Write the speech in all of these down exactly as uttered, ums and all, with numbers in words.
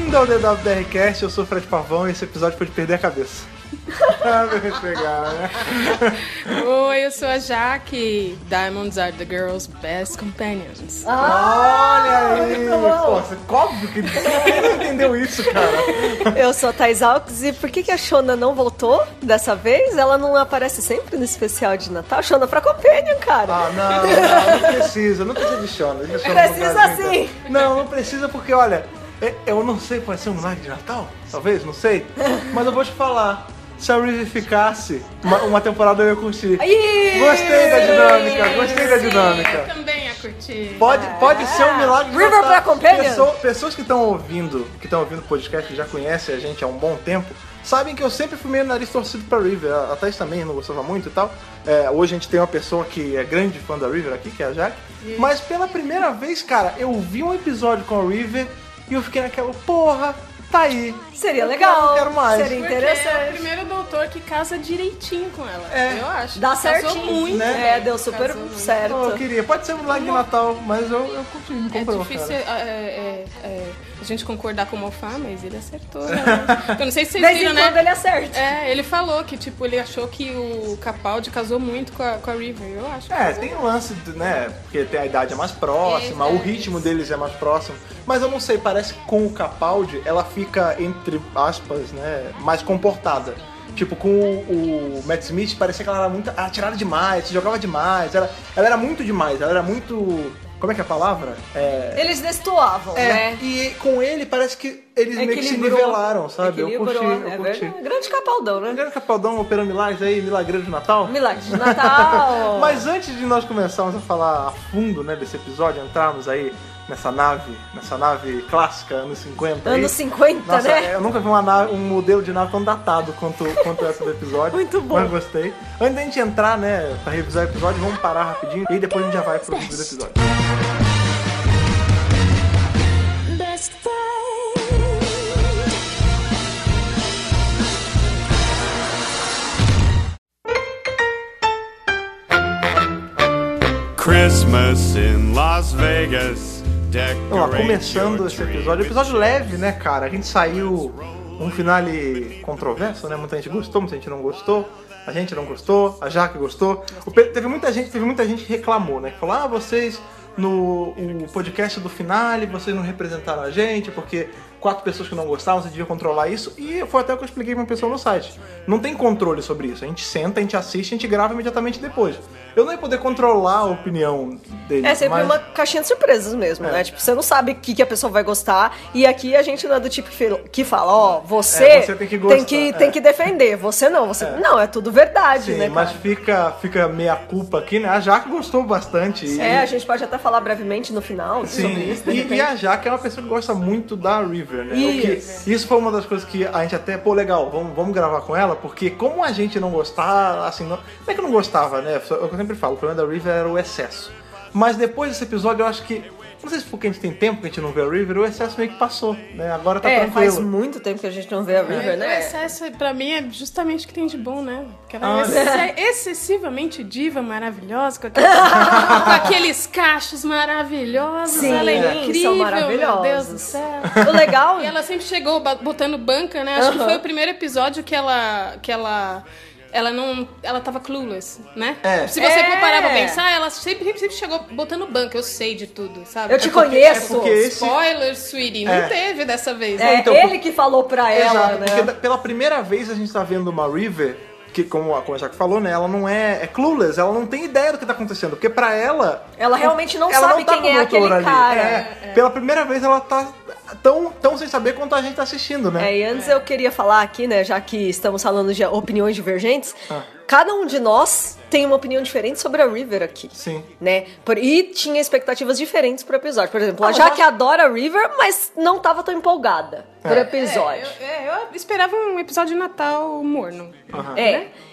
Bem-vindo ao D W D R Cast, eu sou o Fred Pavão e esse episódio foi de perder a cabeça. Ah, me pegar, né? Oi, eu sou a Jaque. Diamonds are the girls' best companions. Ah, olha aí! Pô, óbvio que ninguém não entendeu isso, cara. Eu sou a Thais Alves e por que, que a Shona não voltou dessa vez? Ela não aparece sempre no especial de Natal? Shona pra companion, cara. Ah, não, não, não precisa, não precisa de Shona. De Shona Precisa sim! Não, não precisa porque, olha, eu não sei, pode ser um milagre de Natal? Talvez, não sei. Mas eu vou te falar. Se a River ficasse, uma, uma temporada eu ia curtir. Aí! Gostei da dinâmica, gostei da Sim, dinâmica. eu também ia curtir. Pode, pode ser um milagre de River Natal. pra companion? Pessoa, pessoas que estão ouvindo, que estão ouvindo o podcast, que já conhecem a gente há um bom tempo, sabem que eu sempre fui meio nariz torcido pra River. A Thaís também não gostava muito e tal. É, hoje a gente tem uma pessoa que é grande fã da River aqui, que é a Jaque. Mas pela primeira vez, cara, eu vi um episódio com a River e eu fiquei naquela, porra, tá aí. Seria eu legal. Quero, não quero mais. Seria Porque interessante. é o primeiro doutor que casa direitinho com ela. É. Eu acho. Dá Casou certinho, muito, né? É, deu super Casou muito. certo. Não, eu queria. Pode ser um milagre de Natal, mas eu, eu curti, me É comprou, difícil cara. é, é, é, a gente concordar com o Mofá, mas ele acertou. Né? Eu não sei se vocês Desde viram, quando né? ele acerta. É, ele falou que tipo, ele achou que o Capaldi casou muito com a, com a River, eu acho. É, tem um lance, de, né? Porque tem a idade é mais próxima, É, o é. ritmo deles é mais próximo. Mas eu não sei, parece que com o Capaldi ela fica, entre aspas, né? Mais comportada. Tipo, com o, o Matt Smith parecia que ela era muito atirada demais, se jogava demais. Ela, ela era muito demais, ela era muito. Como é que é a palavra? É. Eles destoavam, É, né? e com ele parece que eles meio que se Equilibrou. nivelaram, sabe? Eu curti, Equilibrou, eu é curti. verdade. Grande capaldão, né? Grande Capaldão operando milagres aí, milagreiro de Natal. Milagre de Natal. Mas antes de nós começarmos a falar a fundo, né, desse episódio, entrarmos aí nessa nave, nessa nave clássica, anos cinquenta. Anos aí. cinquenta, Nossa, né? eu nunca vi uma nave, um modelo de nave tão datado quanto, quanto essa do episódio. Muito bom. Mas gostei. Antes da gente entrar, né, pra revisar o episódio, vamos parar rapidinho e depois a gente já vai pro vídeo do episódio. Best friend. Christmas in Las Vegas. Vamos lá, começando esse episódio. Episódio leve, né, cara? A gente saiu um finale controverso, né? Muita gente gostou, muita gente não gostou. A gente não gostou, a Jaque gostou. O Pe- teve muita gente, teve muita gente que reclamou, né? Que falou, ah, vocês no o podcast do finale, vocês não representaram a gente, porque quatro pessoas que não gostavam, você devia controlar isso. E foi até o que eu expliquei pra uma pessoa no site. Não tem controle sobre isso. A gente senta, a gente assiste, a gente grava imediatamente depois. Eu não ia poder controlar a opinião deles. É sempre mas... uma caixinha de surpresas mesmo, É. né? Tipo, você não sabe o que, que a pessoa vai gostar. E aqui a gente não é do tipo que fil- que fala, ó, você, É, você tem que gostar, tem, que, é. tem que defender. Você não, você. É. Não, é tudo verdade, Sim, né, cara? mas fica, fica meia culpa aqui, né? A Jaque gostou bastante. E, É, a gente pode até falar brevemente no final sim, sobre isso. de e, repente. e a Jaque é uma pessoa que gosta muito da River, né? O que- Isso. isso foi uma das coisas que a gente até, pô, legal, vamos, vamos gravar com ela, porque como a gente não gostava, assim, não, não é que não gostava, né? Eu sempre falo, o problema da River era o excesso. Mas depois desse episódio, eu acho que, não sei se porque a gente tem tempo que a gente não vê a River, o excesso meio que passou, né? Agora tá É, tranquilo. faz muito tempo que a gente não vê a River, O né? excesso, pra mim, é justamente o que tem de bom, né? Porque ela Ah, é ex- excessivamente diva, maravilhosa, com aqueles, com aqueles cachos maravilhosos. Sim, ela é é. incrível, São maravilhosos. meu Deus do céu. O legal. E ela sempre chegou ba- botando banca, né? Acho que Aham. foi o primeiro episódio que ela... Que ela ela não... Ela tava clueless, né? É. Se você É. for parar pra pensar, ela sempre, sempre, sempre chegou botando banca. Eu sei de tudo, sabe? Eu te É porque- conheço. é porque esse- Spoiler, sweetie. É. Não teve dessa vez. É né? então, ele que falou pra ela, Exato, né? porque da- pela primeira vez a gente tá vendo uma River que, como a, como a Jaque falou, né, ela não é, é clueless, ela não tem ideia do que tá acontecendo, porque pra ela... Ela realmente não ela sabe tá quem com o é motor aquele ali. cara. É, Pela primeira vez ela tá tão, tão sem saber quanto a gente tá assistindo, né? É, e antes eu queria falar aqui, né, já que estamos falando de opiniões divergentes, Ah. cada um de nós tem uma opinião diferente sobre a River aqui. Sim. Né? Por- E tinha expectativas diferentes pro episódio. Por exemplo, Ah, a mas Jaque eu- adora a River, mas não tava tão empolgada pro episódio. É, eu, é, eu esperava um episódio de Natal morno. Aham. É.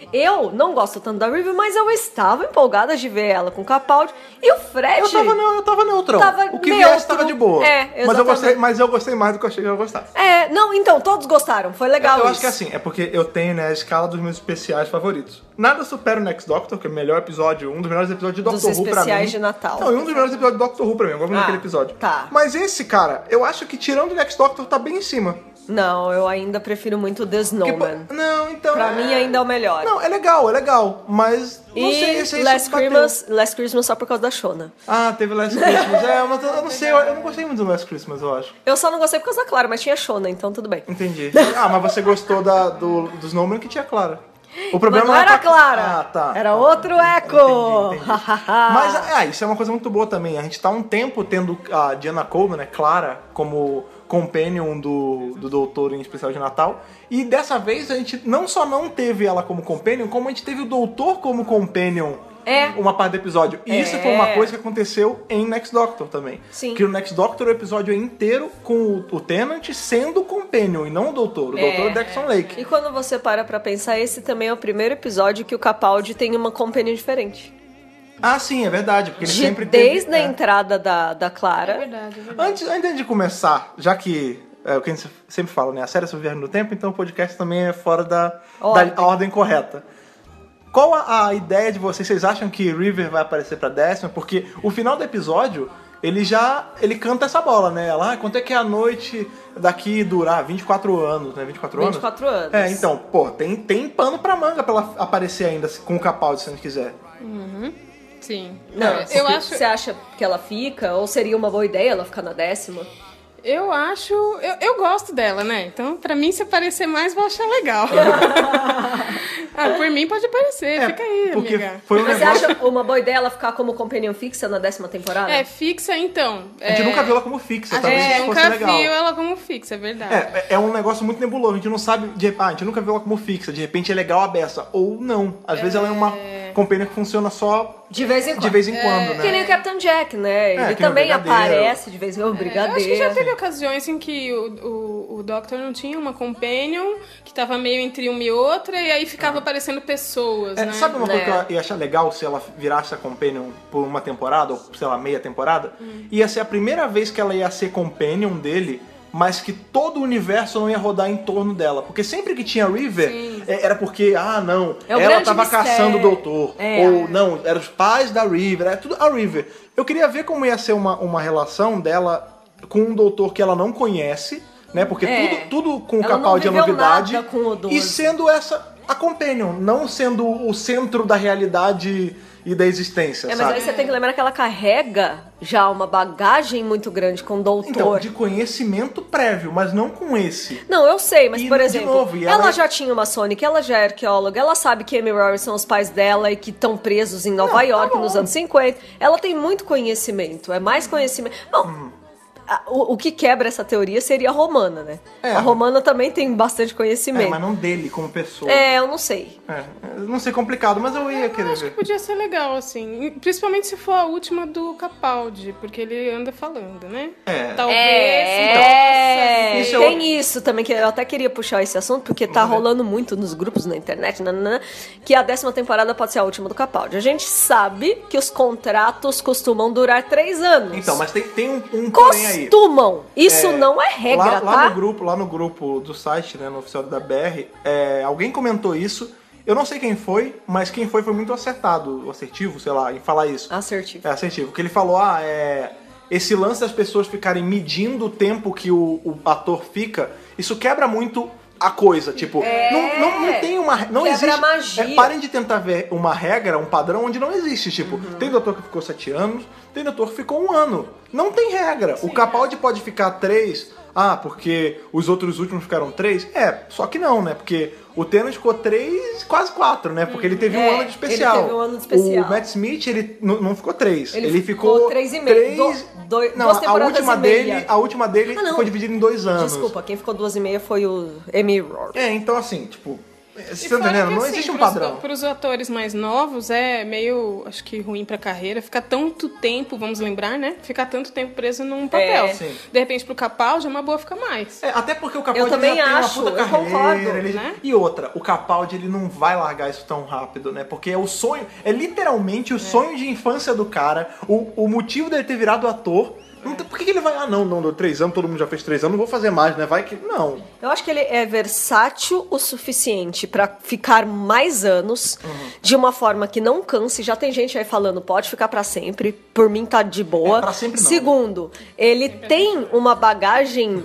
Eu não gosto tanto da River, mas eu estava empolgada de ver ela com o Capaldi. E o Fred... Eu tava, neu- eu tava neutrão. Tava o que neutro. viesse tava de boa. É, mas, eu exatamente. gostei, mas eu gostei mais do que eu achei que eu ia gostar. É, não, então, todos gostaram. Foi legal Eu isso. acho que é assim, é porque eu tenho, né, a escala dos meus especiais favoritos. Nada supera o Next Doctor, que é o melhor episódio, um dos melhores episódios de Dos Doctor Who pra mim. especiais de Natal. Não, e um dos melhores episódios de Doctor Who pra mim, eu gosto muito Ah, daquele episódio. tá. Mas esse, cara, eu acho que tirando o Next Doctor, tá bem em cima. Não, eu ainda prefiro muito The Porque, Snowman. pô, não, então... Pra é- mim ainda é o melhor. Não, é legal, é legal, mas não e sei se é Last isso que bateu. Christmas, Last Christmas só por causa da Shona. Ah, teve Last Christmas. É, mas eu eu não sei, eu, eu não gostei muito do Last Christmas, eu acho. Eu só não gostei por causa da Clara, mas tinha Shona, então tudo bem. Entendi. Ah, mas você gostou da, do, do Snowman que tinha Clara. O problema Mas não era é a Clara, Ah, tá. era outro eco. Entendi, entendi. Mas ah, isso é uma coisa muito boa também. A gente tá há um tempo tendo a Diana Coleman, né, Clara, como companion do, do Doutor em especial de Natal. E dessa vez a gente não só não teve ela como companion, como a gente teve o Doutor como companion. É. Uma parte do episódio. E É. isso foi uma coisa que aconteceu em Next Doctor também. Sim. Que no Next Doctor o episódio é inteiro com o, o Tennant sendo o companion e não o Doutor. O É. Doutor é o Dexon Lake. E quando você para pra pensar, esse também é o primeiro episódio que o Capaldi tem uma companion diferente. Ah, sim, é verdade. Porque ele De- sempre teve... desde a é. entrada da, da Clara. É verdade, é verdade. Antes, antes de começar, já que é o que a gente sempre fala, né? A série é sobre viagem no tempo, então o podcast também é fora da Ordem. da ordem correta. Qual a, a ideia de vocês? Vocês acham que River vai aparecer pra décima? Porque o final do episódio, ele já ele canta essa bola, né? Ela, ah, quanto é que é a noite daqui durar? vinte e quatro anos, né? vinte e quatro anos? vinte e quatro anos. É, então, pô, tem, tem pano pra manga pra ela aparecer ainda com o Capaldi, se a gente quiser. Sim. Não, É, eu acho, Você acha que ela fica? Ou seria uma boa ideia ela ficar na décima? eu acho, eu, eu gosto dela, né? Então, pra mim, se aparecer mais, vou achar legal. Ah, por mim pode aparecer, fica aí, É, porque amiga. foi um Mas você negócio... acha uma boa ideia ela ficar como companion fixa na décima temporada? É, fixa então. A gente é, nunca viu ela como fixa, talvez É, isso fosse nunca legal. viu ela como fixa, é verdade. É, é um negócio muito nebuloso, a gente não sabe, de, ah, a gente nunca viu ela como fixa, de repente é legal a beça, ou não. Às vezes ela é uma companhia que funciona só De vez em quando. de vez em quando, Que nem né? o Captain Jack, né? Ele que nem o também Brigadeiro. aparece de vez em quando, o Eu acho que Brigadeiro. já teve ocasiões em que o, o, o Doctor não tinha uma companion, que tava meio entre uma e outra, e aí ficava aparecendo pessoas, É, né? sabe uma coisa É. que eu ia achar legal se ela virasse a Companion por uma temporada, ou sei lá, meia temporada? Ia ser a primeira vez que ela ia ser Companion dele, mas que todo o universo não ia rodar em torno dela. Porque sempre que tinha River, Sim. é, era porque, ah, não, É o ela grande tava mistério. caçando o doutor. É. Ou, não, eram os pais da River, era tudo a River. Eu queria ver como ia ser uma, uma relação dela com um doutor que ela não conhece, né? Porque É. tudo, tudo com o Ela não Capaldi é viveu novidade. nada com o doze. E sendo essa a Companion, não sendo o centro da realidade e da existência, É, mas sabe? aí você tem que lembrar que ela carrega já uma bagagem muito grande com o doutor. Então, de conhecimento prévio, mas não com esse. Não, eu sei, mas E, por de exemplo, novo, e ela, ela é- já tinha uma Sonic, ela já é arqueóloga, ela sabe que Amy e Rory são os pais dela e que estão presos em Nova Não, tá York bom. nos anos cinquenta. Ela tem muito conhecimento, é mais conhecimento. Bom, Hum. a- o, o que quebra essa teoria seria a Romana, né? É. A Romana também tem bastante É, conhecimento. mas não dele como pessoa. É, eu não sei. É, eu não sei, complicado, mas eu ia querer Acho que ver. podia ser legal, assim. Principalmente se for a última do Capaldi, porque ele anda falando, né? É. Talvez. É, Isso é tem o- isso também, que eu até queria puxar esse assunto, porque tá rolando muito nos grupos na internet, nanana, que a décima temporada pode ser a última do Capaldi. A gente sabe que os contratos costumam durar três anos. Então, mas tem, tem um, um porém aí. Costumam! Isso não é regra, lá, lá tá? no grupo, lá no grupo do site, né, no oficial da B R, é, alguém comentou isso. Eu não sei quem foi, mas quem foi foi muito acertado, assertivo, sei lá, em falar isso. Assertivo. É assertivo. Que ele falou, ah, é. Esse lance das pessoas ficarem medindo o tempo que o, o ator fica, isso quebra muito a coisa. Tipo, É. não, não, não tem uma. Não Quebra existe. a magia. é, parem de tentar ver uma regra, um padrão onde não existe. Tipo, Uhum. tem doutor que ficou sete anos, tem doutor que ficou um ano. Não tem regra. O Capaldi pode ficar três. Ah, porque os outros últimos ficaram três? É, só que não, né? Porque o Tennant ficou três, quase quatro, né? Porque ele teve É, um ano de especial. ele teve um ano de especial. O Matt Smith, ele não, não ficou três. Ele Ele, ficou ficou três e meio. três- Do- dois- não, duas a temporadas última e meia. dele, a última dele Ah, não. foi dividida em dois anos. Desculpa, quem ficou duas e meia foi o Amy Rory. É, então assim, tipo, Você tá entendendo? Não existe um padrão. Para os atores mais novos é meio, acho que ruim pra carreira, ficar tanto tempo, vamos lembrar, né? Ficar tanto tempo preso num papel. É. Sim. De repente pro Capaldi é uma boa ficar mais. É, até porque o Capaldi Eu também já tem acho, uma puta eu carreira. concordo, ele- né? E outra, o Capaldi ele não vai largar isso tão rápido, né? Porque é o sonho, é literalmente o sonho de infância do cara, o, o motivo dele ter virado ator. Não tem- por que, que ele vai, ah não, não, deu três anos, todo mundo já fez três anos, não vou fazer mais, né? Vai que. Não. Eu acho que ele é versátil o suficiente pra ficar mais anos de uma forma que não canse. Já tem gente aí falando, pode ficar pra sempre. Por mim tá de boa. É, pra sempre não, Segundo, ele tem uma bagagem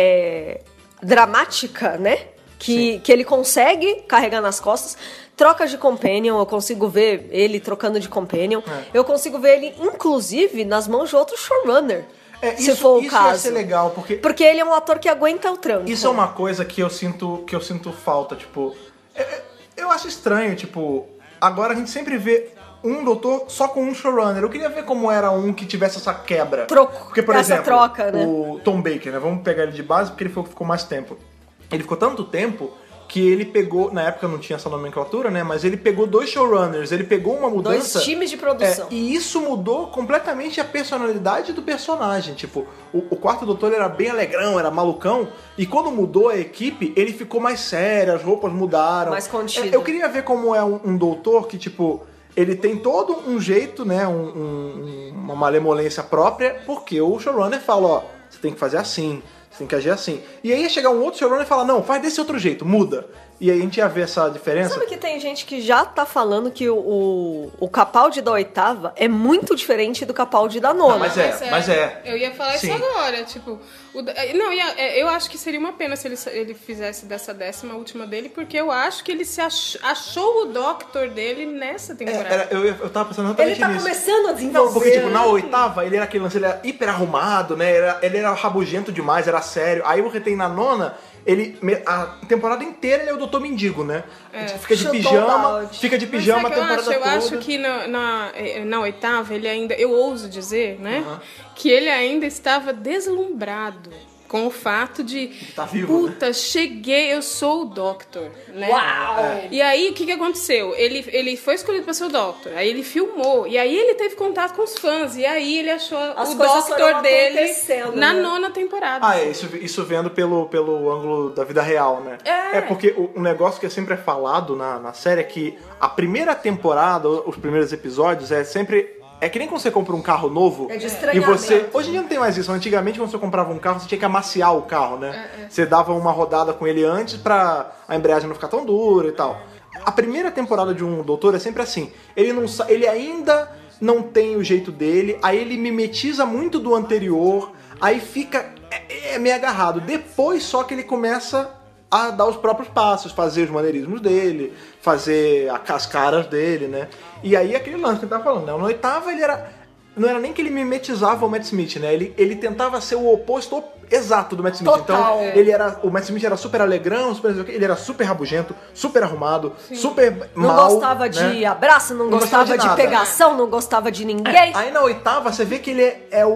é, dramática, né? Que, que ele consegue carregar nas costas. Trocas de companion, eu consigo ver ele trocando de companion. É. Eu consigo ver ele, inclusive, nas mãos de outro showrunner. É, se isso, for o isso caso. ia ser legal, porque Porque ele é um ator que aguenta o tranco. isso é uma coisa que eu sinto, que eu sinto falta, tipo. é- é- Eu acho estranho, tipo, agora a gente sempre vê um doutor só com um showrunner. Eu queria ver como era um que tivesse essa quebra. Troco, Porque, por essa exemplo, troca, né? o Tom Baker, né? Vamos pegar ele de base porque ele foi o que ficou mais tempo. Ele ficou tanto tempo que ele pegou, na época não tinha essa nomenclatura, né? Mas ele pegou dois showrunners, ele pegou uma mudança. Dois times de produção. É, e isso mudou completamente a personalidade do personagem. Tipo, o, o quarto doutor era bem alegrão, era malucão. E quando mudou a equipe, ele ficou mais sério, as roupas mudaram. Mais contido. É, Eu queria ver como é um, um doutor que, tipo, ele tem todo um jeito, né? Um, um- uma malemolência própria, porque o showrunner fala, ó, você tem que fazer assim. Você tem que agir assim. E aí ia chegar um outro showrunner e falar, não, faz desse outro jeito, muda. E aí a gente ia ver essa diferença. Sabe que tem gente que já tá falando que o, o, o Capaldi da oitava é muito diferente do Capaldi da nona. Não, mas é, mas é. Eu ia falar Sim. isso agora, tipo... o da- é, não, ia- é, eu acho que seria uma pena se ele, ele fizesse dessa décima última dele, porque eu acho que ele se ach, achou o Doctor dele nessa É, temporada. era- eu, eu tava pensando Ele exatamente tá nisso. começando a desenvolver. Não, porque, tipo, na oitava, ele era aquele lance, ele era hiper arrumado, né? Era- ele era rabugento demais, era sério. Aí você tem na nona, ele. me- A temporada inteira ele é o Doutor Mendigo, né? Tipo, fica de Chutou o pijama, balde. fica de Mas pijama sabe a o que eu temporada acho? Eu toda. acho que na, na, eh, na oitava ele ainda, eu ouso dizer, né? Que ele ainda estava deslumbrado com o fato de, Tá vivo, puta, cheguei, eu sou o Doctor, né? Uau! E aí, o que, que aconteceu? Ele, ele foi escolhido para ser o Doctor, aí ele filmou, e aí ele teve contato com os fãs, e aí ele achou As o coisas foram Doctor dele acontecendo, na né? nona temporada. Ah, é, isso, isso vendo pelo, pelo ângulo da vida real, né? É. porque o, um negócio que sempre é falado na, na série é que a primeira temporada, os primeiros episódios, é sempre. É que nem quando você compra um carro novo É de e estranhamento. você. Hoje em dia não tem mais isso. Antigamente, quando você comprava um carro, você tinha que amaciar o carro, né? Você dava uma rodada com ele antes pra a embreagem não ficar tão dura e tal. A primeira temporada de um doutor é sempre assim. Ele não sa- ele ainda não tem o jeito dele, aí ele mimetiza muito do anterior, aí fica. É, é meio agarrado. Depois só que ele começa a dar os próprios passos, fazer os maneirismos dele, fazer a- as caras dele, né? E aí aquele lance que ele tava falando, né? Na oitava ele era... Não era nem que ele mimetizava o Matt Smith, né? Ele, ele tentava ser o oposto exato do Matt Smith. Total. Então, ele era, o Matt Smith era super alegrão, super, ele era super rabugento, super arrumado, super Não mal, gostava né? de abraço, não, Não gostava gostava de de, nada. pegação, não gostava de ninguém. Aí na oitava você vê que ele é, é o,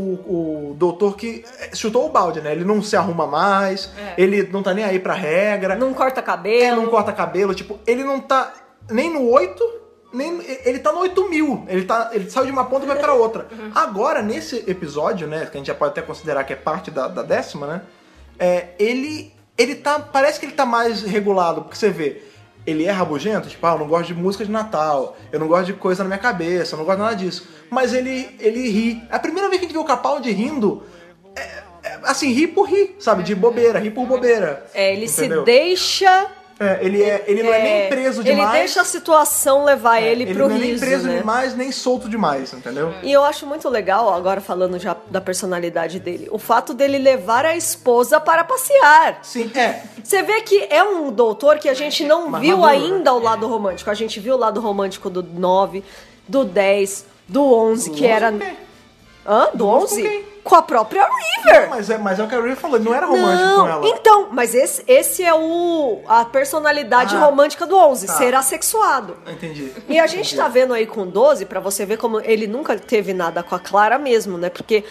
o, o doutor que chutou o balde, né? Ele não se arruma mais, ele não tá nem aí pra regra, Não corta é, cabelo. não corta cabelo, tipo, ele não tá nem no oito, nem, ele tá no oito mil, ele, tá, ele saiu de uma ponta e vai pra outra. Agora, nesse episódio, né, que a gente já pode até considerar que é parte da, da décima, né, é, ele, ele tá, parece que ele tá mais regulado, porque você vê, ele é rabugento, tipo, ah, eu não gosto de música de Natal, eu não gosto de coisa na minha cabeça, eu não gosto de nada disso. Mas ele, ele ri. É a primeira vez que a gente vê o Capaldi rindo, é, é, assim, ri por rir, sabe, de bobeira, ri por bobeira. É, ele entendeu? se deixa. É, ele, é, ele não é, nem preso demais. Ele deixa a situação levar É, ele ele pro não é nem riso, preso né? demais, nem solto demais, entendeu? E eu acho muito legal, agora falando já da personalidade dele, o fato dele levar a esposa para passear. Sim, é. Você vê que é um doutor que a gente não Mas viu maduro, ainda o lado romântico. A gente viu o lado romântico do nove, do dez, do onze, Do que onze era... com quem? Hã? Do onze onze? com quem? Com a própria River. Mas é, mas é o que a Ray falou, ele não era romântico Não, com ela. então, mas esse, esse é o a personalidade Ah, romântica do onze, tá. ser assexuado. Entendi. E a gente tá vendo aí com doze, pra você ver como ele nunca teve nada com a Clara mesmo, né? Porque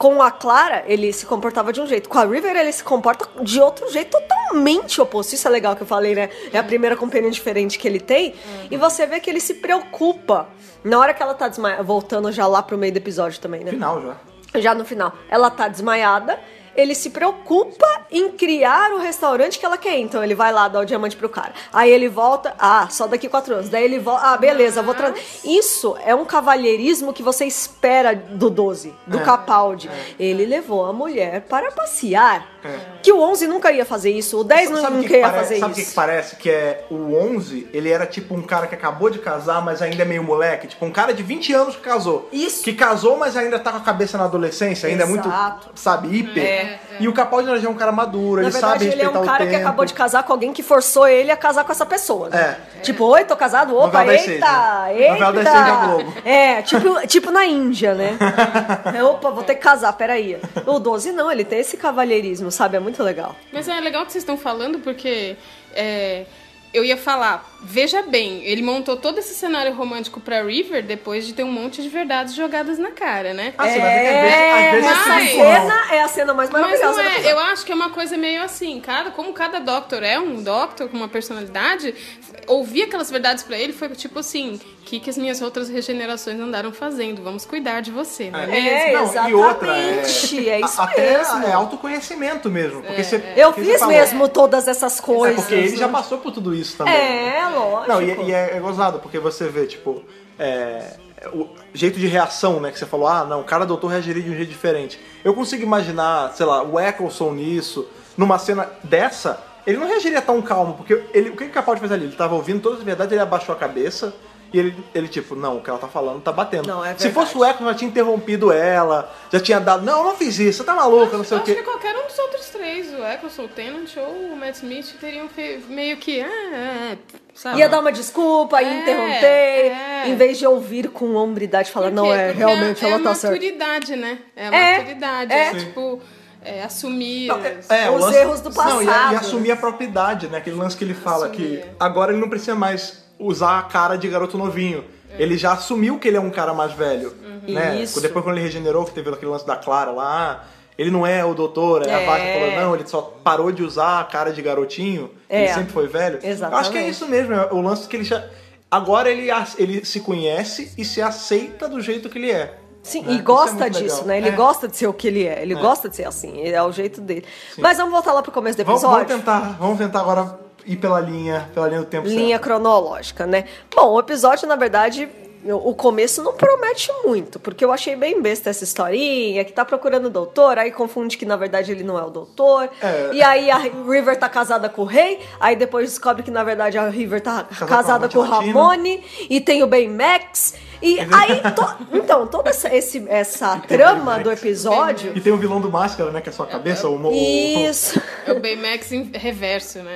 com a Clara, ele se comportava de um jeito. Com a River, ele se comporta de outro jeito, totalmente oposto. Isso é legal que eu falei, né? É a primeira companhia diferente que ele tem. Uhum. E você vê que ele se preocupa. Na hora que ela tá desmaiada, voltando já lá pro meio do episódio também, né? Final já. Já no final. Ela tá desmaiada. Ele se preocupa em criar o restaurante que ela quer. Então ele vai lá dar o diamante pro cara. Aí ele volta, ah, só daqui quatro anos. Daí ele volta, ah, beleza, vou trazer. Isso é um cavalheirismo que você espera do doze, do é, Capaldi. É. Ele levou a mulher para passear. É. Que o onze nunca ia fazer isso, o dez sabe nunca que que ia parece, fazer sabe isso. Sabe o que parece? Que é o onze, ele era tipo um cara que acabou de casar, mas ainda é meio moleque. Tipo um cara de vinte anos que casou. Isso. Que casou, mas ainda tá com a cabeça na adolescência, ainda Exato. é muito, sabe, hiper. É. É. E o Capaldi já é um cara maduro, Na ele verdade, sabe respeitar o tempo. ele é um cara que acabou de casar com alguém que forçou ele a casar com essa pessoa, né? É. Tipo, oi, tô casado, opa, Novela das eita, seis, né? eita. Novela das seis da Globo. É, tipo, tipo na Índia, né? É, opa, vou ter que casar, peraí. O doze não, ele tem esse cavalheirismo, sabe? É muito legal. Mas é legal que vocês estão falando, porque é, eu ia falar, veja bem, ele montou todo esse cenário romântico pra River depois de ter um monte de verdades jogadas na cara, né? Ah, você vai ver que às vezes, às vezes essa Mas- cena é a cena mais Mas maravilhosa não da é, novela. eu acho que é uma coisa meio assim, cada, como cada Doctor é um Doctor com uma personalidade, ouvir aquelas verdades pra ele foi tipo assim, o que, que as minhas outras regenerações andaram fazendo? Vamos cuidar de você, não é, mesmo? É, Não, exatamente. e outra, é, é isso até mesmo. é autoconhecimento mesmo. Porque você, Eu porque você fiz falou. mesmo todas essas É, coisas. porque ele já passou por tudo isso também. É, lógico. Não, e, e é, é gozado, porque você vê, tipo, é, o jeito de reação, né, que você falou, ah, não, cada doutor reagiria de um jeito diferente. Eu consigo imaginar, sei lá, o Eccleston nisso, numa cena dessa, ele não reagiria tão calmo, porque ele, o que o Capaldi fez ali? Ele tava ouvindo todas as verdades, ele abaixou a cabeça, e ele, ele tipo, não, o que ela tá falando tá batendo. Não, é Se verdade. fosse o Eccleston, já tinha interrompido ela, já tinha dado, não, não fiz isso, você tá maluca, não sei Eu o acho quê. que qualquer um dos outros três, o Eccleston, o Tennant ou o Matt Smith, teriam fe- meio que, ah, é, sabe? Ia dar uma desculpa, ia É, interromper, é. em vez de ouvir com hombridade, falar, Por não, quê? é, Porque realmente, é, ela é tá certa. maturidade, né? É a É, maturidade, é. é, tipo, é, assumir... Não, é- é, o Os lance- erros do Não, e, passado. e assumir a propriedade, né? Aquele lance que ele fala Assumir. que agora ele não precisa mais usar a cara de garoto novinho. Ele já assumiu que ele é um cara mais velho, né? Isso. Depois quando ele regenerou, que teve aquele lance da Clara lá, ele não é o doutor, aí a É. Vaca falou, não, ele só parou de usar a cara de garotinho, É. ele sempre foi velho. Exatamente. Eu acho que é isso mesmo, é o lance que ele já... Agora ele, as- ele se conhece e se aceita do jeito que ele é. Sim, né? e Isso é gosta muito disso, legal. né? Ele É. gosta de ser o que ele é. Ele gosta de ser assim. É o jeito dele. Mas vamos voltar lá pro começo do Vamos, episódio. vamos tentar, vamos tentar agora ir pela linha, pela linha do tempo Linha certo. cronológica, né? Bom, o episódio, na verdade, o começo não promete muito, porque eu achei bem besta essa historinha, que tá procurando o doutor, aí confunde que na verdade ele não é o doutor, É. e aí a River tá casada com o rei, aí depois descobre que na verdade a River tá casada com com a o Latino. Ramone, e tem o Baymax, e aí, to- então, toda essa, esse, essa trama do episódio... E tem o vilão do Máscara, né? Que é a sua cabeça, o, o, Isso. É o Baymax em reverso, né?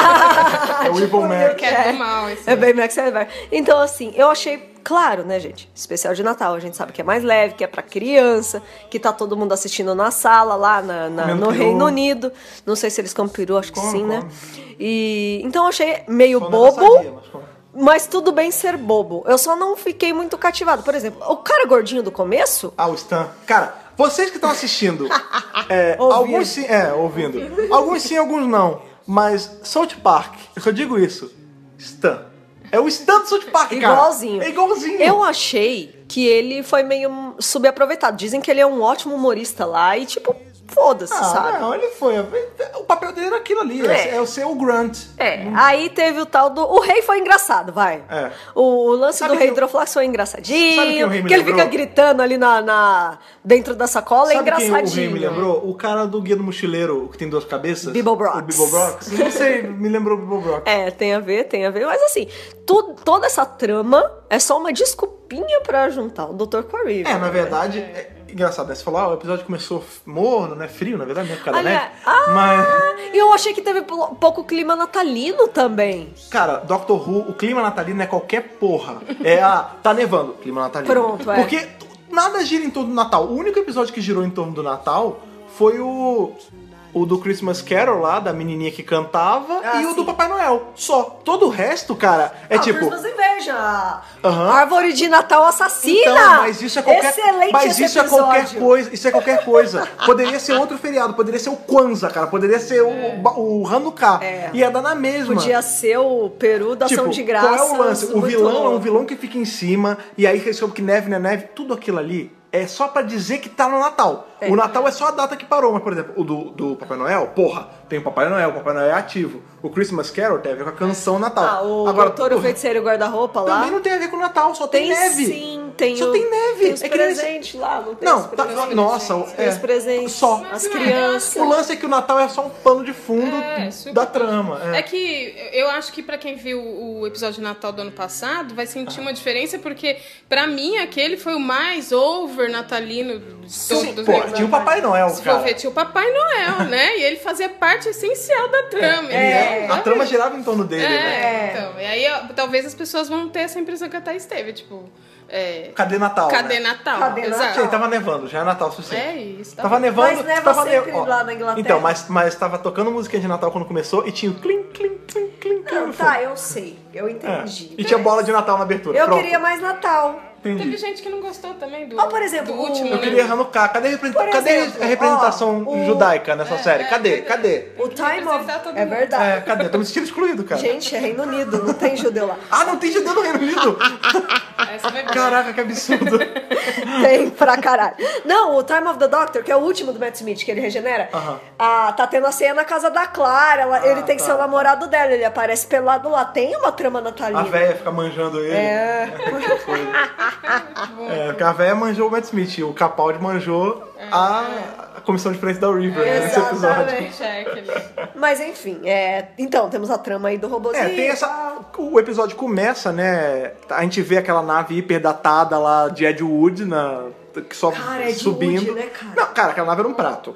É, É o Evil Max. Que é do mal, esse. É bem Max Reverso. Então, assim, eu achei claro, né, gente? Especial de Natal, a gente sabe que é mais leve, que é pra criança, que tá todo mundo assistindo na sala, lá na, na- Comendo no peru. Reino Unido. Não sei se eles comem peru, acho que Come, sim, né? come. E, então, eu achei meio Só bobo. nessa dia, mas como? Mas tudo bem ser bobo. Eu só não fiquei muito cativado. Por exemplo, o cara gordinho do começo. Ah, o Stan. Cara, vocês que estão assistindo, é, Ouvindo. alguns sim, é, ouvindo. Alguns sim, alguns não. Mas South Park, eu só digo isso. Stan. É o Stan do South Park, cara. Igualzinho. É igualzinho. Eu achei que ele foi meio subaproveitado. Dizem que ele é um ótimo humorista lá e, tipo, foda-se, Ah, sabe? não, ele foi. O papel dele era aquilo ali. É, É. é o ser o Grunt. É, aí teve o tal do... O rei foi engraçado, vai. É. O, o lance Sabe do rei que o- Hidroflax foi engraçadinho. Sabe quem o rei me que ele lembrou? fica gritando ali na, na- dentro da sacola, é Sabe quem o engraçadinho. rei me lembrou? O cara do Guia do Mochileiro, o que tem duas cabeças. Bibo Brox. O Bibo Brox. Não sei, me lembrou o Bibo Brox. É, tem a ver, tem a ver. Mas assim, tu- toda essa trama é só uma desculpinha pra juntar o doutor com a River. É, na verdade, é engraçado, né? Você falou, ah, o episódio começou morno, né? Frio, na verdade, né? Por causa da Aliás, neve. ah, Mas, e eu achei que teve pou- pouco clima natalino também. cara, Doctor Who, o clima natalino é qualquer porra. É a... Tá nevando, clima natalino. Pronto, é. Porque t- nada gira em torno do Natal. O único episódio que girou em torno do Natal foi o... o do Christmas Carol lá, da menininha que cantava, Ah, e o sim. do Papai Noel. Só. Todo o resto, cara, é ah, tipo... Christmas Inveja. Aham. Árvore de Natal assassina. Então, mas isso é qualquer, Excelente mas esse isso é qualquer episódio. coisa, isso é qualquer coisa. Poderia ser outro feriado, poderia ser o Kwanzaa, cara, poderia ser o, ba- o Hanukkah. É. Ia dar na mesma. Podia ser o Peru da Tipo, ação de graças. qual é o lance? O muito vilão é um louco. vilão que fica em cima, e aí resolve que neve não é neve, tudo aquilo ali é só pra dizer que tá no Natal. É. O Natal é só a data que parou, mas, por exemplo, o do, do Papai Noel, porra, tem o Papai Noel, o Papai Noel é ativo. O Christmas Carol tem a ver com a canção Natal. Ah, o Agora, doutor, o o- feiticeiro e o guarda-roupa lá. também não tem a ver com o Natal, só tem, Tem neve. sim, tem Só o- tem neve. Tem os É que nem esse- presentes lá, não tem Não, os tá, presentes. nossa, Tem é, os presentes. só. As Mas, crianças. O lance é que o Natal é só um pano de fundo É, super da trama. É. que eu acho que pra quem viu o episódio de Natal do ano passado vai sentir uma diferença, porque pra mim aquele foi o mais over natalino de Sim, todos. pô, né? tinha o Papai Noel, Se for cara. ver, tinha o Papai Noel, né? E ele fazia parte essencial da trama. Ele né? é- a trama girava em torno dele, É, né? então. E aí ó, talvez as pessoas vão ter essa impressão que a Thaís teve, tipo... É, Cadê Natal? cadê né? Natal? Cadê Exato. Natal? Sim, tava nevando, já é Natal o suficiente. É isso. Tá Tava bom. nevando. Mas neva tava sempre ó, lá na Inglaterra. Então, mas, mas tava tocando música de Natal quando começou e tinha o clim, clim, clim, clim, clim. Não, no tá, fundo. eu sei. Eu É. entendi. E tinha bola de Natal na abertura. Eu Pronto. queria mais Natal. Entendi. Teve gente que não gostou também do, Ó, por exemplo, do o- último, Eu né? queria Hanukkah. Cadê, a repre- Por cadê exemplo, a representação ó, o- judaica nessa série? Cadê? Cadê? O Time of... representar todo É mundo. verdade. É, cadê? Tô me sentindo excluído, cara. Gente, é Reino Unido, não tem judeu lá. Ah, não tem judeu no Reino Unido? Essa vai ver. Caraca, que absurdo. Tem pra caralho. Não, o Time of the Doctor, que é o último do Matt Smith, que ele regenera, Aham. ah, tá tendo a ceia na casa da Clara, ela- ele tem que tá. ser o namorado dela, ele aparece pelado lá. Tem uma trama natalina. A véia fica manjando ele. É. É, porque a véia manjou o Matt Smith, o Capaldi manjou a, a comissão de frente da River né, nesse episódio. Exatamente. Check ali. Mas enfim, é... então, temos a trama aí do robozinho. É, tem essa. O episódio começa, né? A gente vê aquela nave hiperdatada lá de Ed Wood na. Que só Cara, Ed subindo. Wood, né, cara? Não, cara, aquela nave era um prato.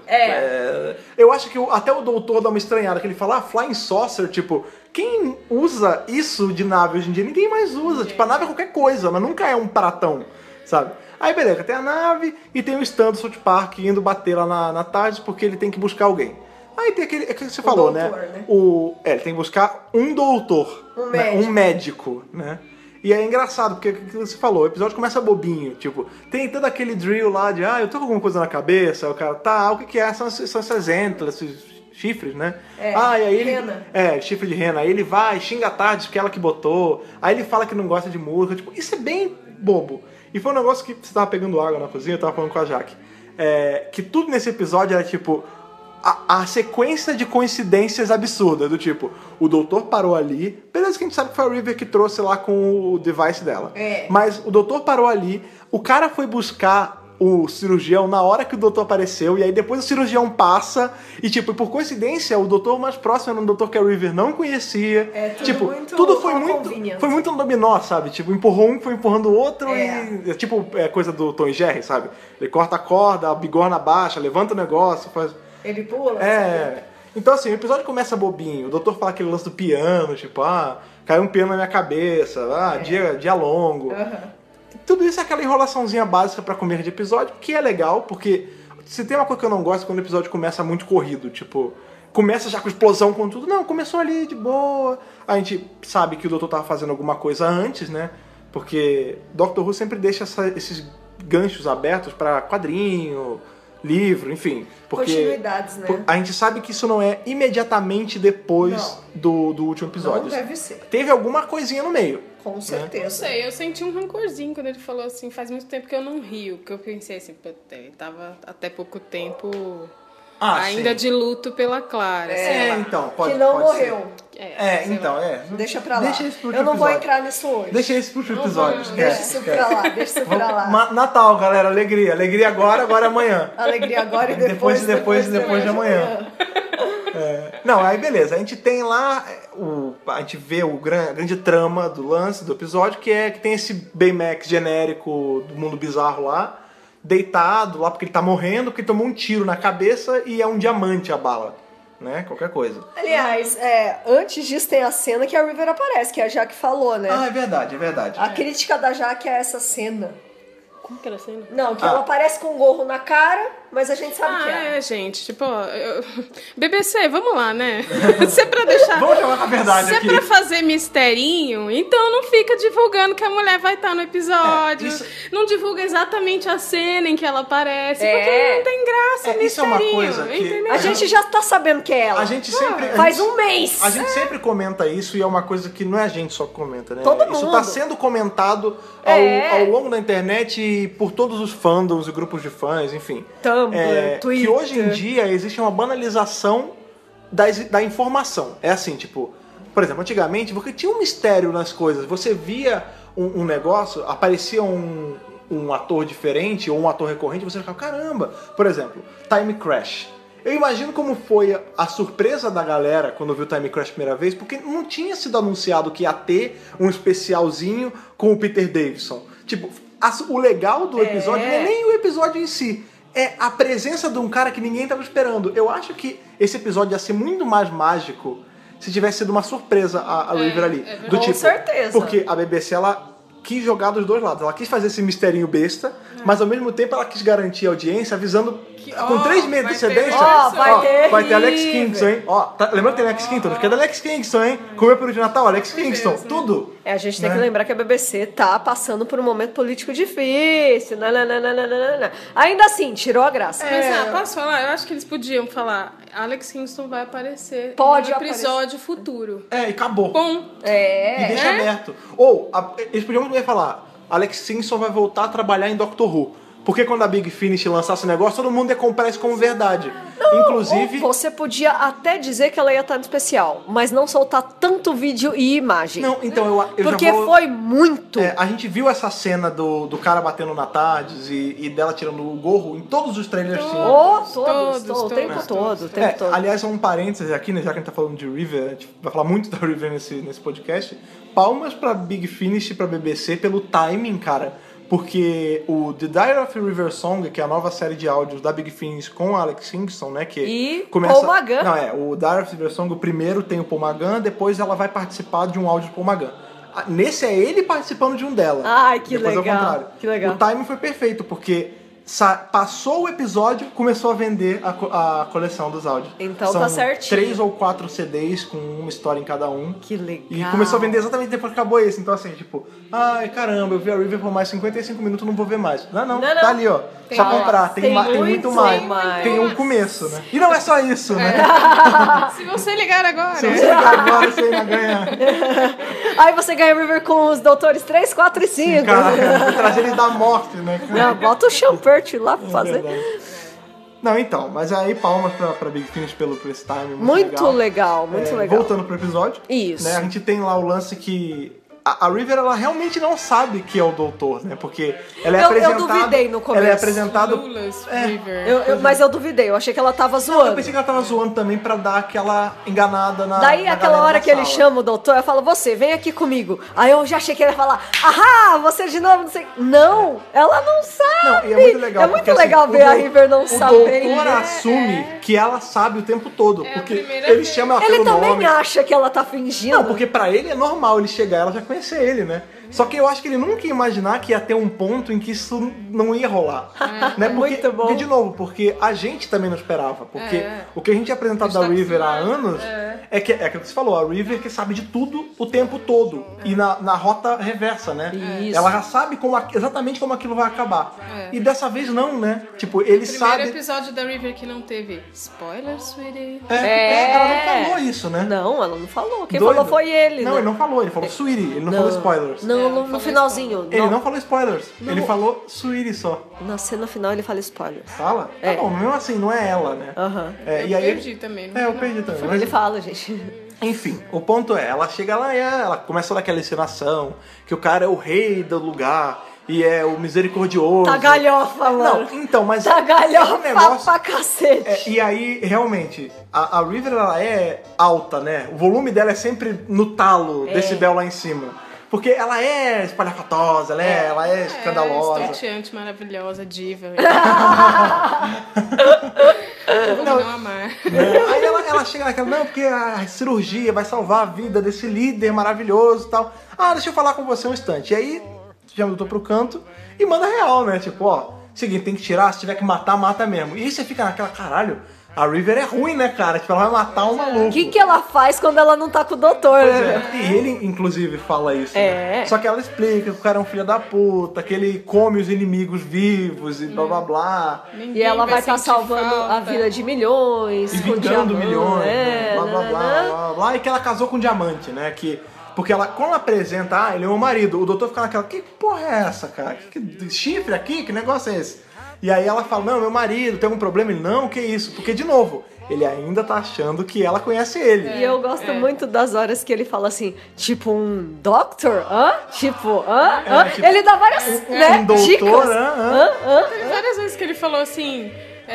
É. eu acho que o- até o doutor dá uma estranhada, que ele fala, ah, Flying Saucer, tipo, quem usa isso de nave hoje em dia? Ninguém mais usa. Tipo, a nave é qualquer coisa, mas nunca é um pratão, sabe? Aí beleza, tem a nave e tem o stand do South Park indo bater lá na, na tarde porque ele tem que buscar alguém. Aí tem aquele. É o que você falou, doutor, né? né? O, é, ele tem que buscar um doutor. Um né? médico. Um médico, né? E é engraçado, porque é o que você falou, o episódio começa bobinho, tipo, tem todo aquele drill lá de, ah, eu tô com alguma coisa na cabeça, o cara, tá, o que que é? São, esses- são essas entlas, esses chifres, né? É, ah, e aí ele, rena. É, chifre de rena. Aí ele vai, xinga a tarde porque ela que botou, aí ele fala que não gosta de música, tipo, isso é bem bobo. E foi um negócio que você tava pegando água na cozinha, eu tava falando com a Jaque, é, que tudo nesse episódio era tipo, a, a sequência de coincidências absurdas, do tipo, o doutor parou ali, beleza que a gente sabe que foi a River que trouxe lá com o device dela. É. Mas o doutor parou ali, o cara foi buscar o cirurgião na hora que o doutor apareceu, e aí depois o cirurgião passa, e tipo, por coincidência, o doutor mais próximo era um doutor que a River não conhecia. É, tudo tipo, muito tudo foi all muito. convenient. Foi muito um dominó, sabe? Tipo, empurrou um, foi empurrando o outro É. e. É tipo é coisa do Tom e Jerry, sabe? Ele corta a corda, a bigorna baixa, levanta o negócio, faz. Ele pula. É. Então assim, o episódio começa bobinho. O doutor fala aquele lance do piano, tipo, ah, caiu um piano na minha cabeça, ah, dia, dia longo. Aham. Tudo isso é aquela enrolaçãozinha básica pra comer de episódio, que é legal, porque se tem uma coisa que eu não gosto é quando o episódio começa muito corrido, tipo, começa já com explosão com tudo. Não, começou ali de boa. A gente sabe que o doutor tava fazendo alguma coisa antes, né? Porque Doctor Who sempre deixa essa- esses ganchos abertos pra quadrinho, livro, enfim. Porque Continuidades, né? por- a gente sabe que isso não é imediatamente depois Não. do, do último episódio. Não deve ser. Teve alguma coisinha no meio. Com Não certeza. sei, eu senti um rancorzinho quando ele falou assim, faz muito tempo que eu não rio, que eu pensei assim, puta, ele tava até pouco tempo Ah, ainda sim. de luto pela Clara. sei É, lá. então, pode que não pode ser. morreu. É, sei então, lá. é. Deixa pra lá. Deixa isso pro eu último não vou episódio. entrar nisso hoje. Deixa isso pro último Não episódio. vamos. esquece, Deixa isso esquece. pra lá, deixa isso pra lá. Ma- Natal, galera, alegria. Alegria agora, agora é amanhã. Alegria agora e Depois, depois, depois, depois de amanhã. É, não, aí beleza. A gente tem lá, é, o, a gente vê o gran, a grande trama do lance, do episódio, que é que tem esse Baymax genérico do mundo bizarro lá, deitado lá porque ele tá morrendo, porque tomou um tiro na cabeça e é um diamante a bala, né? Qualquer coisa. Aliás, é, antes disso tem a cena que a River aparece, que a Jaque falou, né? Ah, é verdade, é verdade. A crítica da Jaque é essa cena. Como que era a cena? Não, que Ah. ela aparece com um gorro na cara mas a gente sabe Ah, que é. é, gente, tipo, ó, eu... B B C, vamos lá, né? Se é pra deixar... Vamos chamar a verdade Se aqui. é pra fazer misterinho, então não fica divulgando que a mulher vai estar no episódio. É, isso- Não divulga exatamente a cena em que ela aparece, É. porque não tem graça É, isso é uma misterinho, coisa que- entendeu? A gente já tá sabendo que é ela. A gente sempre. a Faz gente- um mês. A gente sempre comenta isso e é uma coisa que não é a gente só que comenta, né? Todo Isso mundo. tá sendo comentado ao, É. ao longo da internet e por todos os fandoms e grupos de fãs, enfim. Tumblr, É, Twitter. Que hoje em dia existe uma banalização das, da informação. É assim, tipo, por exemplo, antigamente porque tinha um mistério nas coisas. Você via um, um negócio, aparecia um, um ator diferente ou um ator recorrente, você ficava, caramba. Por exemplo, Time Crash. Eu imagino como foi a surpresa da galera quando viu Time Crash a primeira vez, porque não tinha sido anunciado que ia ter um especialzinho com o Peter Davison. Tipo, a- o legal do episódio não é nem o episódio em si, é a presença de um cara que ninguém estava esperando. Eu acho que esse episódio ia ser muito mais mágico se tivesse sido uma surpresa a, a River ali. é verdade. do Com tipo, certeza. Porque a B B C, ela quis jogar dos dois lados. Ela quis fazer esse misterinho besta, mas ao mesmo tempo ela quis garantir a audiência avisando com ó, três meses de vai ter antecedência. Ó, vai ter vai ter Alex River. Kingston, hein? Ó, tá, lembrando que tem Alex Kingston? Acho que é da Alex Kingston, hein? Comeu peru de Natal, Alex Kingston, tudo. É, a gente tem Né? que lembrar que a B B C tá passando por um momento político difícil. Nananana. Ainda assim, tirou a graça. Mas, ah, posso falar? Eu acho que eles podiam falar, Alex Kingston vai aparecer Pode no episódio futuro. É, e acabou. Bom, E É. deixa aberto. Ou, a- eles podiam muito bem falar, Alex Kingston vai voltar a trabalhar em Doctor Who. Porque quando a Big Finish lançasse o negócio, todo mundo ia comprar isso como verdade. Inclusive... Ou você podia até dizer que ela ia estar no especial, mas não soltar tanto vídeo e imagem. Não, então eu, eu porque já vou... foi muito. É, a gente viu essa cena do, do cara batendo na Tardes e, e dela tirando o gorro em todos os trailers sim. Oh, todos, Todos, todo, o todos, tempo todos. todo, o tempo É, todo. aliás, um parênteses aqui, né, já que a gente tá falando de River, a gente vai falar muito da River nesse, nesse podcast. Palmas pra Big Finish e pra B B C pelo timing, cara. Porque o The Diary of a River Song, que é a nova série de áudios da Big Finish com Alex Kingston, né? Que E começa... Paul Magan. Não, é, o Diary of a River Song, o primeiro tem o Paul Magan, depois ela vai participar de um áudio do Paul Magan. Ah, nesse é ele participando de um dela. Ai, que Depois é o legal, contrário. que legal. O timing foi perfeito, porque sa- passou o episódio, começou a vender a, co- a coleção dos áudios. Então São tá certinho. três ou quatro C Ds com uma história em cada um. Que legal. E começou a vender exatamente depois que acabou esse. Então assim, tipo, ai caramba, eu vi a River por mais cinquenta e cinco minutos, não vou ver mais. Não, não, Não, tá não. ali, ó. Tem Só mais. comprar, tem, Tem ma- tem muito muito mais. mais. Tem um começo, né? E não é só isso, né? se você ligar agora... Se você ligar agora, você ainda ganha. Aí você ganha River com os doutores três, quatro e cinco. Cara, vou trazer ele da morte, né? Não, bota o Champert lá pra fazer. Verdade. Não, então, mas aí palmas pra, pra Big Finish pelo por esse time. Muito, Muito legal, muito É, legal. Voltando pro episódio. Isso. Né, a gente tem lá o lance que a, a River, ela realmente não sabe que é o doutor, né? Porque ela é Eu- eu apresentada... duvidei no começo. Ela é apresentada... Lulas, É. River. Eu- eu- mas eu duvidei, eu achei que ela tava Eu zoando. pensei que ela tava zoando também pra dar aquela enganada na Daí, na aquela galera hora da que ele sala. chama o doutor, eu falo, você, vem aqui comigo. Aí eu já achei que ele ia falar, ahá, você de novo, não sei. Não, ela não sabe. Não, e é muito legal. É muito porque, assim, legal o ver a dou- River não o sabendo. doutor É, assume que ela sabe o tempo todo. É a porque primeira ele vez. chama ela Ele pelo também nome. acha que ela tá fingindo. Não, porque pra ele é normal ele chegar e ela já conhecer ele, né? Só que eu acho que ele nunca ia imaginar que ia ter um ponto em que isso não ia rolar. né? Porque, muito bom. porque, de novo, porque a gente também não esperava. Porque É. o que a gente é apresentado A da gente tá River há acostumado, anos é. é, que, é aquilo que você falou, a River que sabe de tudo o tempo todo. E na, na rota reversa, né? Isso. Ela já sabe como, a- exatamente como aquilo vai acabar. É. E dessa vez não, né? Tipo, ele Primeiro sabe... episódio da River que não teve spoiler, sweetie. É, É. é, ela não falou isso, né? Não, ela não falou. Quem Doido. falou foi ele. Não, né? ele não falou, ele falou sweetie, ele não, falou spoilers. Não, É, no, não no falou finalzinho. Ele não falou spoilers, Não. ele falou sweetie só. Na cena final ele fala spoilers. Fala? É. Tá bom, mesmo assim, não é ela, né? Aham. É, Eu e aí, perdi também. não É, eu vi, perdi também. Ele Mas, fala, gente. enfim, o ponto é, ela chega lá e é- ela começa toda aquela encenação, que o cara é o rei do lugar e é o misericordioso. Tá galhofa, mano. Não, então, mas Tá é um galhofa negócio... pra cacete. É, e aí, realmente, a, a River, ela é alta, né? O volume dela é sempre no talo, É. decibel lá em cima. Porque ela é espalhafatosa, ela é, ela é escandalosa. É, estonteante, maravilhosa, diva. Como não amar. É, aí ela, ela chega naquela, não, porque a cirurgia vai salvar a vida desse líder maravilhoso e tal. Ah, deixa eu falar com você um instante. E aí, chama o doutor pro canto e manda real, né? Tipo, ó, seguinte, tem que tirar, se tiver que matar, mata mesmo. E aí você fica naquela, caralho, a River é ruim, né, cara? Tipo, ela vai matar um maluco. O que, que ela faz quando ela não tá com o doutor, Pois né? é. E ele, inclusive, fala isso. É. Né? Só que ela explica que o cara é um filho da puta, que ele come os inimigos vivos e blá blá blá. Ninguém E ela vai estar sentir salvando falta. a vida de milhões. E com vingando diamante, milhões, é, né? blá blá blá, nananã. blá blá blá. E que ela casou com um diamante, né? Que, porque ela, quando ela apresenta, ah, ele é meu marido, o doutor fica naquela, que porra é essa, cara? Que, que chifre aqui? Que negócio é esse? E aí ela fala, não, meu marido, tem algum problema? Ele, não, que isso? Porque, de novo, ele ainda tá achando que ela conhece ele. E eu gosto muito das horas que ele fala assim, tipo um doctor, hã? Tipo, hã? É, hã? tipo, Ele dá várias, um- né, um doutor, dicas. hã? Hã? Hã? Teve várias vezes que ele falou assim,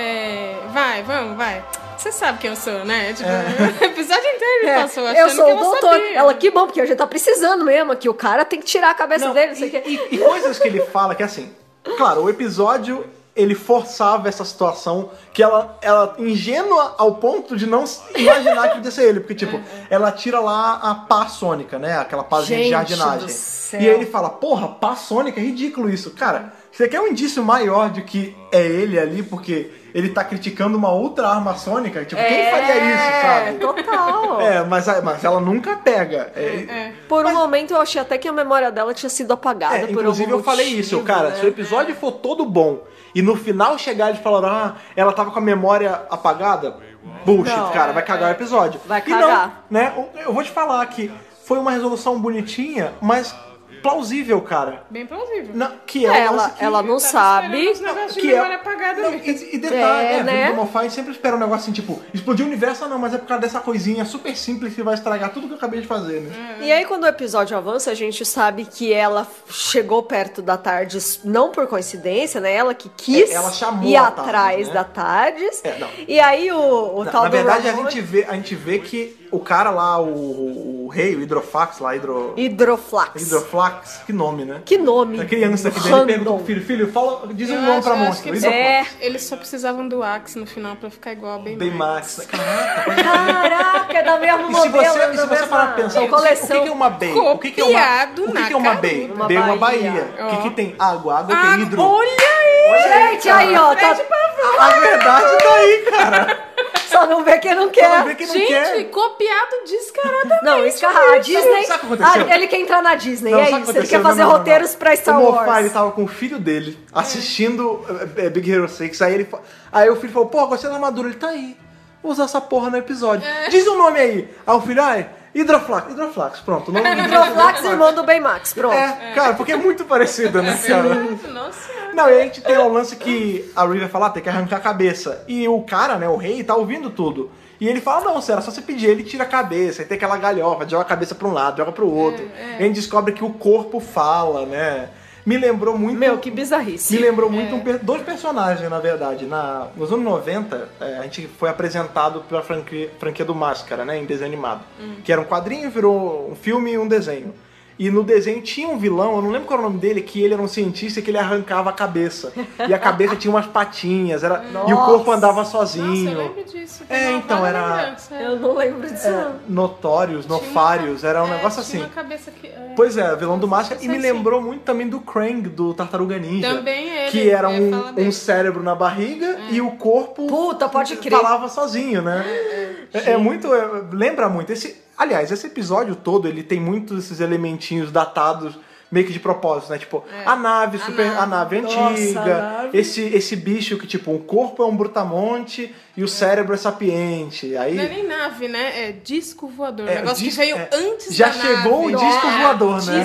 é, vai, vamos, vai. Você sabe quem eu sou, né? Tipo, o episódio inteiro ele É, passou achando eu sou que o ela doutor. sabia. Ela, que bom, porque a gente tá precisando mesmo, que o cara tem que tirar a cabeça Não, dele, não sei e, o quê. e- e coisas que ele fala que, assim, claro, o episódio, ele forçava essa situação que ela, ela ingênua ao ponto de não imaginar que podia ser ele. Porque, tipo, ela tira lá a pá sônica, né? Aquela pázinha de Gente jardinagem. do céu. E aí ele fala, porra, pá sônica, é ridículo isso. Cara, você quer um indício maior de que é ele ali, porque ele tá criticando uma outra arma sônica? Tipo, quem faria isso, sabe? É, total. É, mas, mas ela nunca pega. É, É. Por um momento eu achei até que a memória dela tinha sido apagada É, por inclusive algum eu falei motivo, isso, cara, né? se o episódio for todo bom e no final chegar e falaram, ah, ela tava com a memória apagada, bullshit, Não, cara, vai cagar o episódio. Vai E cagar. não, né, eu vou te falar que foi uma resolução bonitinha, mas plausível, cara. Bem plausível. Na- que é, É, um ela, lance que, ela não Eu tava sabe. esperando os negócios de que é- memória apagada não, mesmo. e, e detalhe, É, é, né? o Mofai sempre espera um negócio assim, tipo, explodir o universo, ah, não, mas é por causa dessa coisinha super simples que vai estragar tudo que eu acabei de fazer, né? E aí, quando o episódio avança, a gente sabe que ela chegou perto da Tardes não por coincidência, né? Ela que quis É, ela chamou ir a Tardes, atrás né? da Tardes. É, não. E aí, o, o Na, tal na do verdade, a Ramon- gente, vê, a gente vê que o cara lá, o, o, o rei, o Hidrofax lá, hidro, Hidroflax. Hidroflax, que nome, né? Que nome. A criança que dele Random. pergunta pro filho, filho, fala, diz um Eu nome acho- pra eu acho monstro. que eles, Hidroflax. É. eles só precisavam do Axe no final pra ficar igual a Baymax. Baymax. Caraca, pode crer. Caraca, é da mesma E se modelo, você, da e se você mesma parar pra pensar, o que, o coleção. que que é uma Bay? O que que é uma, Copiado o que na que é uma cara. Bay? Uma Bay é uma baía. baía. O que que tem? Água, água Ah, tem hidro. olha aí! Olha aí, Gente, aí, ó, tá... A verdade tá aí, cara. só não vê quem não Só quer. não vê quem não Gente, quer. copiado descaradamente. Não, isso que a Disney. Sabe o que aconteceu? Ah, ele quer entrar na Disney, Não, é sabe o isso. que Ele quer aconteceu? fazer Não, não, não, roteiros não. pra Star o Mofai, ele Wars. tava com o filho dele assistindo é, é, Big Hero seis. Aí, ele, fa- aí o filho falou, pô, gostei da armadura. Ele tá aí. Vou usar essa porra no episódio. Diz o nome aí. Aí o filho, ai, Hidroflax. Hidroflax, pronto. O nome do Hidroflax, irmão do Baymax, pronto. É, cara, porque é muito parecido, né, cara? Nossa. Não, e a gente tem o lance que a River fala, ah, tem que arrancar a cabeça. E o cara, né, o rei, tá ouvindo tudo. E ele fala, não, será só você pedir, ele tira a cabeça, aí tem aquela galhofa, joga a cabeça pra um lado, joga pro outro. E a gente descobre que o corpo fala, né? Me lembrou muito... Meu, que bizarrice. Me lembrou muito um per- dois personagens, na verdade. Na, nos anos noventa, é, a gente foi apresentado pela franquia, franquia do Máscara, né, em desenho animado. Que era um quadrinho, virou um filme e um desenho. E no desenho tinha um vilão, eu não lembro qual era o nome dele, que ele era um cientista que ele arrancava a cabeça. E a cabeça tinha umas patinhas, era, e o corpo andava sozinho. Nossa, eu lembro disso. É, Tem uma então, vaga era- lembrança, é. Eu não lembro disso, não. Notórios, nofários, era um É, negócio tinha assim. uma cabeça que... é. Pois é, vilão do Máscara. E me Sim, lembrou muito também do Krang, do Tartaruga Ninja. Também ele, Que era eu ia falar um, dele. um cérebro na barriga e o corpo Puta, pode crer. falava sozinho, né? É, é muito... é, lembra muito. Esse, aliás, esse episódio todo, ele tem muitos esses elementinhos datados meio que de propósito, né? Tipo, a nave, super, a nave, Nossa, antiga, a nave. Esse, esse bicho que, tipo, o corpo é um brutamonte e o cérebro é sapiente. Aí... Não é nem nave, né? É disco voador. É, um negócio disco- que veio é, antes já da chegou nave. o disco É, voador, né?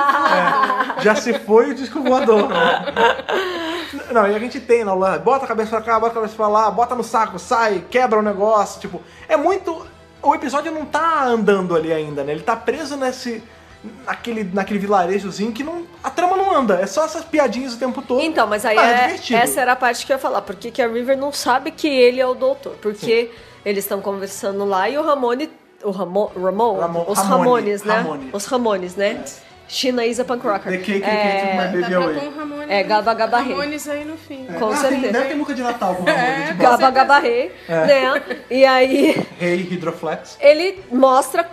É, já se foi o disco voador, né? Não, e a gente tem na Holanda, bota a cabeça pra cá, bota a cabeça pra lá, bota no saco, sai, quebra o negócio, tipo, é muito... O episódio não tá andando ali ainda, né? Ele tá preso nesse... Naquele, naquele vilarejozinho que não, a trama não anda, é só essas piadinhas o tempo todo. Então, mas aí Ah, é- divertido. essa era a parte que eu ia falar. Porque que a River não sabe que ele é o doutor. Porque eles estão conversando lá e o Ramone... O Ramo, Ramon? Ramo- os Ramone, Ramones, né? Ramone. Os Ramones, né? China is a punk rocker. The cake, the É, cake, my Dá baby pra away. pôr um Ramones, É, Gaba Gaba Rei. Ramones aí no fim. Com Ah, certeza. tem, deve ter música de Natal com o Ramon, É, tipo, Gaba Gaba Rei, né? E aí Rei Hidroflex. ele mostra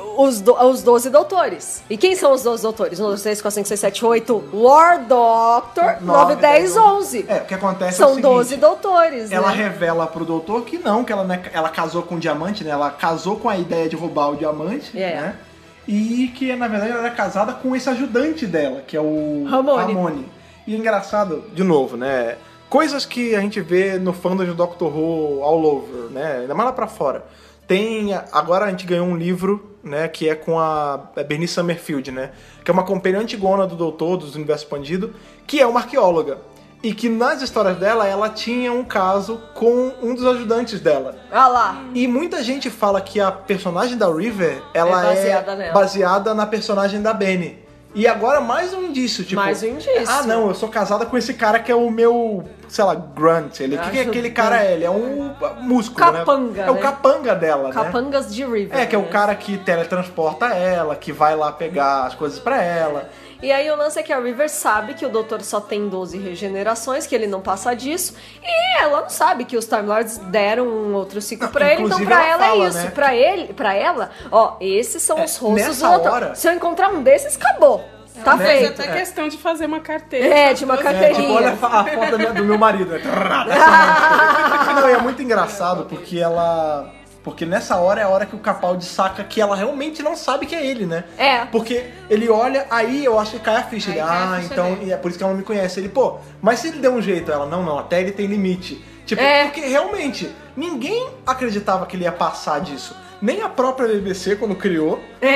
os, do, os doze doutores. E quem são os doze doutores? um, dois, três, quatro, cinco, seis, sete, oito. War Doctor, nove, dez, onze. É, o que acontece São é o seguinte, doze doutores, ela né? revela pro doutor que não, que ela, né, ela casou com o diamante, né? Ela casou com a ideia de roubar o diamante, É. né? E que, na verdade, ela era casada com esse ajudante dela, que é o Ramone. Ramone. E é engraçado, de novo, né? Coisas que a gente vê no fandom de Doctor Who all over, né? Ainda mais lá pra fora. Tem, agora a gente ganhou um livro, né, que é com a Bernice Summerfield, né, que é uma companheira antigona do Doutor, do Universo Expandido, que é uma arqueóloga. E que nas histórias dela, ela tinha um caso com um dos ajudantes dela. Ah lá. E muita gente fala que a personagem da River, ela É é baseada nela. baseada na personagem da Benny. E agora mais um indício, tipo... Mais um indício. Ah, não, eu sou casada com esse cara que é o meu, sei lá, grunt. Ele, o que, que aquele cara é? Ele é um músculo, Capanga, né? É o né? capanga dela, né? Capangas de River. É, que é o né? cara que teletransporta ela, que vai lá pegar as coisas pra ela. E aí o lance é que a River sabe que o doutor só tem doze regenerações, que ele não passa disso, e ela não sabe que os Time Lords deram um outro ciclo Não, pra ele, então inclusive pra ela ela fala, é isso. né, Pra ele, pra ela, ó, esses são É, os rostos do nessa doutor. hora- Se eu encontrar um desses, acabou. Tá Mas feito. até questão de fazer uma carteira. É, de uma Pra- É, carteirinha. tipo, olha a fa- a foto da minha- do meu marido. né? Não, e é muito engraçado porque ela... Porque nessa hora é a hora que o Capaldi saca que ela realmente não sabe que é ele, né? É. Porque ele olha, aí eu acho que cai a ficha. Aí Ele, cai a ah, ficha então dele. e é por isso que ela não me conhece. Ele, pô, mas se ele der um jeito, ela, não, não, até ele tem limite. Tipo, É. porque realmente, ninguém acreditava que ele ia passar disso. Nem a própria B B C quando criou,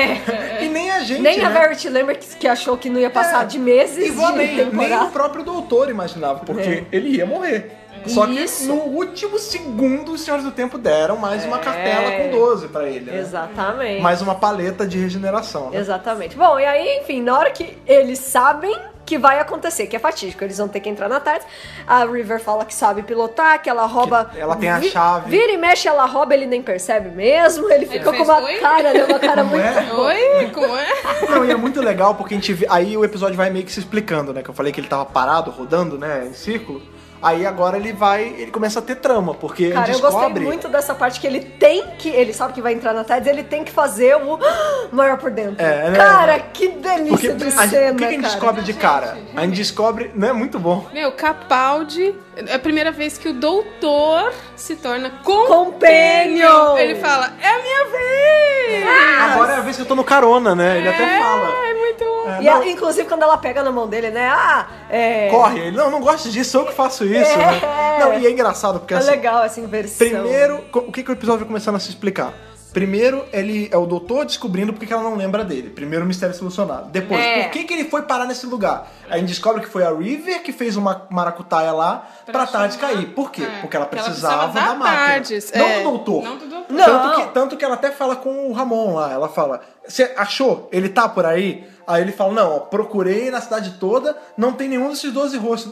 É. e nem a gente, Nem a né? Verity Lambert que achou que não ia passar É. de meses E vou de além, nem temporada. o próprio doutor imaginava, porque ele ia morrer. Só que Isso. no último segundo, os Senhores do Tempo deram mais uma cartela com doze pra ele. Né? Exatamente. Mais uma paleta de regeneração. Né? Exatamente. Bom, e aí, enfim, na hora que eles sabem que vai acontecer, que é fatídico, eles vão ter que entrar na tarde. A River fala que sabe pilotar, que ela rouba... Que ela tem a vi- chave. Vira e mexe, ela rouba, ele nem percebe mesmo. Ele fica com fez uma oi? cara, né? Uma cara Como muito... é? Oi? Como é? Não, e é muito legal porque a gente vê, aí o episódio vai meio que se explicando, né? Que eu falei que ele tava parado, rodando, né? Em círculo. Aí agora ele vai, ele começa a ter trama, porque Cara, ele eu gostei descobre... muito dessa parte que ele tem que... Ele sabe que vai entrar na tarde, ele tem que fazer o maior por dentro. É, né? Cara, que delícia Porque de a gente- cena, o que, que a gente cara. descobre de cara? A gente descobre, não é muito bom. Meu, Capaldi é a primeira vez que o doutor se torna Companion. companion. Ele fala, é a minha vez! Agora é a vez que eu tô no carona, né? Ele até fala. É muito bom. É, E não, a- inclusive quando ela pega na mão dele, né? Ah, é... corre. Ele, não, não gosto disso, eu que faço isso, É. né? Não, e é engraçado, porque É assim... legal essa inversão. Primeiro, co- o que, que o episódio vai começando a se explicar? Primeiro, ele é o doutor descobrindo porque que ela não lembra dele. Primeiro, o mistério solucionado. Depois, É. por que, que ele foi parar nesse lugar? Aí a gente descobre que foi a River que fez uma maracutaia lá pra, Pra Tardes chamar- cair. Por quê? é, Porque ela porque ela precisava, precisava da da máquina. Tardes, Não é. do doutor. Não do doutor. Não. Tanto que, tanto que ela até fala com o Ramon lá. Ela fala, você achou? Ele tá por aí? Aí ele fala, não, ó, procurei na cidade toda, não tem nenhum desses doze rostos.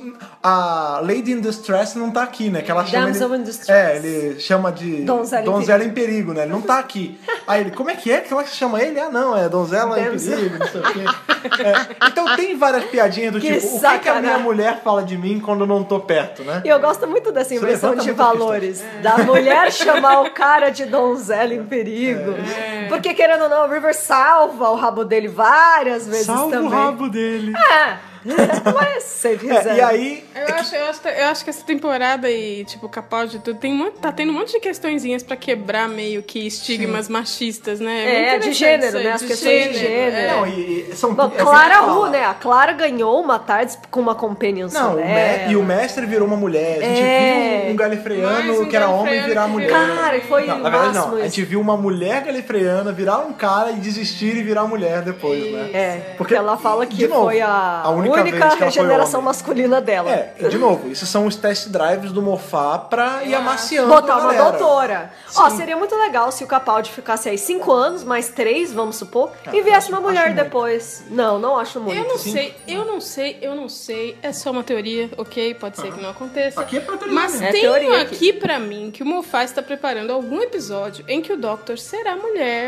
A Lady in Distress não tá aqui, né? Que ela chama Damsel ele, in Distress. É, ele chama de Donzela em Donzela em Perigo, né? Ele não tá aqui. Aí ele, como é que é? Como é que você chama ele? Ah, não, é Donzela em Damsel. Perigo, não sei o quê. É, então tem várias piadinhas do Que tipo, o que, que a sacanagem. minha mulher fala de mim quando eu não tô perto, né? E eu gosto muito dessa inversão levanta de muita valores. Da mulher chamar o cara de donzela em perigo. É. Porque, querendo ou não, o River salva o rabo dele várias vezes Salva também. o rabo dele. É. Mas sempre É, reserva. e aí, Eu acho, eu, acho, eu acho que essa temporada e, tipo, Capaldi, tudo, tem muito, tá tendo um monte de questõezinhas pra quebrar meio que estigmas machistas, né? É, muito de interessante gênero, isso aí, né? As questões de gênero. é. não, e, e são Bom, é, Clara sempre Ru, fala. né? A Clara ganhou uma tarde com uma companion só Não, o dela. me- e o mestre virou uma mulher. A gente É. viu um galifreano Mais um que era homem galifreano virar que mulher. virou- Cara, foi Não, o na verdade máximo não. A isso. gente viu uma mulher galifreana virar um cara e desistir e virar mulher depois, né? É, porque ela fala que de novo, foi a, a única única, vez que ela foi regeneração homem. masculina dela. É, e de novo, esses são os test drives do Moffat pra ir amaciando Botar a uma galera. doutora. Ó, seria muito legal se o Capaldi ficasse aí cinco anos, mais três, vamos supor, e viesse uma acho mulher muito. depois. Não, não acho muito. Eu não Sim. sei, eu não sei, eu não sei. É só uma teoria, ok? Pode ser que não aconteça. Aqui é pra teoria Mas mesmo. É tem teoria um aqui. aqui pra mim que o Moffat está preparando algum episódio em que o Doctor será mulher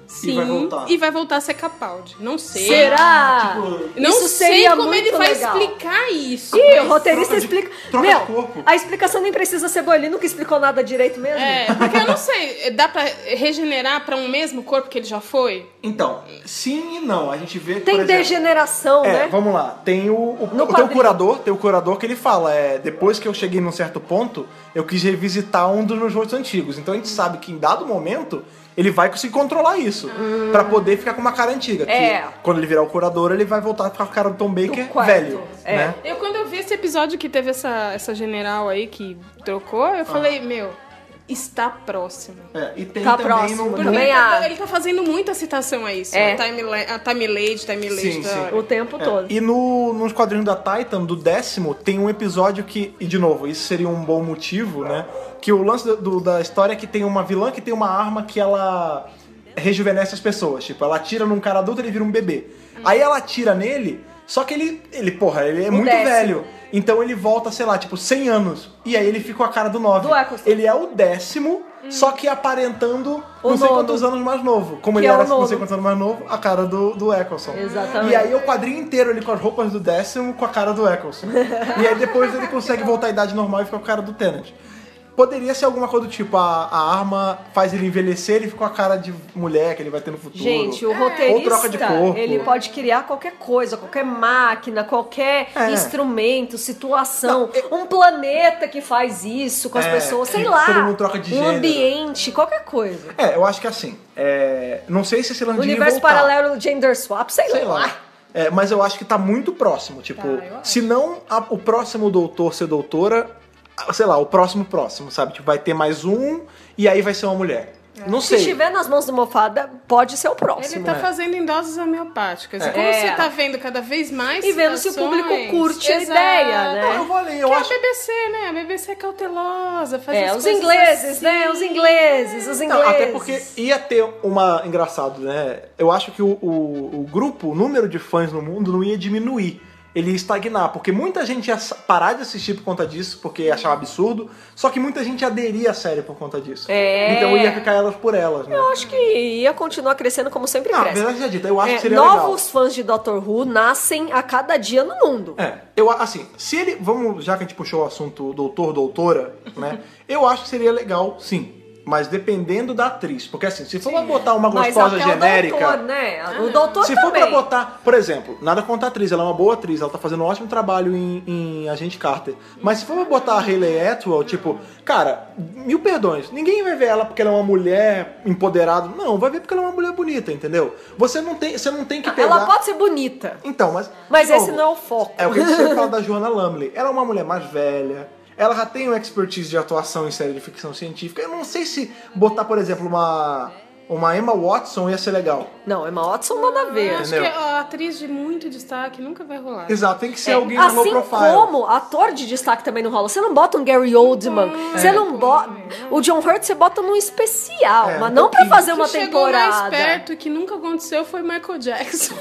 Sim, e vai voltar. e vai voltar a ser Capaldi. Não sei. Será? tipo, Não Isso sei seria como muito ele vai legal. explicar isso. Ih, o mas- roteirista troca de- explica. troca Meu, de corpo. a explicação nem precisa ser boa, ele nunca explicou nada direito mesmo. É, porque eu não sei, dá pra regenerar pra um mesmo corpo que ele já foi? Então, sim e não. A gente vê, Tem por exemplo, degeneração, É, né? vamos lá. Tem o, o, No o- tem o quadrinho. curador, tem o curador que ele fala, é, depois que eu cheguei num certo ponto, eu quis revisitar um dos meus rostos antigos. Então a gente sabe que em dado momento ele vai conseguir controlar isso pra poder ficar com uma cara antiga. Que É. quando ele virar o curador, ele vai voltar a ficar com a cara do Tom Baker quarto. velho, É. né? Eu, quando eu vi esse episódio que teve essa, essa general aí que trocou, eu falei, meu, está próximo. É, e tem Tá também próximo, no, Porque Também ele, tá, há. ele tá fazendo muita citação a isso. É. A time, la- a time lady, time lady. Sim, da sim. hora. O tempo É, todo. E no, nos quadrinhos da Titan, do décimo, tem um episódio que, e de novo, isso seria um bom motivo, né? Que o lance do, do- da história é que tem uma vilã que tem uma arma que ela rejuvenesce as pessoas. Tipo, ela atira num cara adulto e ele vira um bebê. Aí ela atira nele, só que ele, ele porra, ele é muito décimo. velho. Então ele volta, sei lá, tipo, cem anos. E aí ele fica com a cara do nove. Do Eccleston. Ele é o décimo, só que aparentando O não sei nono. quantos anos mais novo. Como Que ele é o era não nono. sei quantos anos mais novo, a cara do, do Eccleston. Exatamente. E aí o quadrinho inteiro ele com as roupas do décimo com a cara do Eccleston. E aí depois ele consegue voltar à idade normal e fica com a cara do Tennant. Poderia ser alguma coisa do tipo, a, a arma faz ele envelhecer, ele fica com a cara de mulher que ele vai ter no futuro. Gente, o Ou roteirista, troca de corpo. ele pode criar qualquer coisa, qualquer máquina, qualquer É. instrumento, situação, um planeta que faz isso com as É, pessoas, sei que lá, todo mundo troca de um gênero. ambiente, qualquer coisa. É, eu acho que assim, é, não sei se esse Landini Universo voltar. paralelo gender swap, sei, Sei lá. lá. É, mas eu acho que tá muito próximo. Tipo, Tá, eu acho. se não a- o próximo doutor ser doutora, sei lá, o próximo próximo, sabe? Tipo, vai ter mais um e aí vai ser uma mulher. Não Se sei. estiver nas mãos do Mofada, pode ser o próximo. Ele tá né? fazendo em doses homeopáticas. É. E como É. você tá vendo cada vez mais E vendo se o citações, público curte a exato. ideia, né? Não, eu vou além, eu Que acho. é a B B C, né? A B B C é cautelosa, faz É, as os coisas ingleses, assim. né? Os ingleses, os Não, ingleses. até porque ia ter uma. Engraçado, né? Eu acho que o, o, o grupo, o número de fãs no mundo não ia diminuir. Ele ia estagnar, porque muita gente ia sa- parar de assistir por conta disso, porque achava absurdo, só que muita gente aderia à série por conta disso. É. Então ia ficar elas por elas, né? Eu acho que ia continuar crescendo como sempre Não, cresce. verdade já dita, eu acho É, que seria novos fãs de Doctor Who nascem a cada dia no mundo. legal. É, eu assim, se ele. Vamos, já que a gente puxou o assunto doutor, doutora, né? Eu acho que seria legal, sim. Mas dependendo da atriz. Porque assim, se for pra botar uma Mas gostosa até genérica. o doutor, né? O doutor Se também. for pra botar, por exemplo, nada contra a atriz, ela é uma boa atriz, ela tá fazendo um ótimo trabalho em, em Agente Carter. Mas se for pra botar a Hayley Atwell, tipo, cara, mil perdões, ninguém vai ver ela porque ela é uma mulher empoderada. Não, vai ver porque ela é uma mulher bonita, entendeu? Você não tem, você não tem que pegar. Ela pode ser bonita, Então, mas. mas de esse novo, não é o foco. É o que a gente sempre fala da Joanna Lumley. Ela é uma mulher mais velha. Ela já tem uma expertise de atuação em série de ficção científica. Eu não sei se botar, por exemplo, uma, uma Emma Watson ia ser legal. Não, Emma Watson nada a ver. Acho Entendeu? que a atriz de muito destaque nunca vai rolar. Exato, tem que ser É, alguém low assim profile. como ator de destaque também não rola. Você não bota um Gary Oldman, você não bota. O John Hurt você bota num especial, É, mas um não pra pouquinho. fazer O uma que chegou temporada. mais perto, que nunca aconteceu, foi Michael Jackson.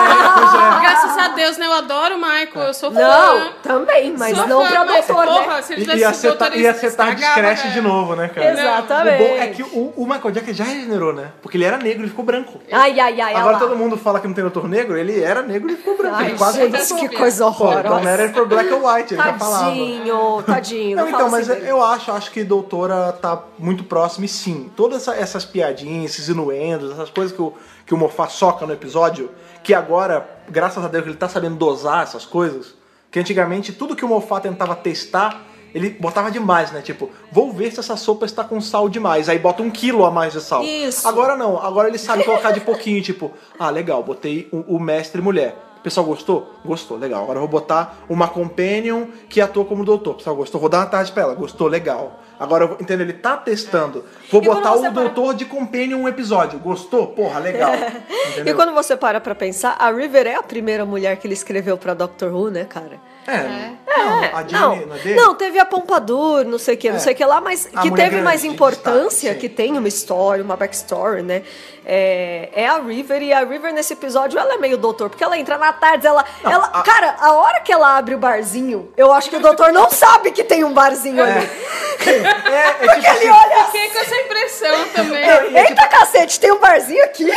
é. Graças a Deus, né? Eu adoro o Michael, eu sou fã. Não, também, mas Sou não fã, pra mas, doutor, porra, né? se ele I- tivesse Ia sido ser, doutor, ta- ele ia ser tarde de estragava, creche né? de novo, né, cara? Exatamente. O bom é que o, o Michael Jackson já regenerou, né? Porque ele era negro e ficou branco. Ai, ai, ai, Agora ai. todo mundo fala que não tem doutor negro, ele era negro e ficou branco. Ai, ele quase foi gente, doutor. que coisa Pô, então horrorosa. era for black or white, ele já falava. Tadinho, tadinho. Não, Não, então, fala mas assim dele. eu acho, acho que Doutora tá muito próximo e sim. Todas essa- essas piadinhas, esses inuendos, essas coisas que o, que o Moffat soca no episódio, que agora, graças a Deus, ele tá sabendo dosar essas coisas, que antigamente tudo que o Moffat tentava testar, ele botava demais, né? Tipo, vou ver se essa sopa está com sal demais. Aí bota um quilo a mais de sal. Isso. Agora não, agora ele sabe colocar de pouquinho, tipo, ah, legal, botei o, o mestre mulher. O pessoal gostou? Gostou, legal. Agora eu vou botar uma companion que atua como doutor. O pessoal gostou? Vou dar uma tarde pra ela. Gostou? Legal. Agora, eu vou, entendeu? Ele tá testando. Vou E quando botar você o para- doutor de companion um episódio. Gostou? Porra, legal. E Entendeu? quando você para pra pensar, a River é a primeira mulher que ele escreveu pra Doctor Who, né, cara? É. Não, a Não, Jenny, não é dele? não, teve a Pompadour, não sei o que, não É. sei o que lá, mas A que mulher teve grande, mais de importância, destaque, sim. que tem uma história, uma backstory, né? É, é a River, e a River nesse episódio, ela é meio doutor, porque ela entra na tarde, ela... Não, ela a- Cara, a hora que ela abre o barzinho, eu acho que o doutor não sabe que tem um barzinho ali. É, é Porque tipo ele assim, olha Fiquei com essa impressão também. assim, eita cacete, tem um barzinho aqui.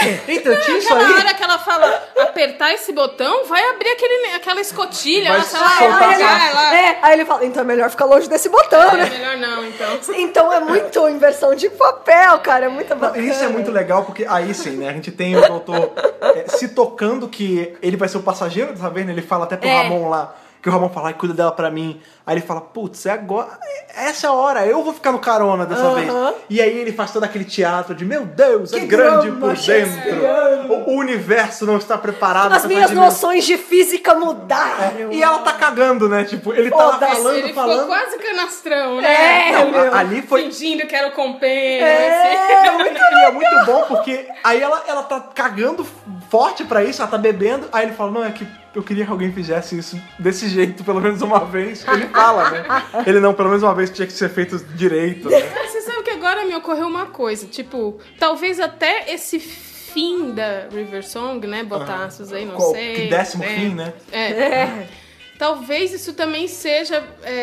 Twitter tinha isso Aquela aí? hora que ela fala, apertar esse botão, vai abrir aquele, aquela escotilha. Vai Ela fala, soltar "Ah, a vai caixa." lá. É, aí ele fala, então é melhor ficar longe desse botão, É né? melhor não, então. Então é muito inversão de papel, cara. É muito Não, bacana. isso é muito legal, porque aí sim, né? A gente tem o doutor é, se tocando que ele vai ser o passageiro dessa vez, né? Ele fala até pro É. Ramon lá, que o Ramon fala, ai, cuida dela pra mim. Aí ele fala, putz, é agora, essa é a hora, eu vou ficar no carona dessa Aham. vez. E aí ele faz todo aquele teatro de, meu Deus, é Que grande drama, por dentro. O, o universo não está preparado As pra minhas essa dimensão. noções de física mudaram. E ela tá cagando, né? Tipo, ele tá lá Foda-se, falando, Ele falando. ficou quase canastrão, né? É, Não, meu. a- ali foi. Fingindo que era o companheiro, É, assim. muito E é muito bom porque aí ela, ela tá cagando forte pra isso, ela tá bebendo, aí ele fala, não, é que eu queria que alguém fizesse isso desse jeito, pelo menos uma vez. Ele fala, né? Ele não, pelo menos uma vez tinha que ser feito direito. Né? Mas você sabe que agora me ocorreu uma coisa, tipo, talvez até esse fim da River Song, né, botaços aí, não Qual- sei. que décimo né? fim, né? É. Talvez isso também seja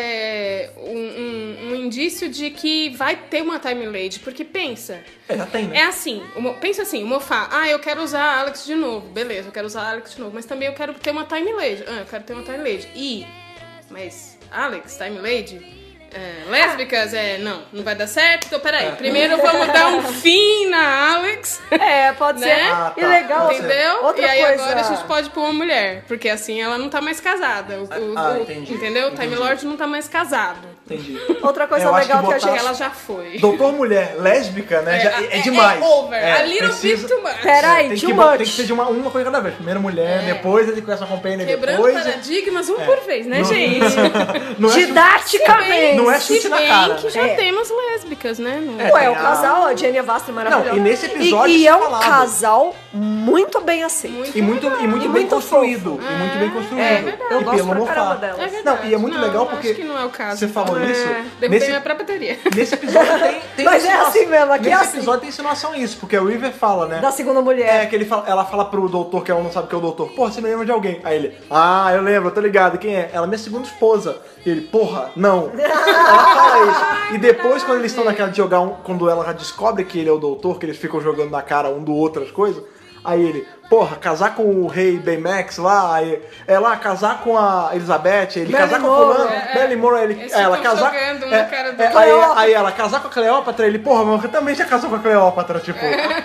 é, um, um- um indício de que vai ter uma time lady, porque pensa, É, já tem, né? é assim, o Mo- pensa assim, o Moffat, ah, eu quero usar a Alex de novo, beleza, eu quero usar a Alex de novo, mas também eu quero ter uma time lady, ah, eu quero ter uma time lady, e, mas Alex, time lady, é, lésbicas, é, não, não vai dar certo, então peraí, primeiro vamos dar um fim na Alex, É, pode Né? ser. Ah, tá. E legal, entendeu? Outra e aí coisa... agora a gente pode pôr uma mulher, porque assim ela não tá mais casada, o, o- Ah, o- entendi. entendeu? O Entendi. Time Lord não tá mais casado, Entendi. Outra coisa Eu acho legal que que, eu botar- achei... ela já foi. Doutor Mulher lésbica, né? já- é, demais. É over, É, a little precisa- bit too much. Peraí, tem, too que, much. tem que ser de uma, uma coisa cada vez. Primeiro mulher, depois ele conhece a companhia, Quebrando depois... paradigmas um por vez, né, gente? Não é, Didaticamente. Não é Se chute na bem cara, que né? já É. temos lésbicas, né? No- É, Ué, tem o a- casal, a Jenny e a Vasta é maravilhosa. Não, e nesse episódio E, e isso é um falado. casal muito bem aceito. Muito E muito, e muito E bem muito construído. fofo. E muito bem construído. É verdade. Eu E gosto pelo pra Moffat. caramba delas. É verdade. Não, e é muito Não, legal porque acho que não é o caso. você falou É. isso. Derrubei Nesse, minha própria teoria. nesse episódio tem, tem Mas é insinuação- assim mesmo, aqui é Nesse assim. episódio tem insinuação a isso, porque a River fala, né? Da segunda É, mulher. que ele fala, ela fala pro doutor, que ela não sabe que é o doutor, porra, você me lembra de alguém? Aí ele, ah, eu lembro, eu tô ligado, quem é? Ela é minha segunda esposa. E ele, porra, não. Ela fala isso. E depois, quando eles estão naquela de jogar, um, quando ela já descobre que ele é o doutor, que eles ficam jogando na cara um do outro as coisas, aí ele, porra, casar com o rei Baymax lá, aí, é lá, casar com a Elizabeth, ele Marilyn casar com a Monroe, fulano, é, Marilyn Monroe, ele, eles ela ficam casar... jogando um é, na cara do é, outro. aí, aí ela casar com a Cleópatra, ele, porra, mas você também já casou com a Cleópatra, tipo...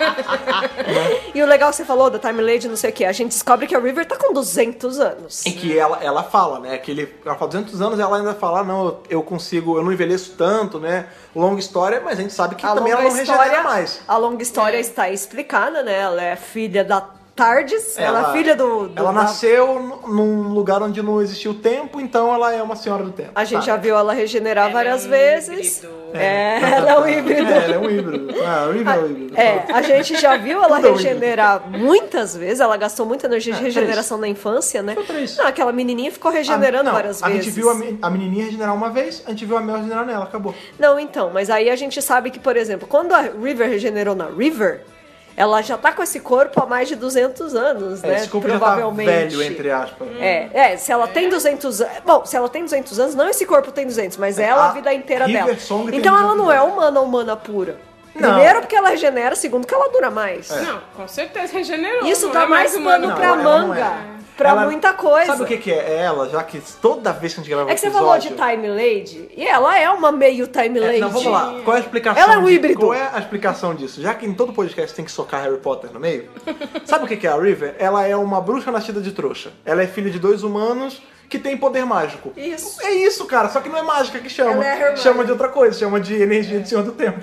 E o legal que você falou da Time Lady, não sei o que, a gente descobre que a River tá com duzentos anos. Em que ela, ela fala, né? Que ele, ela fala duzentos anos, ela ainda fala, não, eu, eu consigo, eu não envelheço tanto, né? Longa história, mas a gente sabe que A também ela longa não regenera história, mais. a longa história É. está explicada, né? Ela é filha da Tardes, ela, é filha do... do Ela da- nasceu n- num lugar onde não existiu tempo, então ela é uma senhora do tempo. A gente Tá. já viu ela regenerar Ela várias é um vezes. híbrido. É, ela é um híbrido. É, ela é um híbrido. Ah, o híbrido é um híbrido. É, a gente já viu ela Tudo é um regenerar muitas vezes, ela gastou muita energia de É, regeneração na infância, né? Foi três. Não, aquela menininha ficou regenerando Ah, não, várias a vezes. gente viu a, me- a menininha regenerar uma vez, a gente viu a Mel regenerar nela, acabou. Não, então, mas aí a gente sabe que, por exemplo, quando a River regenerou na River, ela já tá com esse corpo há mais de duzentos anos, É, né? esse corpo já tá Provavelmente. velho, entre aspas. É, é, se ela tem duzentos anos. Bom, se ela tem duzentos anos, não esse corpo tem duzentos, mas ela, a a vida inteira River dela. Song tem Então ela não é duzentos humana, humana pura. Não. Primeiro porque ela regenera, segundo que ela dura mais. Não, com certeza regenerou. Isso não dá é mais humano. pano Não, pra ela não manga, é. pra Ela- muita coisa. Sabe o que, que é ela? Já que toda vez que a gente grava É que você episódio... falou de Time Lady, e ela é uma meio Time É, Lady. não, vamos lá. Qual é a explicação? Ela é um de- híbrido. Qual é a explicação disso? Já que em todo podcast tem que socar Harry Potter no meio, sabe o que que é a River? Ela é uma bruxa nascida de trouxa. Ela é filha de dois humanos que tem poder mágico. Isso. É isso, cara. Só que não é mágica que chama. Ela é a Hermione. Chama de outra coisa. Chama de energia de Senhor do Tempo.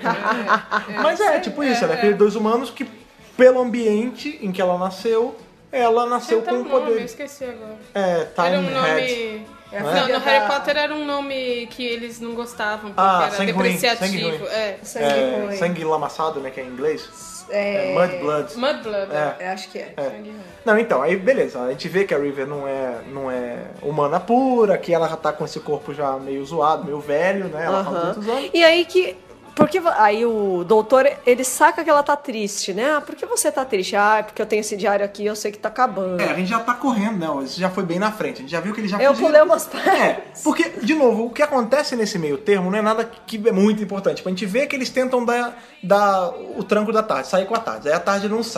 Mas é, tipo isso. Ela é filha de dois humanos que, pelo ambiente em que ela nasceu, ela nasceu Tem com até um um nome, eu poder. esqueci agora. É, Time Era um Head. nome... É a Não, filha no Harry da- Potter era um nome que eles não gostavam, porque Ah, era sangue ruim, depreciativo. sangue ruim. É. Sangue É, ruim. sangue lamaçado, né? Que é em inglês. É, É Mud Blood. Mudblood. É. eu acho que é. É. Sangue ruim. Não, então, aí beleza, a gente vê que a River não é, não é humana pura, que ela já tá com esse corpo já meio zoado, meio velho, né? Ela faz Aham. muitos anos. E aí que. Porque aí o doutor, ele saca que ela tá triste, né? Ah, por que você tá triste? Ah, é porque eu tenho esse diário aqui e eu sei que tá acabando. É, a gente já tá correndo, né? Isso já foi bem na frente, a gente já viu que ele já Eu fugiu. pulei umas É, partes. porque, de novo, o que acontece nesse meio termo não é nada que é muito importante. Tipo, a gente vê que eles tentam dar, dar o tranco da tarde, sair com a tarde. Aí a tarde não sai.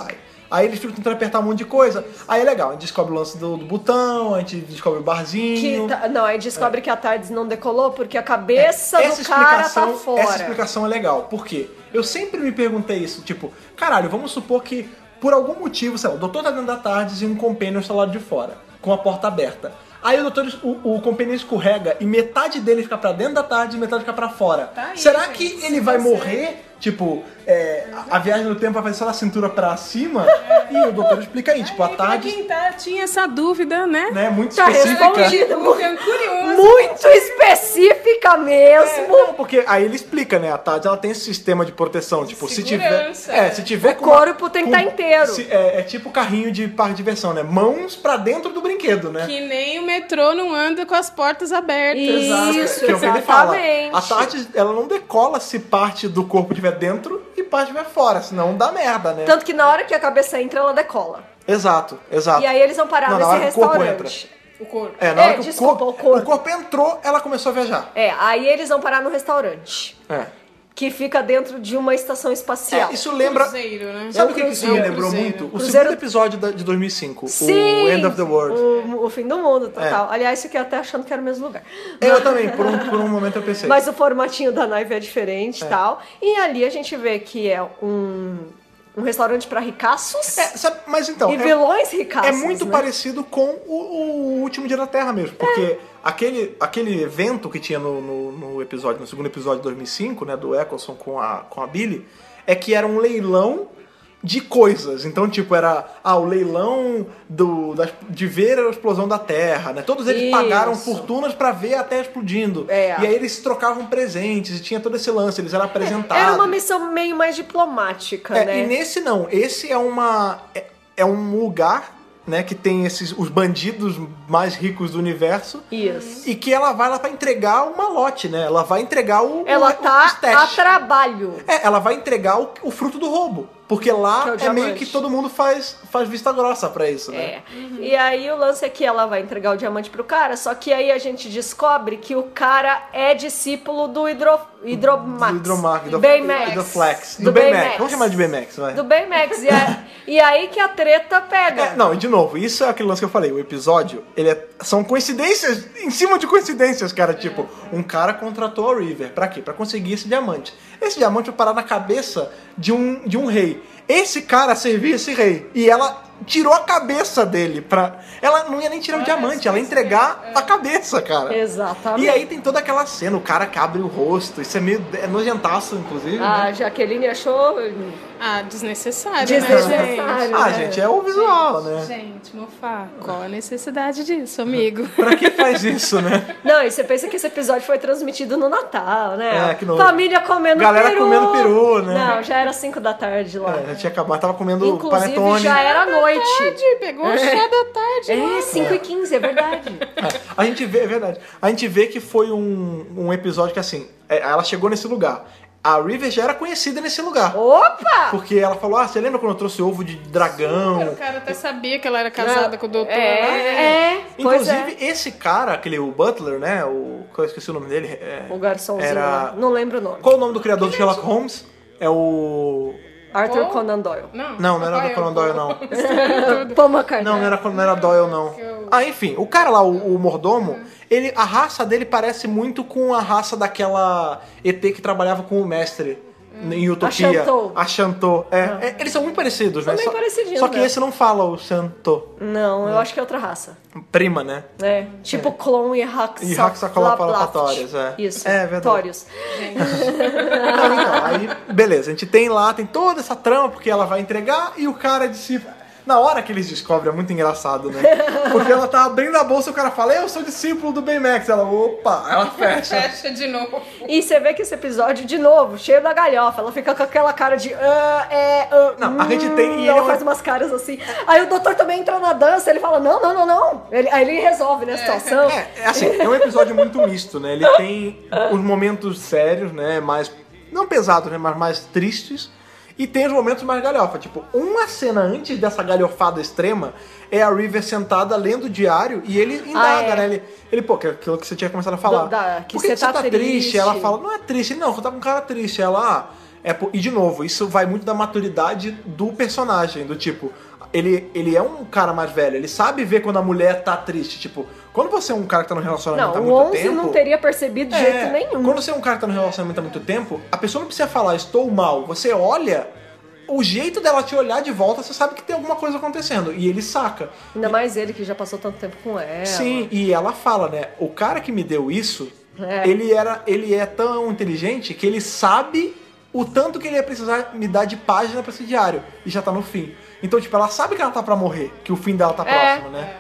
Aí eles ficam tentando apertar um monte de coisa. Aí é legal, a gente descobre o lance do, do botão, a gente descobre o barzinho. Que tá- não, aí descobre que a TARDIS não decolou porque a cabeça Essa do cara tá explicação, fora. essa explicação é legal. Por quê? Eu sempre me perguntei isso, tipo, caralho, vamos supor que por algum motivo, sei lá, o doutor tá dentro da TARDIS e um companion está lá de fora, com a porta aberta. Aí o doutor, o, o companion escorrega e metade dele fica pra dentro da TARDIS e metade fica pra fora. Tá aí, Será gente, que se ele vai você- morrer? Tipo, é, a, a viagem no tempo vai fazer só da cintura pra cima? E o doutor explica aí, tipo, a Aí, pra TARDIS, quem tá, tinha essa dúvida, né? né, muito Tá específica. respondido. Fica curioso. Muito específica É, mesmo. não, porque aí ele explica, né? A TARDIS ela tem esse sistema de proteção. Tipo, se tiver. Segurança. É, se tiver O com uma- corpo tem que com- tá inteiro. se- é, é tipo carrinho de parque de diversão, né? Mãos pra dentro do brinquedo, né? Que nem o metrô não anda com as portas abertas. Isso, que é o que ele fala. exatamente. A TARDIS, ela não decola se parte do corpo estiver dentro e parte estiver fora, senão dá merda, né? Tanto que na hora que a cabeça entra, ela decola. Exato, exato. E aí eles vão parar Não, na nesse hora que o corpo restaurante. O corpo. É, na É, hora que desculpa, o, o corpo. o corpo entrou, ela começou a viajar. É, aí eles vão parar no restaurante. É. Que fica dentro de uma estação espacial. É, isso lembra. Cruzeiro, né? Sabe É o um que, que isso me cruzeiro. lembrou Cruzeiro. muito? O Cruzeiro- segundo episódio da- de dois mil e cinco, Sim! o End of the World. O, o fim do mundo, total. É. Aliás, fiquei até achando que era o mesmo lugar. Eu também, por um, por um momento eu pensei. Mas o formatinho da nave é diferente e tal. E ali a gente vê que é um, um restaurante pra ricaços É, sabe, mas então. e é- vilões ricaços. É muito né? parecido com o, o Último Dia da Terra mesmo, porque aquele, aquele evento que tinha no, no, no episódio, no segundo episódio de dois mil e cinco, né, do Eccleston com a, com a Billy, é que era um leilão de coisas. Então, tipo, era ah, o leilão do, da, de ver a explosão da Terra, né? Todos eles Isso. pagaram fortunas pra ver a Terra explodindo. É. E aí eles trocavam presentes e tinha todo esse lance, eles eram apresentados. Era uma missão meio mais diplomática, É, né? E nesse não, esse é uma é, é um lugar, né, que tem esses os bandidos mais ricos do universo. Isso. E que ela vai lá pra entregar uma lote, né? Ela vai entregar o Ela o, tá o stash. a trabalho. É, ela vai entregar o, o fruto do roubo, porque lá Que é o é, diamante. meio que todo mundo faz faz vista grossa pra isso, né? É. E aí o lance é que ela vai entregar o diamante pro cara, só que aí a gente descobre que o cara é discípulo do Hidro, Hidromax. Do Hidromax, do, Baymax. do Flex, do, Do Baymax. Baymax. Vamos chamar de Baymax, vai. Do Baymax. E, é- e aí que a treta pega. É, não, e de novo, isso é aquele lance que eu falei, o episódio, ele é, são coincidências em cima de coincidências, cara, tipo, um cara contratou a River, pra quê? Pra conseguir esse diamante. Esse diamante vai parar na cabeça de um, de um rei. Esse cara servia esse rei, e ela tirou a cabeça dele pra... Ela não ia nem tirar o diamante, ela ia entregar a cabeça, cara. Exatamente. E aí tem toda aquela cena, o cara que abre o rosto, isso é meio é nojentaço, inclusive, né? A Jaqueline achou Ah, desnecessário, desnecessário. Ah, né? gente, é o visual, né? né? Gente, Mofá, qual a necessidade disso, amigo? Pra que faz isso, né? Não, e você pensa que esse episódio foi transmitido no Natal, né? É, que no- Família comendo Galera peru. comendo peru, né? Não, já era cinco da tarde lá. É, já tinha acabado, tava comendo Inclusive, panetone. já era noite. Tarde, pegou o chá da tarde. É, cinco e quinze, é verdade. É, a gente vê, é verdade. A gente vê que foi um, um episódio que assim, é, ela chegou nesse lugar. A River já era conhecida nesse lugar. Opa! Porque ela falou: ah, você lembra quando eu trouxe ovo de dragão? O cara até sabia que ela era casada com o doutor. É, né? é, pois Inclusive, é. esse cara, aquele o Butler, né? O, eu esqueci o nome dele. É, O garçomzinho era... lá. Não lembro o nome. Qual o nome do criador de Sherlock Holmes? É o. Arthur Paul? Conan Doyle. Não, Não, não era Papai, do Conan eu- Doyle, não. Paul McCartney. Não, não era, não era Doyle, não. Ah, enfim, o cara lá, o, o mordomo, ele, a raça dele parece muito com a raça daquela E T que trabalhava com o mestre em Utopia. A Chantou. A Chantou. É, é, eles são muito parecidos, São né? bem Só- parecidinhos, Só que né? esse não fala o Chantou. Não, eu acho que é outra raça. Prima, né? É, tipo clone e E Haxacolapatorius. Haxacolapatorius, é. Isso, É verdade. Tórios. Não, então, aí, beleza, a gente tem lá, tem toda essa trama, porque ela vai entregar e o cara é discípulo. Na hora que eles descobrem, é muito engraçado, né? Porque ela tá abrindo a bolsa e o cara fala, eu sou discípulo do Baymax. Ela, opa, ela fecha. Fecha de novo. E você vê que esse episódio, de novo, cheio da galhofa. Ela fica com aquela cara de. Ah, é, ah, Não, a gente tem- hum", e ela ele é faz uma- umas caras assim. Aí o doutor também entra na dança, ele fala: não, não, não, não. Ele, aí ele resolve, né, a situação. É, é assim, é um episódio muito misto, né? Ele tem os momentos sérios, né? Mais. Não pesados, né? Mas mais tristes. E tem os momentos mais galhofa. Tipo, uma cena antes dessa galhofada extrema é a River sentada lendo o diário e ele indaga, Ah, é. né? Ele, ele, pô, que é aquilo que você tinha começado a falar. Da- que Por que, você que você tá tá triste? triste? Ela fala, não é triste, não, eu tá com cara triste. Ela, ah, É, po- e de novo, isso vai muito da maturidade do personagem, do tipo, ele, ele é um cara mais velho, ele sabe ver quando a mulher tá triste, tipo, quando você é um cara que tá no relacionamento Não, há o muito onze tempo... não teria percebido de É, jeito nenhum. Quando você é um cara que tá no relacionamento há muito tempo, a pessoa não precisa falar, estou mal, você olha, o jeito dela te olhar de volta, você sabe que tem alguma coisa acontecendo, e ele saca. Ainda mais ele que já passou tanto tempo com ela. Sim, e ela fala, né, o cara que me deu isso, É. ele, era, ele é tão inteligente que ele sabe o tanto que ele ia precisar me dar de página pra esse diário. E já tá no fim. Então, tipo, ela sabe que ela tá pra morrer, que o fim dela tá É. próximo, né?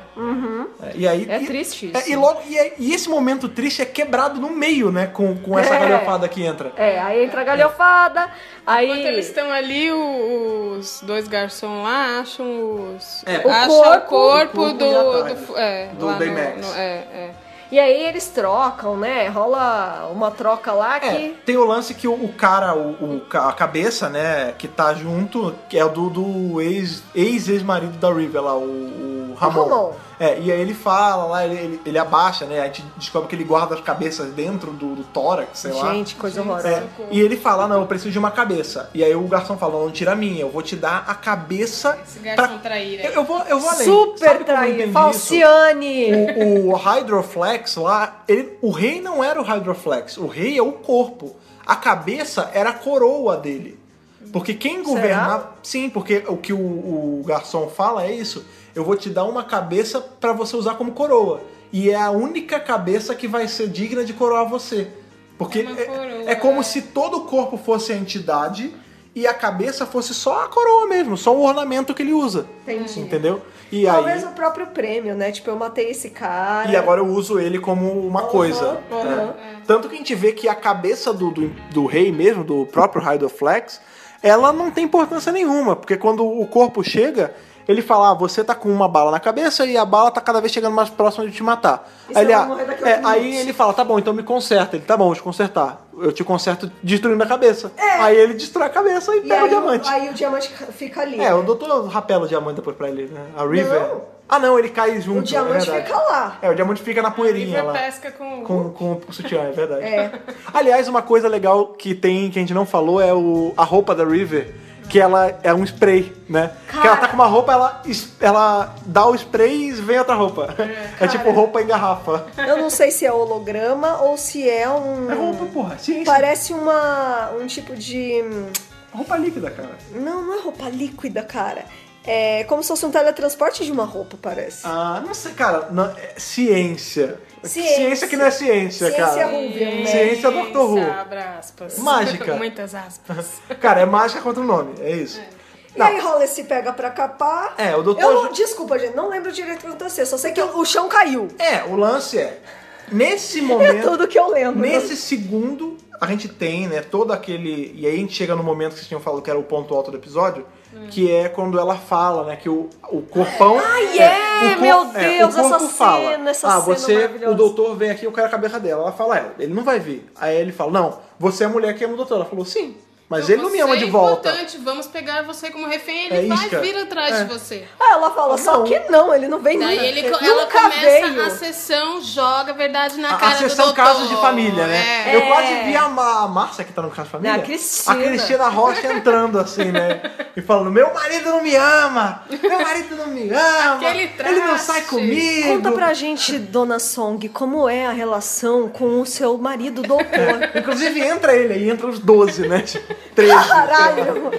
É, e aí, É e- triste é, isso. e, logo, e, é- e esse momento triste é quebrado no meio, né? Com, com essa É. galhofada que entra. É, aí entra a galhofada, aí... Enquanto eles estão ali, o- os dois garçons lá acham os. É, o acham corpo- o corpo, o corpo do. já tá, do é, do lá no- Baymax. no- é, é. E aí eles trocam, né? Rola uma troca lá É, que... tem o lance que o, o cara, o, o ca- a cabeça, né, que tá junto, que é o do, do ex, ex-ex-marido da River lá, o, o Ramon. Ramon. É, e aí ele fala lá, ele, ele, ele abaixa, né, a gente descobre que ele guarda as cabeças dentro do, do tórax, sei lá. Gente, coisa horrorosa. É, e ele fala, não, eu preciso de uma cabeça. E aí o garçom fala, não, não tira a minha, eu vou te dar a cabeça... Esse garçom traíra. Eu, eu vou, eu vou além. Sabe Super como eu traído, entendi Falciane! isso? O, o Hydroflex lá, ele, o rei não era o Hydroflex, o rei é o corpo. A cabeça era a coroa dele. Porque quem governava... Sim, porque o que o, o garçom fala é isso. Eu vou te dar uma cabeça pra você usar como coroa. E é a única cabeça que vai ser digna de coroar você. Porque É uma coroa, é, é como é. se todo o corpo fosse a entidade e a cabeça fosse só a coroa mesmo, só o ornamento que ele usa. Entendi. Entendeu? E Talvez aí... o próprio prêmio, né? Tipo, eu matei esse cara. E agora eu uso ele como uma coisa. aham. né? Tanto que a gente vê que a cabeça do, do, do rei mesmo, do próprio Hydroflex, ela não tem importância nenhuma, porque quando o corpo chega, ele fala, ah, você tá com uma bala na cabeça e a bala tá cada vez chegando mais próxima de te matar. E Aí, você ele, vai ah, morrer daqui a é, oito aí minutos. ele fala, tá bom, então me conserta. Ele, tá bom, vou te consertar. Eu te conserto destruindo a cabeça. Aí ele destrói a cabeça e, E pega aí, o diamante. aí o diamante fica ali. É, né? o doutor rapela o diamante depois pra ele, né? A River... Não. Ah, não, ele cai junto, O diamante é verdade. fica lá. É, o diamante fica na poeirinha River lá. pesca com. Com, com o sutiã, é verdade. É. Aliás, uma coisa legal que tem, que a gente não falou, é o, a roupa da River, que ela é um spray, né? Cara. Que ela tá com uma roupa, ela, es- ela dá o spray e vem outra roupa. É, tipo roupa em garrafa. Eu não sei se é holograma ou se é um... É roupa, porra, ciência. Parece uma... um tipo de... Roupa líquida, cara. Não, não é roupa líquida, cara. É como se fosse um teletransporte de uma roupa, parece. Ah, não sei, cara. Não, é ciência. Ciência. que não é ciência, Ciência cara. Rubian, né? Ciência é doutor Who. Abre aspas. Mágica. Muitas aspas. Cara, é mágica contra o nome, é isso. E Não. aí rola esse pega pra capar. É, o doutor... Eu não, desculpa, gente, não lembro direito o que aconteceu. Só sei que o chão caiu. É, o lance é... Nesse É momento... tudo que eu lembro. Nesse segundo, a gente tem, né, todo aquele... E aí a gente chega no momento que vocês tinham falado que era o ponto alto do episódio, que é quando ela fala, né, que o, o corpão... Ai, é, o meu o Deus, corpo essa fala, cena, essa ah, cena você, maravilhosa. o doutor vem aqui, eu quero a cabeça dela. Ela fala, é, ele não vai vir. Aí ele fala, não, você é a mulher que ama o doutor. Ela falou, sim, mas ele não me ama Você de é volta. importante, vamos pegar você como refém, ele É vai isca. vir atrás É. de você. Ah, ela fala, só Não. que não, ele não vem Daí nunca. ele, Nunca ela começa veio. a sessão, joga a verdade na A, cara a do sessão doutor. Casos de Família, né? É. Eu quase vi a, Ma- a Márcia, que tá no Caso de Família. Não, a Cristina. A Cristina Rocha entrando assim, né? E falando, meu marido não me ama! Meu marido não me ama! Aquele Ele não traste. sai comigo! Conta pra gente, Dona Song, como é a relação com o seu marido doutor. Inclusive entra ele aí, entra os doze, né? treze. Caralho!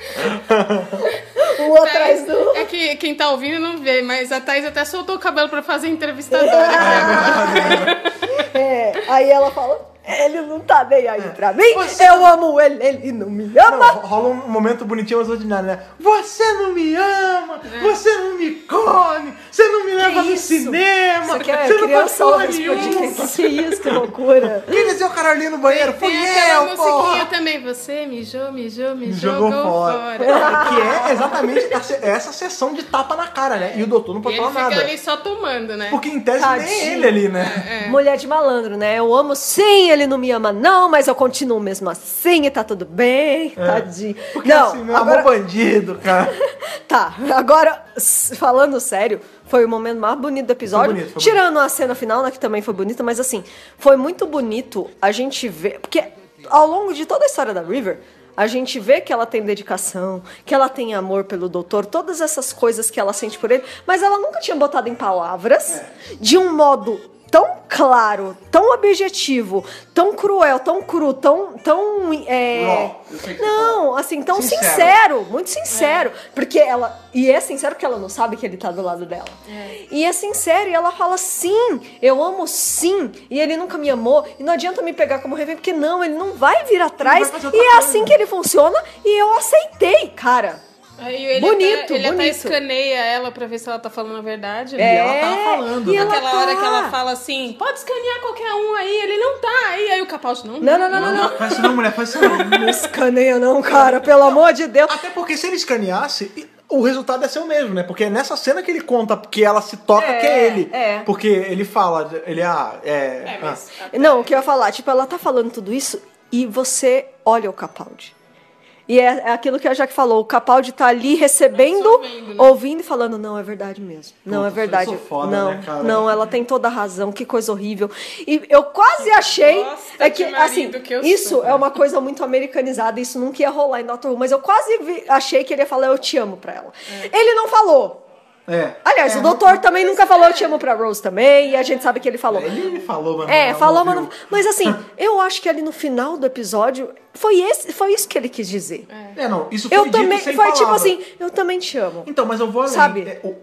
um atrás do... É que quem tá ouvindo não vê, mas a Thaís até soltou o cabelo pra fazer entrevistadora aqui agora. É, aí ela fala, ele não tá nem aí pra mim, Você- eu amo ele, ele não me Não, ama. rola um momento bonitinho, mas ordinário, né? Você não me ama! Você não me come! Você não me leva no isso? cinema! Isso aqui é você não faz criança porra ouve esse nenhuma! podcast. Que isso, que loucura. Quem desceu o Carolinho no banheiro? Fui Tem aquela eu, musiquinha porra! também. Você mijou, mijou, me Me jogou, jogou fora. fora. Que é exatamente essa, essa sessão de tapa na cara, né? E o doutor não E pode ele falar fica nada. ali só tomando, né? Porque em tese nem Tadinho. ele ali, né? Mulher de malandro, né? Eu amo sim, ele não me ama não, mas eu continuo mesmo assim e tá tudo bem, tadinho. Porque não, assim, meu agora... amor bandido, cara. Tá, agora, s- falando sério, foi o momento mais bonito do episódio. Foi bonito, foi Tirando a cena final, né, que também foi bonita, mas assim, foi muito bonito a gente ver... Porque ao longo de toda a história da River, a gente vê que ela tem dedicação, que ela tem amor pelo doutor, todas essas coisas que ela sente por ele, mas ela nunca tinha botado em palavras de um modo tão claro, tão objetivo, tão cruel, tão cru, tão... tão é... Raw, eu sei que você Não, assim, tão Sincero. sincero, muito sincero. Porque ela... E é sincero porque ela não sabe que ele tá do lado dela. É. E é sincero, e ela fala sim, eu amo sim, e ele nunca me amou, e não adianta me pegar como refém, porque não, ele não vai vir atrás, vai fazer e outra é coisa. assim que ele funciona, e eu aceitei, cara. Aí ele Bonito, até, ele até bonito. escaneia ela pra ver se ela tá falando a verdade. E ela tá falando, e né? ela Aquela tá. hora que ela fala assim, pode escanear qualquer um aí, ele não tá aí. Aí o Capaldi, não, Não, não, não, não, não. Faz isso não, mulher, faz isso não. Não escaneia não, cara, pelo amor de Deus. Até porque se ele escaneasse, o resultado ia ser o mesmo, né? Porque é nessa cena que ele conta que ela se toca É, que é ele. é. Porque ele fala, ele, ah, é... É, mas ah. Não, o que eu ia falar, tipo, ela tá falando tudo isso e você olha o Capaldi. E é, é aquilo que a Jaque falou, o Capaldi tá ali recebendo, Absorvendo, né? ouvindo e falando, não, é verdade mesmo. Não, Puta, é verdade. eu sou foda, não, né, cara? não, ela tem toda a razão, que coisa horrível. E eu quase achei bosta é que, de marido assim, que eu isso sou. é uma coisa muito americanizada, isso nunca ia rolar em Doctor Who, mas eu quase vi- achei que ele ia falar eu te amo pra ela. Ele não falou. É. Aliás, É, o doutor também nunca falou eu te amo pra Rose também, e a gente sabe que ele falou. Ele falou, mas É, não falou, ouviu. mas, não- mas assim, eu acho que ali no final do episódio foi, esse, foi isso que ele quis dizer. É, não, isso foi Eu dito também, sem foi tipo palavra. assim, eu também te amo. Então, mas eu vou além. Sabe? É, o-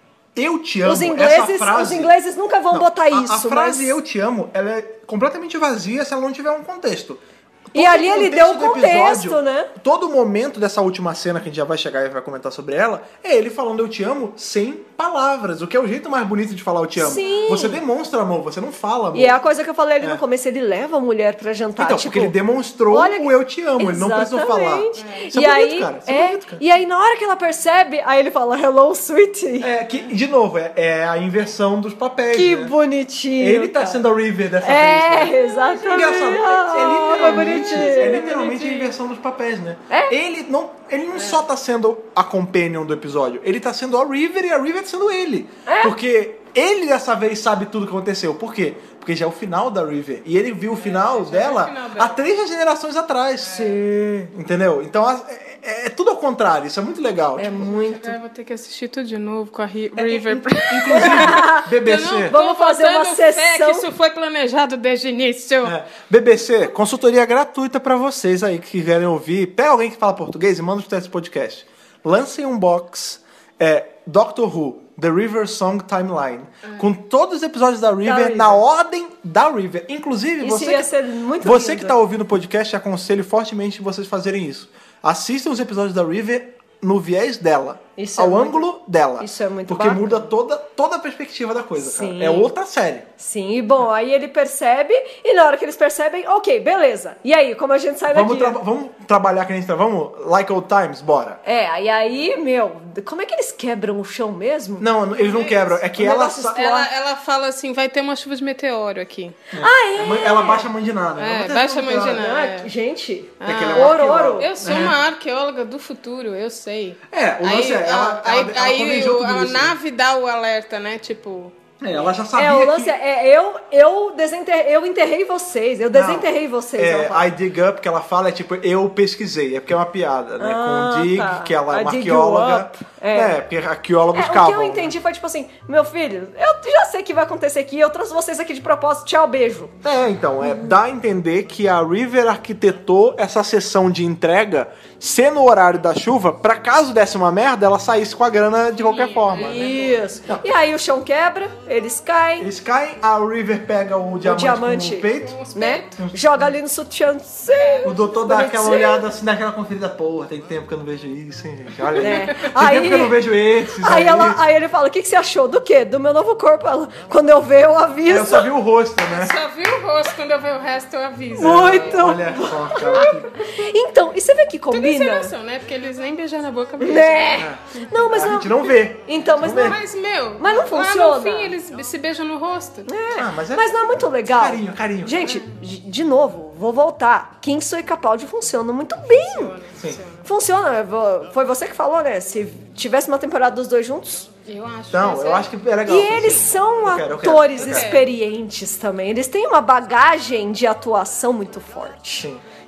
eu te amo, Os essa ingleses, frase... os ingleses nunca vão Não, botar a- isso, A frase mas... eu te amo, ela é completamente vazia se ela não tiver um contexto. E Todo ali o ele contexto deu o do contexto, né? Todo momento dessa última cena que a gente já vai chegar e vai comentar sobre ela, é ele falando eu te amo sem palavras, o que é o jeito mais bonito de falar eu te amo. Sim. Você demonstra amor, você não fala amor. E é a coisa que eu falei ali É. no começo, ele leva a mulher pra jantar, Então, tipo... porque ele demonstrou olha o eu te amo, ele não precisou falar. Exatamente. Isso é E bonito, aí, cara. Isso é, é, bonito, cara. e aí na hora que ela percebe, aí ele fala, hello, sweetie. É, que, de novo, é, é a inversão dos papéis, Que né? bonitinho, Ele tá cara. sendo a River dessa É, vez, né? exatamente. Engraçado, Ah, é, foi literalmente, bonitinho. é literalmente a inversão dos papéis, né? É? Ele não, ele não só tá sendo a companion do episódio, ele tá sendo a River e a River tá sendo ele. É? Porque ele dessa vez sabe tudo que aconteceu. Por quê? Porque já é o final da River. E ele viu o final, dela, o final dela. há três gerações atrás. Sim. Entendeu? Então a- é, é tudo ao contrário, isso é muito legal. É Tipo, muito... Agora eu vou ter que assistir tudo de novo com a Ri- é, River. inclusive, B B Eu C. não tô Vamos fazer uma botando fé sessão. que isso foi planejado desde o início. É. B B C, consultoria gratuita pra vocês aí que querem ouvir. Pega alguém que fala português e manda escutar esse podcast. Lancem um box, é, Doctor Who, The River Song Timeline, com todos os episódios da River, River. na ordem da River. Inclusive, Isso você, ia que, ser muito você lindo. que tá ouvindo o podcast, aconselho fortemente vocês fazerem isso. Assistam os episódios da River no viés dela. Isso é ao muito- ângulo dela. isso é muito Porque bacana. muda toda, toda a perspectiva da coisa, Sim. cara. É outra série. Sim, e bom, aí ele percebe, e na hora que eles percebem, ok, beleza. E aí, como a gente sai Vamos, daqui? tra- vamos trabalhar que a gente tá. Vamos, like old times, bora. É, e aí, meu, como é que eles quebram o chão mesmo? Não, eles não quebram. É que O ela, negócio sa- explode. Ela, ela fala assim, vai ter uma chuva de meteoro aqui. Ah, é? ela baixa a mandinada. É, Vamos baixa a tentar- mandinada. Ah, é. gente, É que ela é uma ouro, arqueóloga. ouro. Eu sou É. uma arqueóloga do futuro, eu sei. É, o lance Aí, é, ela, a- ela, aí, ela aí planejou o- tudo a isso. nave dá o alerta, né? Tipo, É, ela já sabia É, o lance que... é, é, eu, eu, desenterrei, eu enterrei vocês, eu desenterrei vocês. ela É, fala. I dig up, que ela fala, é tipo, eu pesquisei. É porque é uma piada, né? Ah, Com dig, tá. que ela é I uma dig you arqueóloga. up. É. É, porque arqueólogos É, o que cavam. eu entendi foi tipo assim, meu filho, eu já sei o que vai acontecer aqui, eu trouxe vocês aqui de propósito, tchau, beijo. É, então, é, dá a entender que a River arquitetou essa sessão de entrega ser no horário da chuva, pra caso desse uma merda, ela saísse com a grana de qualquer forma. né? Isso. E aí o chão quebra, eles caem, Eles caem, a River pega o diamante, diamante. com o peito, né? Joga ali no sutiã. o doutor dá aquela Bonitinho. olhada assim, dá aquela conferida, porra, tem tempo que eu não vejo isso, hein, gente? Olha aí. É. Tem Aí- tempo que eu não vejo esses Aí, aí. ela, aí ele fala, o que, que você achou? Do quê? Do meu novo corpo. Ela, quando eu ver, eu aviso. Eu só vi o rosto, né? só vi o rosto, quando eu ver o resto eu aviso. Muito. Olha só, cara. Então, e você vê que Tudo combina? encenação, né? Porque eles nem beijam na boca mesmo. Né? Não, mas A não... gente não vê. Então, mas não, Mas, meu, Mas não lá funciona. no fim eles se beijam no rosto. é, Ah, mas mas, é- não é muito legal. Carinho, carinho. Gente, de de novo, vou voltar. Kingston e Capaldi funcionam muito bem. Sim. Funciona. vo- Foi você que falou, né? Se tivesse uma temporada dos dois juntos. Eu acho. Então, que eu acho que é legal. E eles assim. são Eu quero, eu quero, atores eu quero. experientes também. Eles têm uma bagagem de atuação muito forte. Sim.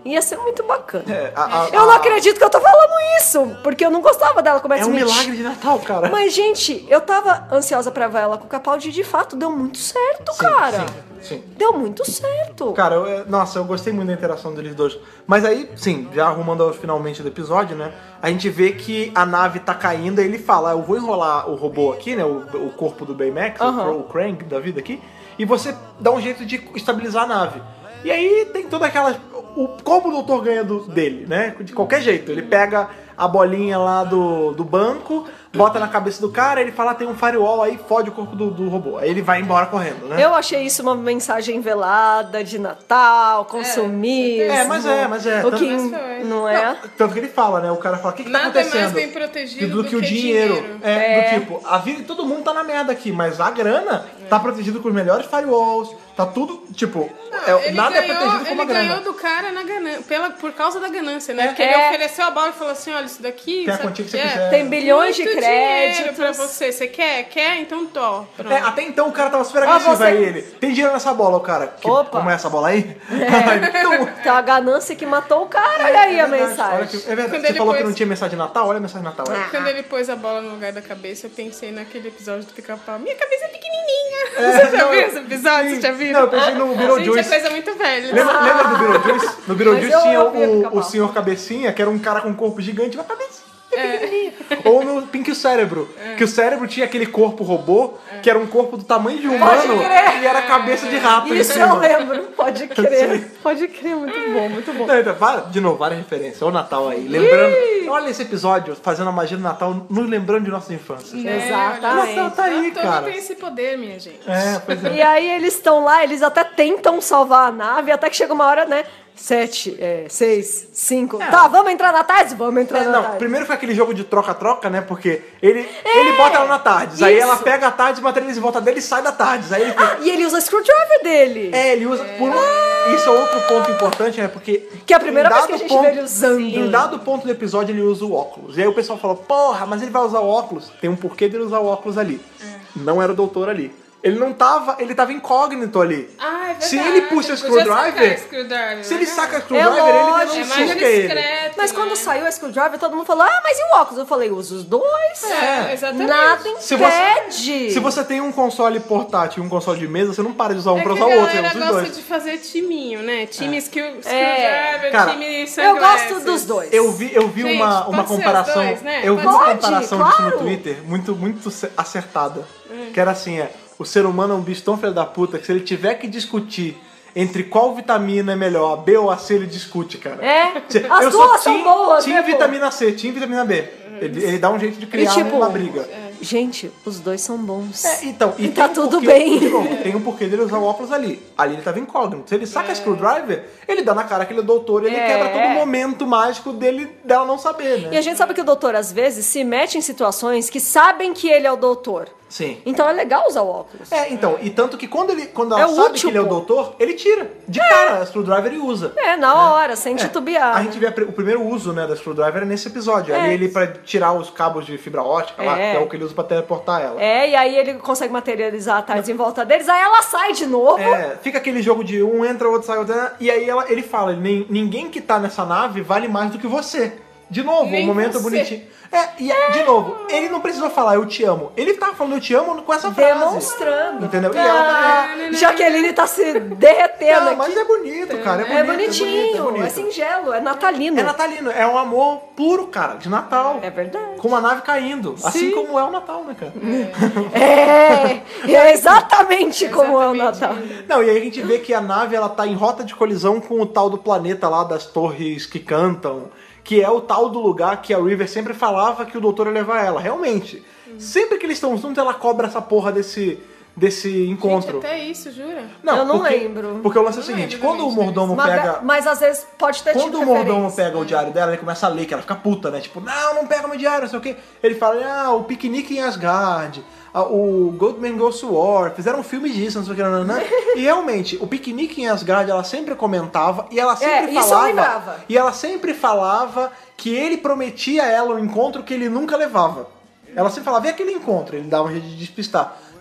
Ia ser muito bacana. É, a- a- Eu não a- acredito que eu tô falando isso, porque eu não gostava dela como É um Smith. milagre de Natal, cara. Mas, gente, eu tava ansiosa pra ver ela com o Capaldi e de fato deu muito certo, Sim, cara. sim, sim. Deu muito certo. Cara, eu- eu- nossa, eu gostei muito da interação deles dois. Mas aí, sim, já arrumando ao finalmente do episódio, né? A gente vê que a nave tá caindo e ele fala, eu vou enrolar o robô aqui, né? O, o corpo do Baymax, Aham. o, o Krang da vida aqui, e você dá um jeito de estabilizar a nave. E aí tem toda aquela... O, como o doutor ganha do, dele, né? De qualquer jeito. Ele pega a bolinha lá do, do banco, bota na cabeça do cara, ele fala, ah, tem um firewall aí, fode o corpo do, do robô. Aí ele vai embora correndo, né? Eu achei isso uma mensagem velada de Natal, consumismo. É, mas é, mas é. O que Mas foi. não é? Tanto que ele fala, né? O cara fala, o que, que tá Nada acontecendo? mais bem protegido do, do que o que dinheiro. dinheiro. É, do tipo, a vida de todo mundo tá na merda aqui, mas a grana tá protegida com os melhores firewalls, tá tudo, tipo, é, Ele nada ganhou, é protegido como a ele grana. ganhou do cara na ganância, pela, por causa da ganância, né? É. Porque É. ele ofereceu a bola e falou assim, olha, isso daqui... Tem a sabe quantia que o você é? quiser. Tem bilhões de Muito dinheiro créditos. pra você. Você quer? Quer? Então tó. Pronto. É, até então o cara tava super Ó, agressivo você- aí, ele. Tem dinheiro nessa bola, o cara. Que, Opa. Como é essa bola aí? então, Então a ganância que matou o cara, olha aí a verdade, mensagem. olha que- é verdade. Quando Você ele falou que pôs- não tinha mensagem de Natal? Olha a mensagem de Natal. olha. Quando ele pôs a bola no lugar da cabeça, eu pensei naquele episódio do Pica-Pau. Minha cabeça é pequenininha. É, Você já não, viu esse episódio? sim. Você já viu? Não, eu pensei no Gente, Beetlejuice. é coisa muito velha. Lembra, lembra do Beetlejuice? No Beetlejuice eu tinha ouvia o, Pica-Pau. o senhor Cabecinha, que era um cara com um corpo gigante, uma cabecinha É. pequenininha. Ou no Pink o Cérebro, que o cérebro tinha aquele corpo robô, que era um corpo do tamanho de um humano, crer. e era cabeça de rato em Isso cima. eu lembro, pode crer. Pode crer, muito bom, muito bom. Não, então, vá- de novo, várias referências. Olha o Natal aí. Lembrando. Olha esse episódio, fazendo a magia do Natal, nos lembrando de nossas infâncias. Né? Exatamente. Natal tá aí, Todo cara. tem esse poder, minha gente. É, pois é. E aí eles estão lá, eles até tentam salvar a nave, até que chega uma hora, né? Sete, é, seis, cinco. Tá, vamos entrar na tarde? Vamos entrar É, na não, tarde. primeiro foi aquele jogo de troca-troca, né? Porque ele, ele bota ela na Tardes, aí isso. ela pega a Tardes, materializa em volta dele e sai da Tardes. Aí ele fica. E ele usa o screwdriver dele. É, ele usa. Por um- Isso é outro ponto importante, né? Porque. Que é a primeira em vez dado que a gente ponto- vê ele usando. Em dado ponto do episódio, ele usa o óculos. E aí o pessoal falou: porra, mas ele vai usar o óculos? Tem um porquê dele usar o óculos ali. Não era o doutor ali. Ele não tava. Ele tava incógnito ali. Ah, é verdade. Se ele puxa o Podia sacar screwdriver. screwdriver, Se ele né? saca o screwdriver, ele lógico. denuncia É mais que é ele. discreto. Mas quando né? saiu o screwdriver, todo mundo falou, ah, mas e o óculos? Eu falei, usa os dois. É, exatamente. Nada Se impede. Se você tem um console portátil e um console de mesa, você não para de usar um É pra que usar a o outro, você galera usa os gosta dois. de fazer timinho, né? Time skill, É. screwdriver, Cara, time Eu sunglasses. gosto dos dois. Eu vi, eu vi Gente, uma, uma pode ser os comparação. dois, né? Eu vi Pode uma ser. comparação Pode, disso no claro. Twitter, muito, muito ce- acertada. Que era assim, é. O ser humano é um bicho tão filho da puta que se ele tiver que discutir entre qual vitamina é melhor, a B ou a C, ele discute, cara. É, Cê- as eu duas sou são boas, Team né, pô? vitamina C, Team vitamina B. Ele, ele dá um jeito de E criar tipo, uma briga. gente, os dois são bons. É, então, e E tá tem um tudo porquê- bem. de novo, tem um porquê dele usar o óculos ali. Ali ele tava incógnito. Se ele saca a screwdriver, ele dá na cara que ele é doutor e ele É. quebra todo o momento mágico dele dela não saber, né? E a gente sabe que o doutor, às vezes, se mete em situações que sabem que ele é o doutor. Sim. Então é legal usar o óculos. É, então, e tanto que quando ele quando ela É sabe útil, que ele é o pô. doutor, ele tira. De cara, a screwdriver e usa. É, na hora, sem titubear. A gente vê a pri- o primeiro uso, né, da screwdriver é nesse episódio. É. Ali ele pra tirar os cabos de fibra ótica lá, É. que é o que ele usa pra teleportar ela. É, e aí ele consegue materializar a tarde em volta deles, aí ela sai de novo. É, fica aquele jogo de um entra, outro sai, outro entra, e aí ela- ele fala, "Nin- ninguém que tá nessa nave vale mais do que você. De novo, Nem um momento você. bonitinho. É, e de novo, ele não precisou falar eu te amo. Ele tava falando eu te amo com essa frase. Demonstrando. Entendeu? E ela Ah, Jaqueline tá se derretendo Não, aqui. mas é bonito, cara. É, bonito, É bonitinho, é, bonito, é, é, bonito. singelo, é natalino. É natalino, é um amor puro, cara, de Natal. É verdade. Com uma nave caindo. Assim como é o Natal, né, cara? É, é exatamente como é o Natal. Não, e aí a gente vê que a nave ela tá em rota de colisão com o tal do planeta lá das torres que cantam, que é o tal do lugar que a River sempre falava que o doutor ia levar ela. Realmente. Sempre que eles estão juntos, ela cobra essa porra desse, desse encontro. Gente, até isso, jura? Eu não porque, lembro. Porque o lance é o Eu não seguinte, lembro quando o também mordomo Mas, pega... mas às vezes pode ter Quando tido o mordomo referência. pega o diário dela, ele começa a ler, que ela fica puta, né? Tipo, não, não pega meu diário, não sei o quê. Ele fala, ah, o piquenique em Asgard, ah, o Goldman Goes to War, fizeram um filme disso, não sei o que, não, não, não. E realmente, o piquenique em Asgard, ela sempre comentava, e ela sempre isso eu falava... lembrava. E ela sempre falava que ele prometia a ela um encontro que ele nunca levava. Ela sempre falava, vê aquele encontro, ele dava um jeito de despistar.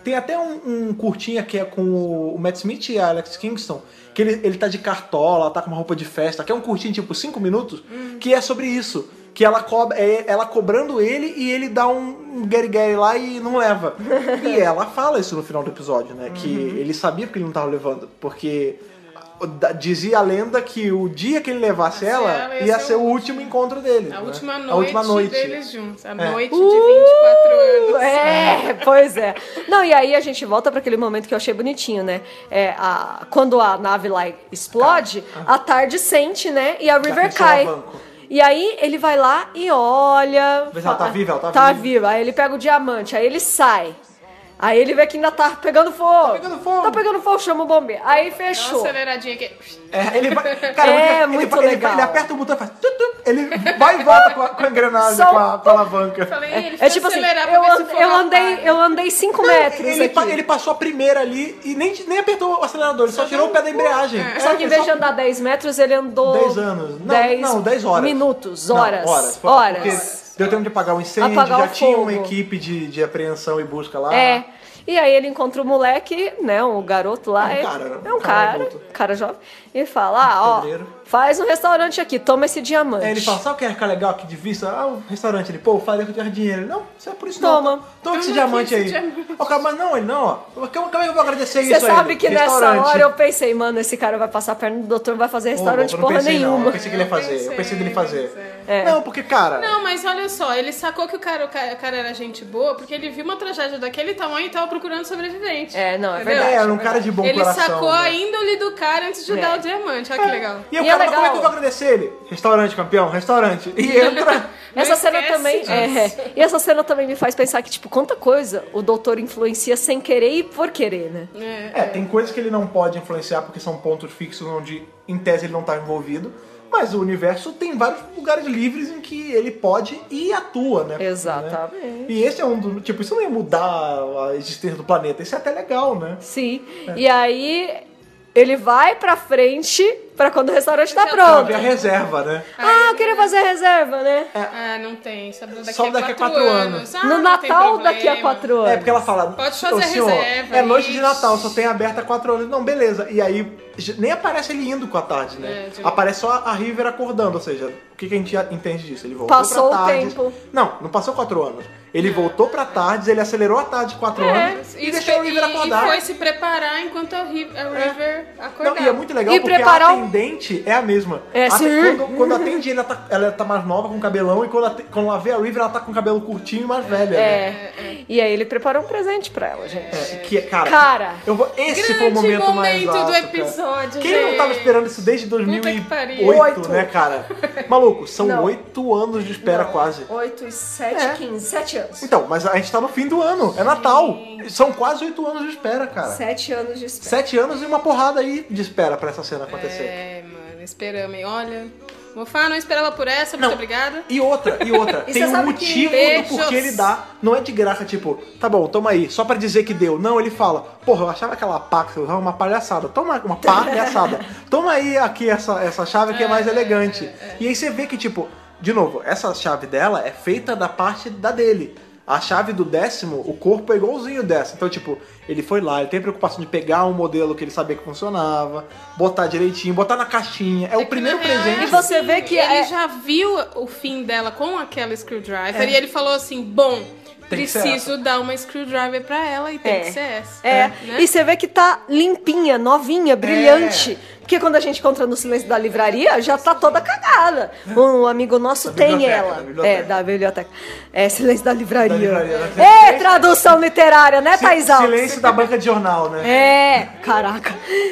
Tem até um, um curtinha que é com o Matt Smith e a Alex Kingston, que ele, ele tá de cartola, tá com uma roupa de festa, que é um curtinho tipo cinco minutos, hum. que é sobre isso. Que ela, cobra, é ela cobrando ele e ele dá um, um guerre-guerre lá e não leva. E ela fala isso no final do episódio, né? Uhum. Que ele sabia porque ele não tava levando. Porque dizia a lenda que o dia que ele levasse ela, ela ia, ia ser o último encontro deles. A, né? última, noite a última noite deles juntos. A é. noite de vinte e quatro anos. É, pois é. Não, e aí a gente volta para aquele momento que eu achei bonitinho, né? É, a, quando a nave lá explode, ah. a Tarde sente, né? E a River cai. E aí ele vai lá e olha... Mas ela tá viva, ela tá, tá viva. viva. Aí ele pega o diamante, aí ele sai. Aí ele vê que ainda tá pegando fogo. Tá pegando fogo. Tá pegando fogo, chama o bombeiro. Aí fechou. Dá uma aceleradinha aqui. É, ele vai... Cara, é ele, muito ele, legal. Ele, ele aperta o botão e faz... Tup, tup, ele vai e volta com a, com a engrenagem, Só com, a, com a alavanca. Falei, ele é tipo assim, eu, and, eu, andei, eu andei cinco metros ele, aqui. ele passou a primeira ali e nem, nem apertou o acelerador, ele só, só tirou o pé da embreagem. É. Só que em vez de andar dez metros, ele andou... dez anos. Não, dez não, dez horas. Minutos, horas. Não, horas. Horas. Porque deu tempo de apagar o incêndio, Apagar já o tinha fogo. uma equipe de, de apreensão e busca lá. É. E aí ele encontra o moleque, né, o garoto lá. É um ele, cara, é um cara cara, adulto. cara jovem. E fala, ah, ó, Pedreiro. faz um restaurante aqui, toma esse diamante. Aí ele fala, sabe o que ia ficar legal aqui de vista? Ah, o restaurante. Ele, pô, faria que eu tinha dinheiro. Ele, não, isso é por isso Toma. não. Toma, toma esse Toma diamante aqui aí. esse diamante. O cara, mas não, ele não, ó. Como, como é que eu vou agradecer Você isso aí? sabe que nessa Restaurante. hora eu pensei, mano, esse cara vai passar a perna do doutor, não vai fazer restaurante Pô, eu não porra pensei, nenhuma. Não. Eu pensei que ele ia fazer, pensei, eu pensei dele fazer. É. Não, porque, cara... Não, mas olha só, ele sacou que o cara, o cara, o cara era gente boa porque ele viu uma tragédia daquele tamanho e tava procurando sobrevivente. É, não, é Entendeu? verdade. É, era um cara de bom Ele coração. sacou né? a índole do cara antes de É. dar o diamante. Olha que legal. E o E cara, é mas como é que legal. eu vou agradecer ele? Restaurante, campeão, restaurante. E entra... Essa Não cena esquece também disso. é, e essa cena também me faz pensar que, tipo, quanta coisa o doutor influencia sem querer e por querer, né? É, É, tem coisas que ele não pode influenciar porque são pontos fixos onde, em tese, ele não tá envolvido. Mas o universo tem vários lugares livres em que ele pode e atua, né? Exatamente. Né? E esse é um do... Tipo, isso não ia mudar a existência do planeta. Isso é até legal, né? Sim. E aí ele vai pra frente pra quando o restaurante tá Já Pra pronto. ver a reserva, né? Ah, eu queria fazer a reserva, né? Ah, não tem. Só daqui, Só a, daqui a quatro quatro anos. anos. Ah, No não tem Natal problema. daqui a quatro anos. É, porque ela fala... Pode fazer "Ô, a senhor, reserva, é noite de isso." Natal, só tem aberta há quatro anos. Não, beleza. E aí, nem aparece ele indo com a tarde, né? É, de- Aparece só a River acordando, ou seja, o que, que a gente entende disso? Ele voltou Passou pra o tardes. tempo. Não, não passou quatro anos. Ele voltou pra tardes, ele acelerou a tarde quatro É, anos e E, deixou a River e, acordar. e foi se preparar enquanto a River, a River acordava. Não, e é muito legal E porque preparar a o- atendente é a mesma. É, A- sim. Quando, quando atende ele, ela tá, ela tá mais nova, com cabelão, e quando, ate- quando ela vê a River, ela tá com cabelo curtinho e mais velha. Né? É. E aí ele preparou um presente pra ela, gente. É, que, cara, Cara. eu vou, esse Grande foi o momento, mais momento alto, do cara. episódio, Quem não tava gente? esperando isso desde dois mil e Puta que pariu. oito, Oito. né, cara? Maluco, são Não. oito anos de espera Não, quase. oito e sete, É. quinze. Sete anos. Então, mas a gente tá no fim do ano, é Natal. São quase oito anos de espera, cara. Sete anos de espera. Sete anos e uma porrada aí de espera pra essa cena acontecer. É, mano, esperamos. hein? Olha, Mofá não esperava por essa, muito Não. obrigada. E outra, e outra, E tem você um sabe que- motivo do Beijos. porquê ele dá. Não é de graça, tipo, tá bom, toma aí, só pra dizer que deu. Não, ele fala, porra, eu achava aquela pá que você usava uma palhaçada. Toma uma palhaçada. Toma aí aqui essa, essa chave que é mais elegante. E aí você vê que, tipo, de novo, essa chave dela é feita da parte da dele. A chave do décimo, o corpo é igualzinho dessa. Então, tipo, ele foi lá, ele tem preocupação de pegar um modelo que ele sabia que funcionava, botar direitinho, botar na caixinha. É, o que, primeiro na real, presente. E você vê que ele é- já viu o fim dela com aquela screwdriver É. e ele falou assim, bom, Tem que ser preciso dar uma screwdriver pra ela e tem É. que ser essa. É, né? e você vê que tá limpinha, novinha, brilhante. Porque quando a gente encontra no silêncio da livraria, já tá toda cagada. Um amigo nosso Da tem biblioteca, ela. da biblioteca. É, da biblioteca. É, silêncio da livraria. Da livraria, né? É, tradução literária, né, Thais Alves? Silêncio da banca de jornal, né? É, caraca.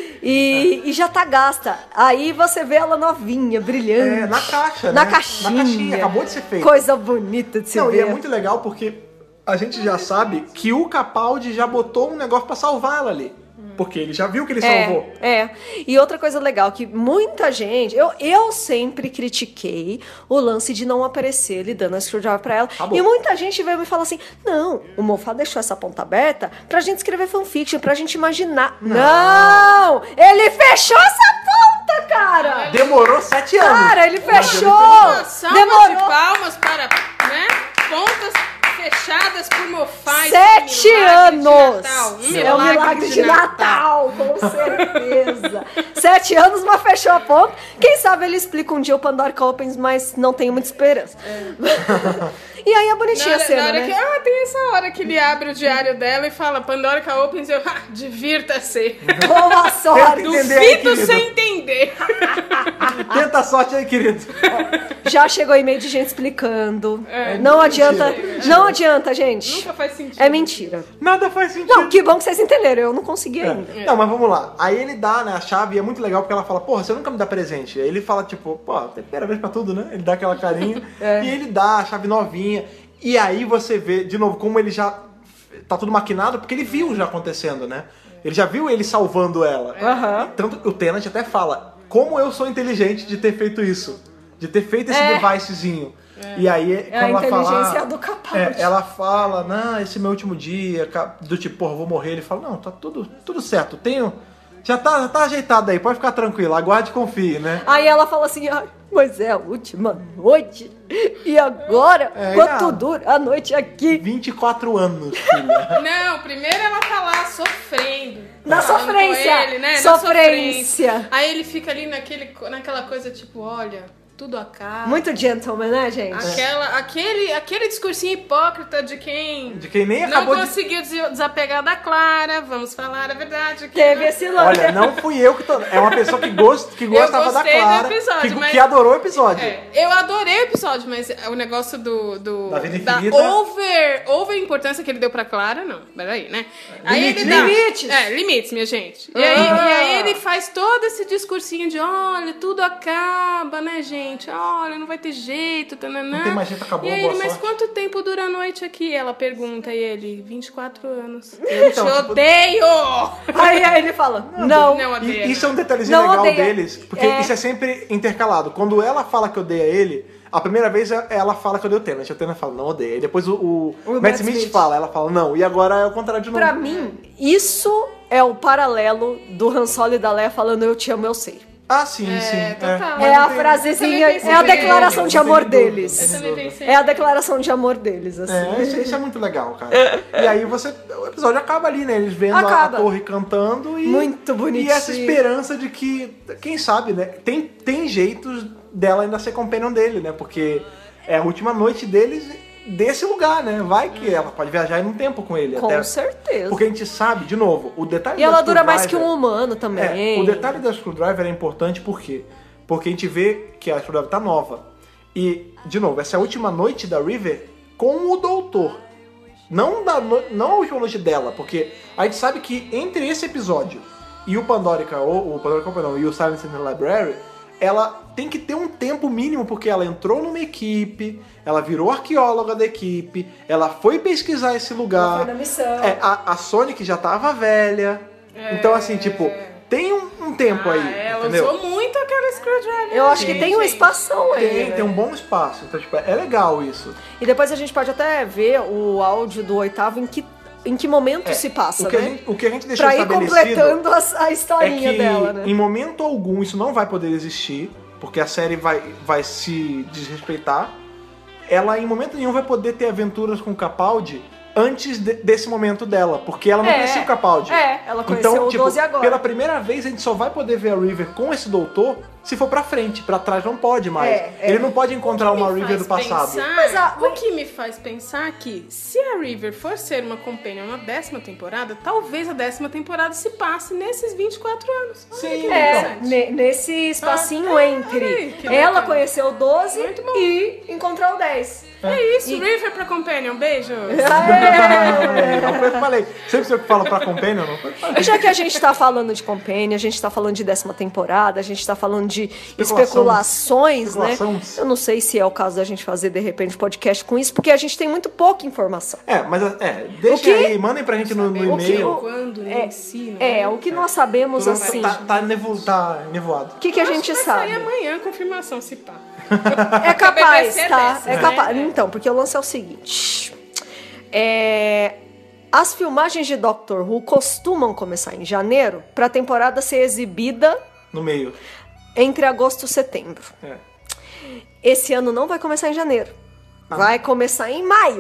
E, e já tá gasta. Aí você vê ela novinha, brilhante. É, na caixa, Na né? caixinha. Na caixinha, acabou de ser feito. Coisa bonita de se Não, ver. e é muito legal porque a gente já sabe que o Capaldi já botou um negócio pra salvar ela ali. Porque ele já viu que ele salvou. É, é. E outra coisa legal, que muita gente... Eu, eu sempre critiquei o lance de não aparecer ele dando a screwdriver pra ela. Acabou. E muita gente veio me falar assim, não, o Moffat deixou essa ponta aberta pra gente escrever fanfiction, pra gente imaginar. Não! Ele fechou essa ponta, cara! Demorou sete anos. Cara, ele Mas fechou! Uma salva Demorou! de palmas para, né, pontas fechadas Achadas por Moffat. Sete anos! Um É um milagre de Natal, com certeza. Sete anos, mas fechou a ponta. Quem sabe ele explica um dia o Pandorica Opens, mas não tenho muita esperança. É. E aí a bonitinha na, a cena, na hora né? que, ah, tem essa hora que ele abre o diário dela e fala Pandorica Opens, eu, ah, divirta-se. Boa sorte! Entender aí, Duvido querido. sem entender. Tenta a sorte aí, querido. Já chegou e-mail de gente explicando. É, não adianta, mentira. não adianta, gente. Nunca faz sentido. É mentira. Nada faz sentido. Não, que bom que vocês entenderam. Eu não consegui É. ainda. Não, mas vamos lá. Aí ele dá, né, a chave e é muito legal porque ela fala, porra, você nunca me dá presente. Aí ele fala, tipo, pô, tem primeira vez pra tudo, né? Ele dá aquela carinha É. e ele dá a chave novinha. E aí você vê, de novo, como ele já tá tudo maquinado, porque ele viu já acontecendo, né? Ele já viu ele salvando ela. Aham. Tanto que o Tennant até fala, como eu sou inteligente de ter feito isso. De ter feito esse É. devicezinho. E aí, É quando a ela fala... inteligência do Capaldi. É, ela fala, não, esse é meu último dia, ca- do tipo, porra, eu vou morrer. Ele fala, não, tá tudo, tudo certo, tenho... Já tá, já tá ajeitado aí, pode ficar tranquilo, aguarde e confie, né? Aí ela fala assim, ah, mas é a última noite. E agora, É, quanto e a- dura a noite aqui? vinte e quatro anos, filha. Não, primeiro ela tá lá sofrendo. Na falando sofrência. com ele, né? Na Sofrência. Aí ele fica ali naquele, naquela coisa tipo, olha, tudo acaba. Muito gentleman, né, gente? Aquela, aquele, aquele discursinho hipócrita de quem, De quem nem não acabou de... conseguiu des- desapegar da Clara, vamos falar a verdade. Aqui, Teve né? esse lance. Olha, não fui eu que tô... É uma pessoa que, gost... que gostava da gostei do Clara, episódio, que, mas- que adorou o episódio. É, eu adorei o episódio, mas o negócio do... do Da vida da infinita. over, over importância que ele deu pra Clara, não. Peraí, né? Aí Limites, ele dá, limites. É, limites, minha gente. E aí, Ah. e aí ele faz todo esse discursinho de, olha, tudo acaba, né, gente? Olha, não vai ter jeito, tananã. Não tem mais jeito, acabou, E aí boa ele, mas sorte. quanto tempo dura a noite aqui? Ela pergunta, e ele, vinte e quatro anos. Eu Então, te tipo- odeio! Aí, aí ele fala, não. Não E odeia. isso é um detalhezinho Não legal odeia. deles, porque É. isso é sempre intercalado. Quando ela fala que odeia ele, a primeira vez ela fala que odeia o Tennant, o Tennant fala, não odeia. E depois o, o, O Matt Matt Smith, Smith. fala, ela fala, não. E agora é o contrário de novo. Pra mim, isso é o paralelo do Han Solo e da Leia falando eu te amo, eu sei. Ah, sim, É, sim. total. Mas É não a tem- frasezinha, eu também é a pensei declaração nele, de eu não amor tenho dúvida, deles. eu Eu também pensei. É a declaração de amor deles, assim. É, isso, isso é muito legal, cara. E aí você. O episódio acaba ali, né? Eles vendo a, a Acaba. torre cantando e. Muito bonitinho. E essa esperança de que, quem sabe, né? Tem, tem jeitos dela ainda ser companion dele, né? Porque é a última noite deles desse lugar, né? Vai que ela pode viajar em um tempo com ele. Com até, certeza. Porque a gente sabe, de novo, o detalhe E da ela dura mais que Screwdriver- um humano também. É, o detalhe da Screwdriver é importante por quê? Porque a gente vê que a Screwdriver tá nova. E, de novo, essa é a última noite da River com o Doutor. Não, da no... não a última noite dela, porque a gente sabe que entre esse episódio e o Pandorica, ou o Pandorica não, e o Silence in the Library, ela tem que ter um tempo mínimo, porque ela entrou numa equipe, ela virou arqueóloga da equipe, ela foi pesquisar esse lugar. Foi na missão. É, a, a Sonic já tava velha. Então, assim, tipo, tem um, um tempo Ah, aí, ela entendeu? usou muito aquela Screwdriver. Eu acho que Sim, tem um gente. espação aí. Tem, né? tem um bom espaço. Então, tipo, é legal isso. E depois a gente pode até ver o áudio do oitavo em que, em que momento É, se passa, o que, né? a gente, o que a gente deixou Pra ir estabelecido completando a, a é historinha que dela, né? em momento algum isso não vai poder existir, porque a série vai, vai se desrespeitar. Ela em momento nenhum vai poder ter aventuras com o Capaldi antes de- desse momento dela, porque ela não É, conhecia o Capaldi. é, ela conheceu então, o tipo, doze agora. Pela primeira vez a gente só vai poder ver a River com esse doutor se for pra frente, pra trás não pode mais. É, é. Ele não pode encontrar uma Me River do faz passado. pensar- Mas a- o que me faz pensar que se a River for ser uma companion na décima temporada, talvez a décima temporada se passe nesses vinte e quatro anos. Olha Sim, que É, interessante. ne- nesse espacinho Ah, é, entre olha aí, que ela bacana. conhecer o doze Muito bom. e encontrar o dez. É isso, River pra companion, beijo. É. Não foi o que eu falei. Sempre sei o que fala pra Companion, não foi o que eu falei. E já que a gente tá falando de Companion, a gente tá falando de décima temporada, a gente tá falando de Especulação. especulações, né? Especulações. Eu não sei se é o caso da gente fazer, de repente, podcast com isso, porque a gente tem muito pouca informação. É, mas é, deixa O que- aí, mandem pra gente no, no O que- e-mail. o- Quando, É, em si, não É, o que nós sabemos, Tá- assim, Tá, tá, nevo, tá nevoado. o que, que a Acho gente que vai sabe? sair amanhã a confirmação, se pá. É capaz, vai ser tá? dessas, É né? capaz. Então, porque o lance é o seguinte. É, as filmagens de Doctor Who costumam começar em janeiro para a temporada ser exibida No meio. entre agosto e setembro. É. Esse ano não vai começar em janeiro. Ah. Vai começar em maio.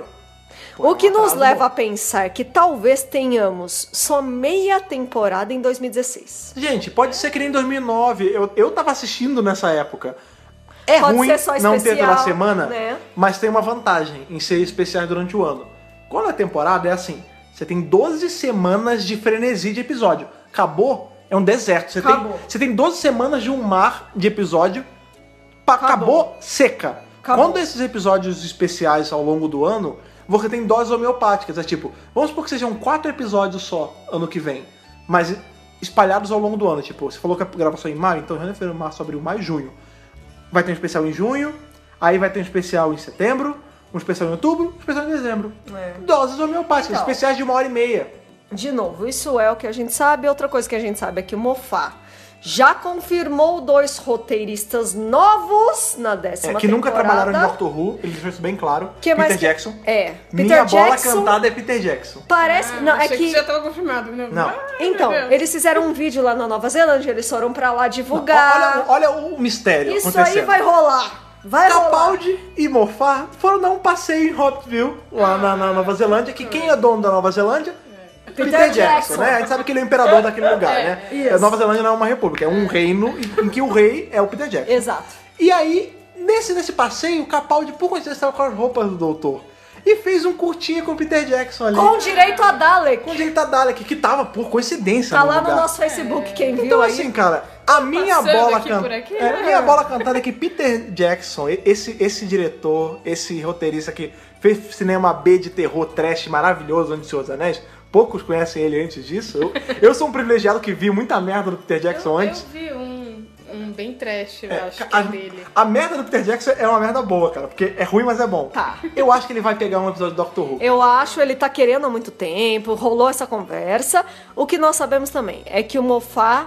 Pô, O que é um nos atraso leva bom. a pensar que talvez tenhamos só meia temporada em dois mil e dezesseis. Gente, pode ser que nem em dois mil e nove. Eu, eu tava assistindo nessa época. É Pode ruim ser só não ter especial, toda semana, né? mas tem uma vantagem em ser especiais durante o ano. Quando a temporada é assim, você tem doze semanas de frenesi de episódio. Acabou, é um deserto. Você, tem, Acabou. você tem doze semanas de um mar de episódio. Pa- acabou. Acabou. seca. Acabou. Quando esses episódios especiais ao longo do ano, você tem doses homeopáticas. É tipo, vamos supor que sejam quatro episódios só ano que vem, mas espalhados ao longo do ano. Tipo, você falou que a gravação é em maio, então janeiro, fevereiro, março, abril, maio, junho. Vai ter um especial em junho, aí vai ter um especial em setembro, um especial em outubro, um especial em dezembro. É. Doses homeopáticas, Então. especiais de uma hora e meia. De novo, isso é o que a gente sabe. Outra coisa que a gente sabe é que o Moffat já confirmou dois roteiristas novos na décima É, que nunca temporada. trabalharam em Doctor Who, ele deixou isso bem claro. Que Peter mais que- Jackson. É, Peter Minha bola Jackson cantada é Peter Jackson. parece... Ah, não, é achei que... já tava confirmado. Não. Não. Ai, Então, meu Deus. eles fizeram um vídeo lá na Nova Zelândia, eles foram pra lá divulgar. Olha, olha o mistério Isso acontecendo. aí vai rolar. Vai rolar. Capaldi e Moffat foram dar um passeio em Hopeville, lá na, na Nova Zelândia, que quem é dono da Nova Zelândia? Peter, Peter Jackson, Jackson. né? A gente sabe que ele é o imperador daquele lugar, né? isso. A Nova Zelândia não é uma república, é um reino em, em que o rei é o Peter Jackson. Exato. E aí, nesse, nesse passeio, o Capaldi, por coincidência, estava com as roupas do doutor. E fez um curtinho com o Peter Jackson ali. Com direito a Dalek. Com direito a Dalek, que tava, por coincidência, Tá no lá no lugar. nosso Facebook, quem viu Então, aí. assim, cara, a minha passando bola aqui can- por aqui, é, né? a minha bola cantada é que Peter Jackson, esse, esse diretor, esse roteirista que fez cinema B de terror trash maravilhoso, onde Senhor dos Anéis, poucos conhecem ele antes disso. Eu, eu sou um privilegiado que vi muita merda do Peter Jackson eu, antes. eu vi um, um bem trash, eu É, acho, que a, é dele. a merda do Peter Jackson é uma merda boa, cara, porque é ruim, mas é bom. Tá. Eu acho que ele vai pegar um episódio do Doctor Who. Eu acho, ele tá querendo há muito tempo, rolou essa conversa. O que nós sabemos também é que o Moffat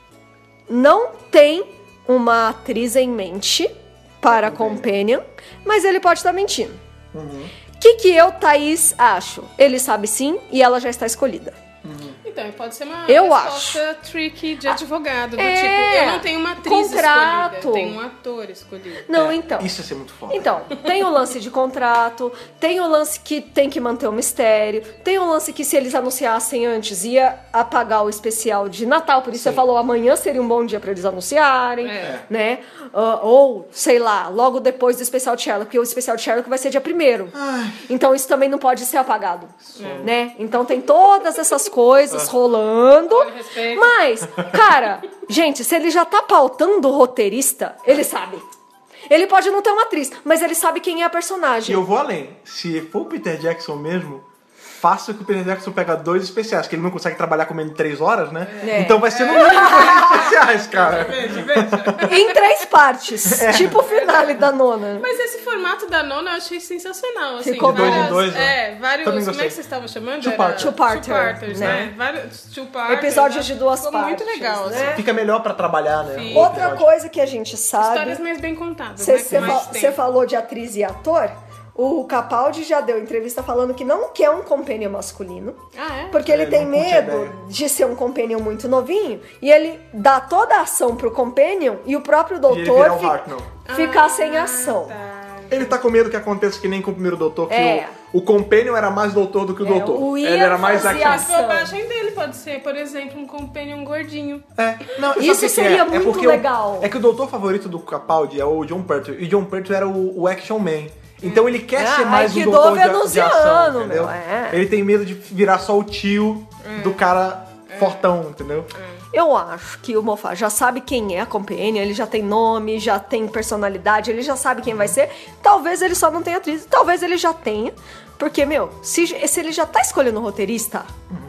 não tem uma atriz em mente para a Companion, mas ele pode estar mentindo. O Uhum. que, que eu, Thaís, acho? Ele sabe sim e ela já está escolhida. Então, pode ser uma Eu resposta tricky de advogado. Do É, tipo, eu não tenho uma atriz contrato. escolhida, eu tenho um ator escolhido. Não, É, então. Isso ia ser muito foda. Então, tem o lance de contrato, tem o lance que tem que manter o mistério, tem o lance que se eles anunciassem antes ia apagar o especial de Natal, por isso você falou amanhã seria um bom dia pra eles anunciarem, É. né? Ah, ou, sei lá, logo depois do especial de Sherlock, porque o especial de Sherlock vai ser dia primeiro. Então isso também não pode ser apagado, né? Então tem todas essas coisas rolando, Olha, respeito. mas, cara, gente, se ele já tá pautando o roteirista, ele sabe. Ele pode não ter uma atriz, mas ele sabe quem é a E personagem. eu vou além. Se for o Peter Jackson mesmo, fácil que o Peter Jackson pega dois especiais, que ele não consegue trabalhar com menos de três horas, né? É. Então vai ser no mínimo dois especiais, cara. Veja, veja. Em três partes, tipo o finale da nona. Mas esse formato da nona eu achei sensacional. Assim, Ficou dois em várias- dois, né? É, vários. Também Como é gostei. que vocês estavam chamando? Two Era- parter. Two-parter, Two-parters, né? né? Vários two-parters, Episódios né? de duas Ficou muito partes, legal, né? assim. Fica melhor pra trabalhar, né? Sim. o Outra episódio. coisa que a gente sabe... Histórias mais bem contadas, né? Você Com mais tempo. falou de atriz e ator. O Capaldi já deu entrevista falando que não quer um companion masculino. Ah, é? Porque ele ele tem não curte a medo ideia. de ser um companion muito novinho. E ele dá toda a ação pro companion e o próprio E ele doutor virar o fi- Hartnell. ficar sem ação. Tá. Ele tá com medo que aconteça que nem com o primeiro doutor, que É. o, o Companion era mais doutor do que o É, doutor. o Ian ele era mais fazia action. A bobagem dele pode ser, por exemplo, um companion gordinho. É. Não, sabe Isso o que que seria é? muito é porque legal. O, é que o doutor favorito do Capaldi é o John Pertwee. E o John Pertwee era o, o action man. Então ele quer Ah, ser mais um Aikido doutor de, de venusiano, ação, entendeu? meu, é. Ele tem medo de virar só o tio do cara fortão, entendeu? Eu acho que o Moffat já sabe quem é a Companion, ele já tem nome, já tem personalidade, ele já sabe quem vai ser. Talvez ele só não tenha atriz, talvez ele já tenha. Porque, meu, se, se ele já tá escolhendo o roteirista,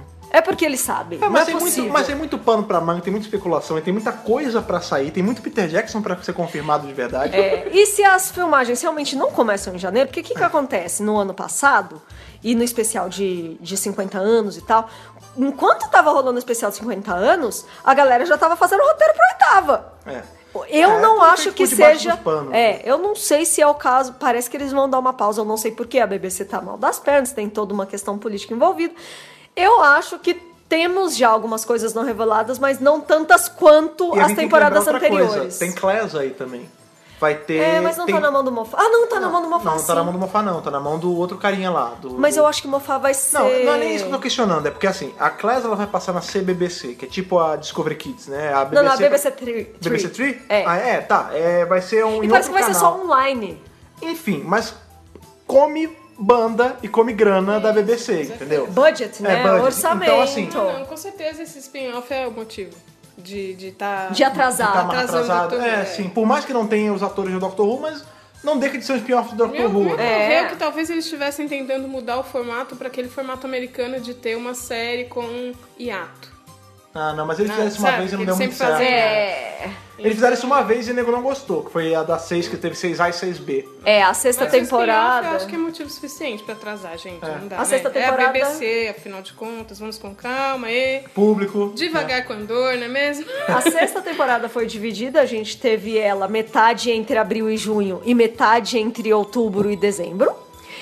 é porque ele sabe. É, não mas, é tem muito, possível. mas tem muito pano pra manga, tem muita especulação, e tem muita coisa pra sair, tem muito Peter Jackson pra ser confirmado de verdade. É, e se as filmagens realmente não começam em janeiro, porque o que, que acontece? No ano passado, e no especial de, de cinquenta anos e tal, enquanto tava rolando o especial de cinquenta anos, a galera já tava fazendo roteiro pra oitava. É. Eu É, não tudo acho feito que por debaixo seja. dos panos, É, né? eu não sei se é o caso. Parece que eles vão dar uma pausa. Eu não sei porquê. A B B C tá mal das pernas, tem toda uma questão política envolvida. Eu acho que temos já algumas coisas não reveladas, mas não tantas quanto E a as gente tem que temporadas lembrar outra anteriores. coisa, tem Class aí também. Vai ter... É, mas não tem... tá na mão do Moffat. Ah, não, tá na mão do Moffat, Não, não tá na sim. mão do Moffat, não. Tá na mão do outro carinha lá. Do, Mas do... eu acho que o Moffat vai ser... Não, não é nem isso que eu tô questionando. É porque, assim, a Class ela vai passar na C B B C, que é tipo a Discovery Kids, né? A B B C... Não, não, a B B C três. B B C três? É. Ah, é, tá. É, vai ser um... E em parece que outro vai ser canal. só online. Enfim, mas come banda e come grana da B B C, entendeu? Budget, né? É, budget. Orçamento. Então, assim, Não, com certeza esse spin-off é o motivo de de tá De atrasar. Tá mais atrasando atrasado. tudo, É, é. sim. Por mais que não tenha os atores do Doctor Who, mas não deixa de ser um spin-off do Doctor Meu, Who. meu né? É. correu que talvez eles estivessem tentando mudar o formato para aquele formato americano de ter uma série com hiato. Ah, não, mas eles Não, fizeram isso uma sabe, vez e não que deu eles muito sempre certo. fazem- É... Eles fizeram isso uma vez e o nego não gostou, que foi a da seis, que teve seis A e seis B. É, a sexta Mas o spin-off temporada... eu acho que é motivo suficiente pra atrasar, gente. Não dá, A sexta né? temporada- É a B B C, afinal de contas, vamos com calma e Público. devagar com dor, não é mesmo? A sexta temporada foi dividida, a gente teve ela metade entre abril e junho e metade entre outubro e dezembro.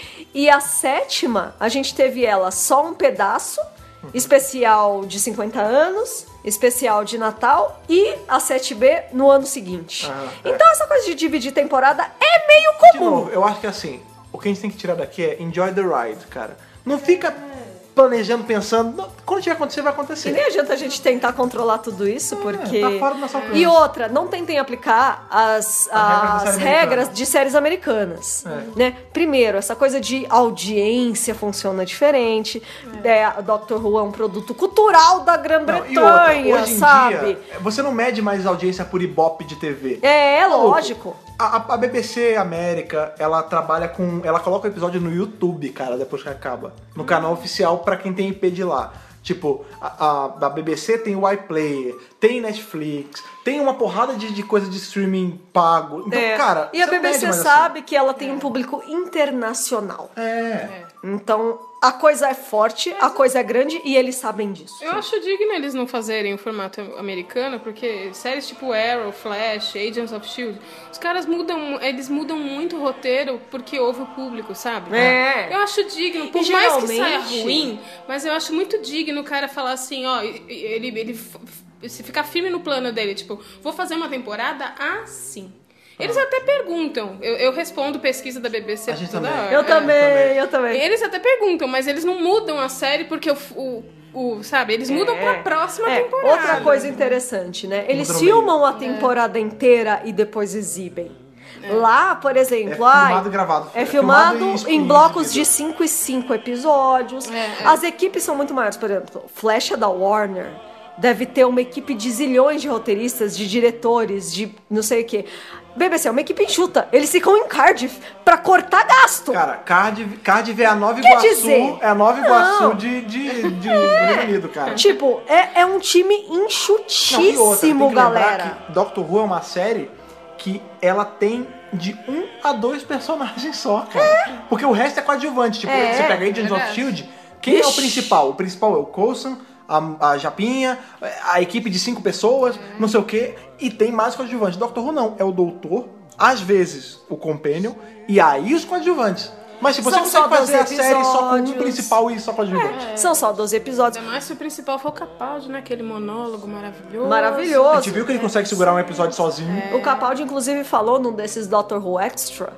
E a sétima, a gente teve ela só um pedaço, especial de cinquenta anos, especial de Natal e a sete B no ano seguinte. Ah, é. Então essa coisa de dividir temporada é meio De comum. novo, eu acho que assim, o que a gente tem que tirar daqui é enjoy the ride, cara. Não fica planejando, pensando, não, quando tiver acontecer, vai E acontecer. nem adianta a gente tentar controlar tudo isso, porque... tá fora do nosso alcance. E outra, não tentem aplicar as, A regra da as série regras americana. de séries americanas. É. Né? Primeiro, essa coisa de audiência funciona diferente. É, a Doctor Who é um produto cultural da Não, e outra, Grã-Bretanha, hoje em sabe? dia, você não mede mais audiência por ibope de T V. É, é Maluco, lógico. A, a- a B B C América, ela trabalha com... Ela coloca o episódio no YouTube, cara, depois que acaba. No canal oficial pra quem tem I P de lá. Tipo, a, a, a B B C tem o iPlayer, tem Netflix, tem uma porrada de, de coisa de streaming pago. Então, É. cara... E a você não mede B B C mais sabe que ela tem um público internacional. assim. É. Então, a coisa é forte, a coisa é grande e eles sabem disso. Eu acho digno eles não fazerem o formato americano, porque séries tipo Arrow, Flash, Agents of Shield, os caras mudam, eles mudam muito o roteiro porque houve o público, sabe? É. Eu acho digno, por E mais que geralmente- saia ruim, mas eu acho muito digno o cara falar assim, ó, ele, ele f- f- se ficar firme no plano dele, tipo, vou fazer uma temporada assim. Eles até perguntam, eu, eu respondo pesquisa da B B C A gente toda também. hora. Eu É. também, eu também. Eles até perguntam, mas eles não mudam a série porque o, o, o sabe, eles mudam pra próxima É, temporada. outra coisa interessante, né? Eles Mudam no filmam a É. temporada inteira e depois exibem. Lá, por exemplo, É ai, filmado e gravado. É É filmado, filmado em em blocos indivíduo. de cinco e cinco episódios. É, é. As equipes são muito maiores. Por exemplo, Flash é da Warner. Deve ter uma equipe de zilhões de roteiristas, de diretores, de não sei o quê. B B C é uma equipe enxuta. Eles ficam em Cardiff pra cortar gasto. Cara, Cardiff, Cardiff é a Nova Quer Iguaçu. dizer, é a Nova não. Iguaçu de, de, de, do Reino Unido, cara. Tipo, é, é um time Não, e outra, enxutíssimo, tem que lembrar galera. que Doctor Who é uma série que ela tem de um a dois personagens só, cara. Porque o resto é coadjuvante. Tipo, É, você pega Agents of verdade. Shield, quem é o Ixi. principal? O principal é o Coulson, a, a Japinha, a equipe de cinco pessoas, não sei o quê, e tem mais coadjuvantes. Doctor Who não, é o Doutor, às vezes o Companion, e aí os coadjuvantes. Mas se você São consegue só fazer a doze série só com um episódios. principal e só coadjuvante. São só doze episódios. Ainda mais se o principal for o Capaldi, né? Aquele monólogo maravilhoso. Maravilhoso. A gente viu que ele consegue segurar um episódio sozinho. O Capaldi, inclusive, falou num desses Doctor Who Extra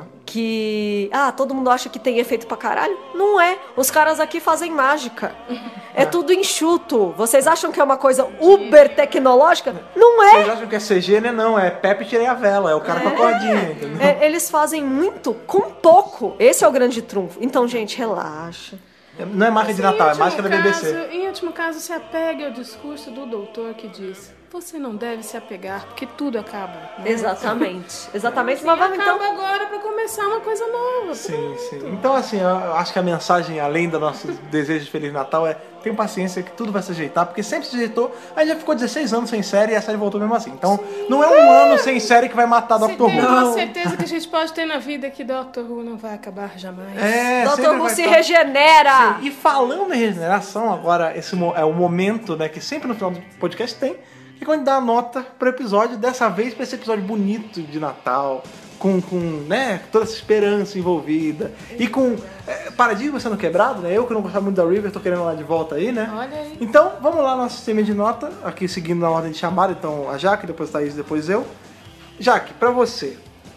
que... Ah, todo mundo acha que tem efeito pra caralho? Não é. Os caras aqui fazem mágica. É tudo enxuto. Vocês acham que é uma coisa uber tecnológica? Não é. Vocês acham que é C G, né? Não, é Pepe tirei a vela, é o cara com a cordinha, entendeu? É, eles fazem muito com pouco. Esse é o grande trunfo. Então, gente, relaxa. Não é marca de Natal, é mágica da B B C. caso, Em último caso, se apegue ao discurso do doutor que diz: você não deve se apegar, porque tudo acaba. Né? Exatamente. Exatamente. Assim, Mas vamos acaba então... agora pra começar uma coisa nova. Sim, sim. Então, assim, eu acho que a mensagem, além do nosso desejo de Feliz Natal, é tenha paciência que tudo vai se ajeitar, porque sempre se ajeitou. A gente já ficou dezesseis anos sem série e a série voltou mesmo assim. Então, não é um ano sem série que vai matar Você Doctor tem Who. uma certeza que a gente pode ter na vida que Doctor Who não vai acabar jamais. É, Doutor sempre Who vai se estar- regenera. Sim, e falando em regeneração, agora esse mo- é o momento, né, que sempre no final do podcast tem, que é quando a gente dá a nota pro episódio, dessa vez pra esse episódio bonito de Natal, com, com né, toda essa esperança envolvida, e com é, paradigma sendo quebrado, né, eu que não gostava muito da River, tô querendo ela de volta aí, né. Olha aí. Então, vamos lá no nosso sistema de nota, aqui seguindo na ordem de chamada, então a Jaque, depois a Thaís, depois eu. Jaque, pra você,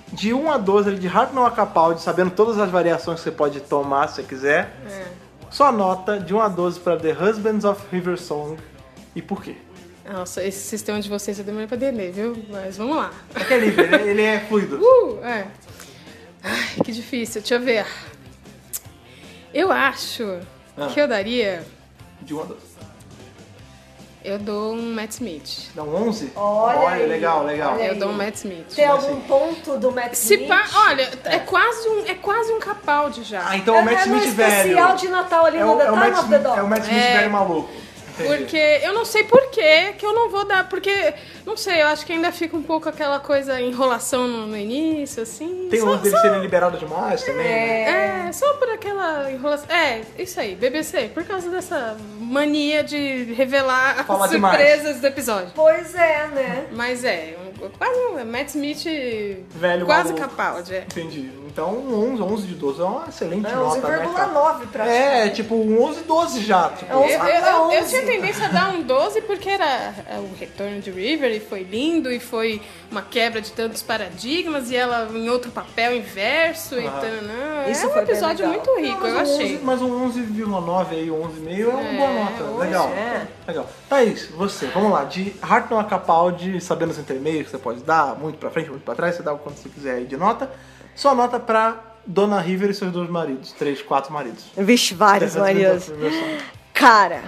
de um a doze, de Hartnell a Capaldi, sabendo todas as variações que você pode tomar se você quiser. É. Sua nota de um a doze para The Husbands of River Song e por quê? Nossa, esse sistema de vocês eu demorei pra entender, viu? Mas vamos lá. Aquele livro, ele, ele é fluido. Uh, é. Ai, que difícil. Deixa eu ver. Eu acho Ah. que eu daria... De um a doze. Eu dou um Matt Smith. Dá um onze? Olha aí, legal, legal. olha aí. Eu dou um Matt Smith. Tem algum ponto do Matt Se Smith? pá, olha, é. quase um, é quase um Capaldi já. Ah, então é o Matt é no Smith velho. especial de Natal ali É no o, The é o Time Matt of the Smith, Dog. é o Matt Smith É. velho maluco. Entendi. Porque eu não sei por que que eu não vou dar, porque, não sei, eu acho que ainda fica um pouco aquela coisa, enrolação no, no início, assim. Tem o só, lance dele só, serem liberado demais também. né? é, só por aquela enrolação. É, isso aí, B B C, por causa dessa mania de revelar Falar as demais. surpresas do episódio. Pois é, né? Mas é, um, quase um Matt Smith Velho quase maluco. Capaldi, é. Entendi. Então um onze, onze de doze é uma excelente É nota, né, cara? onze vírgula nove praticamente. É, tipo um onze, doze já. Tipo, É onze. Eu, eu, eu, eu onze. tinha tendência a dar um doze porque era é, o retorno de River e foi lindo e foi uma quebra de tantos paradigmas e ela em outro papel inverso e Ah. tanã. Isso é um foi bem episódio legal. muito rico, mas eu um achei. onze, mas um onze vírgula nove aí, onze vírgula cinco é uma É, boa nota. hoje Legal. é. Legal. Thaís, você, vamos lá. De Hartnell a Capaldi, sabendo os intermeios que você pode dar, muito pra frente, muito pra trás, você dá o quanto você quiser aí de nota. Sua nota pra Dona River e seus dois maridos. Três, quatro maridos. Vixe, vários, The Marias. Husbands of River Song. Cara,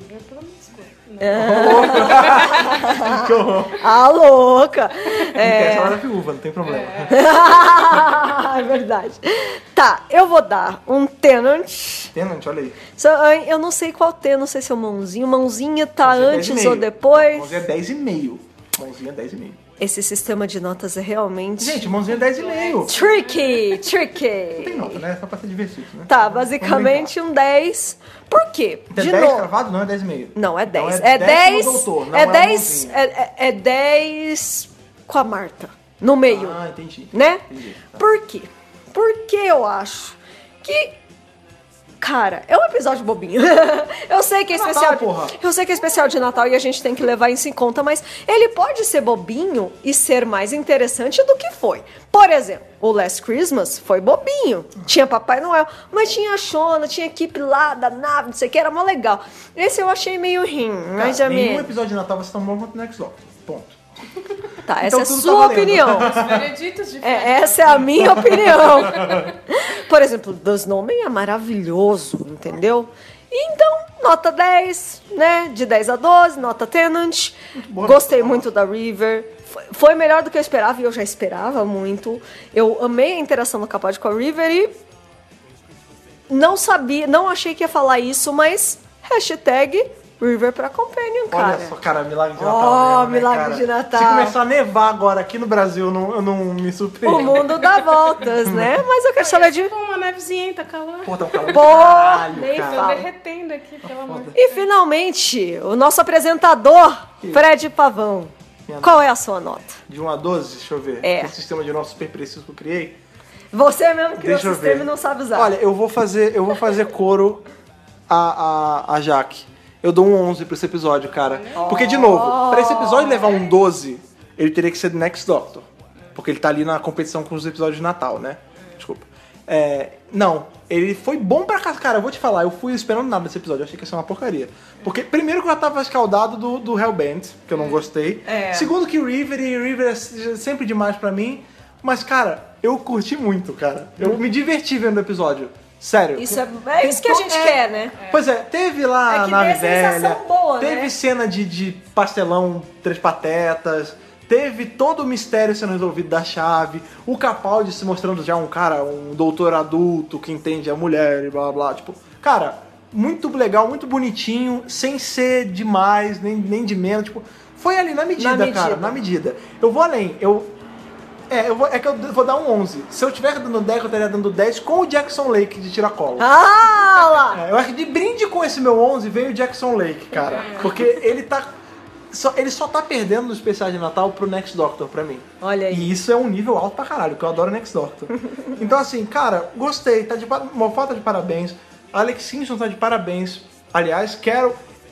Que horror. a louca. É. É, Essa hora é viúva, não tem problema. é verdade. Tá, eu vou dar um Tenant. Tenant, olha aí. Só- Eu não sei qual ter, não sei se é o mãozinho. Mãozinha tá Mãozinha é dez antes e meio. ou depois. Mãozinha é dez e meio. Mãozinha é dez e meio. Esse sistema de notas é realmente Gente, mãozinha é dez e meio. tricky, Tem tricky. nota, né? Só pra ser divertido, né? Tá, basicamente um dez. Por quê? É De dez novo. cravado? Não, é dez e meio. Não, é dez. Então é dez. décimo doutor, não é é dez. mãozinha. É, é, é dez com a Marta. No meio. Ah, entendi. Né? Entendi. Tá. Por quê? Porque eu acho que. Cara, é um episódio bobinho. Eu sei que é Natal, especial. de- porra. Eu sei que é especial de Natal e a gente tem que levar isso em conta, mas ele pode ser bobinho e ser mais interessante do que foi. Por exemplo, o Last Christmas foi bobinho. Tinha Papai Noel, mas tinha a Shona, tinha a equipe lá da nave, não sei o que, era mó legal. Esse eu achei meio rim, mais ou Cara, nenhum menos. episódio de Natal vai ser tão bom quanto o Next Doctor. Ponto. Tá, essa Então é a tudo tá sua valendo. opinião. Vereditos de É, essa é a minha opinião. Por exemplo, The Snowman é maravilhoso, entendeu? Então, nota dez, né? De dez a doze, nota Tenant. boa. Gostei muito da River. Foi, foi melhor do que eu esperava e eu já esperava muito. Eu amei a interação do Capaldi com a River e não sabia, não achei que ia falar isso, mas hashtag River pra Companion, cara. Olha só, cara, milagre de Oh, Natal. mesmo, né, milagre cara? de Natal. Se começar a nevar agora aqui no Brasil, eu não, eu não me O surpreendo. mundo dá voltas, né? Mas eu quero saber de... Pô, uma nevezinha, tá calor. Pô, tá um calor do Pô, caralho, nem cara. Tô fala. derretendo aqui, pelo amor. E finalmente, o nosso apresentador, Fred Pavão. Minha Qual é a sua nota? De um a doze, deixa eu ver. É. Esse sistema de nota super preciso que eu criei. Você mesmo criou o Deixa eu sistema ver. e não sabe usar. Olha, eu vou fazer, eu vou fazer coro a, a, a Jaque. Eu dou um onze pra esse episódio, cara. Porque, de novo, pra esse episódio levar um doze, ele teria que ser do Next Doctor. Porque ele tá ali na competição com os episódios de Natal, né? Desculpa. É, não, ele foi bom pra casa. Cara, eu vou te falar, eu fui esperando nada desse episódio. Eu achei que ia ser uma porcaria. Porque, primeiro, que eu já tava escaldado do, do Hellbent, que eu não gostei. É. Segundo, que River e River é sempre demais pra mim. Mas, cara, eu curti muito, cara. Eu me diverti vendo o episódio. Sério. Isso é, é isso que a gente É. quer, né? Pois é, teve lá É a que nave dê a sensação velha, boa, teve né? cena de, de pastelão, três patetas, teve todo o mistério sendo resolvido da chave, o Capaldi se mostrando já um cara, um doutor adulto que entende a mulher e blá blá, tipo, cara, muito legal, muito bonitinho, sem ser demais, nem, nem de menos, tipo, foi ali na medida, Na cara, medida. na medida. Eu vou além, eu... É, eu vou, é que eu vou dar um onze. Se eu tivesse dando dez, eu estaria dando dez com o Jackson Lake de tiracolo. Ah, lá! É, eu acho que de brinde com esse meu onze veio o Jackson Lake, cara. Porque ele tá. Só, ele só tá perdendo no especial de Natal pro Next Doctor pra mim. Olha aí. E isso é um nível alto pra caralho, que eu adoro Next Doctor. Então, assim, cara, gostei. Tá de par- Moffat tá de parabéns. Alex Simpson tá de parabéns. Aliás, quero.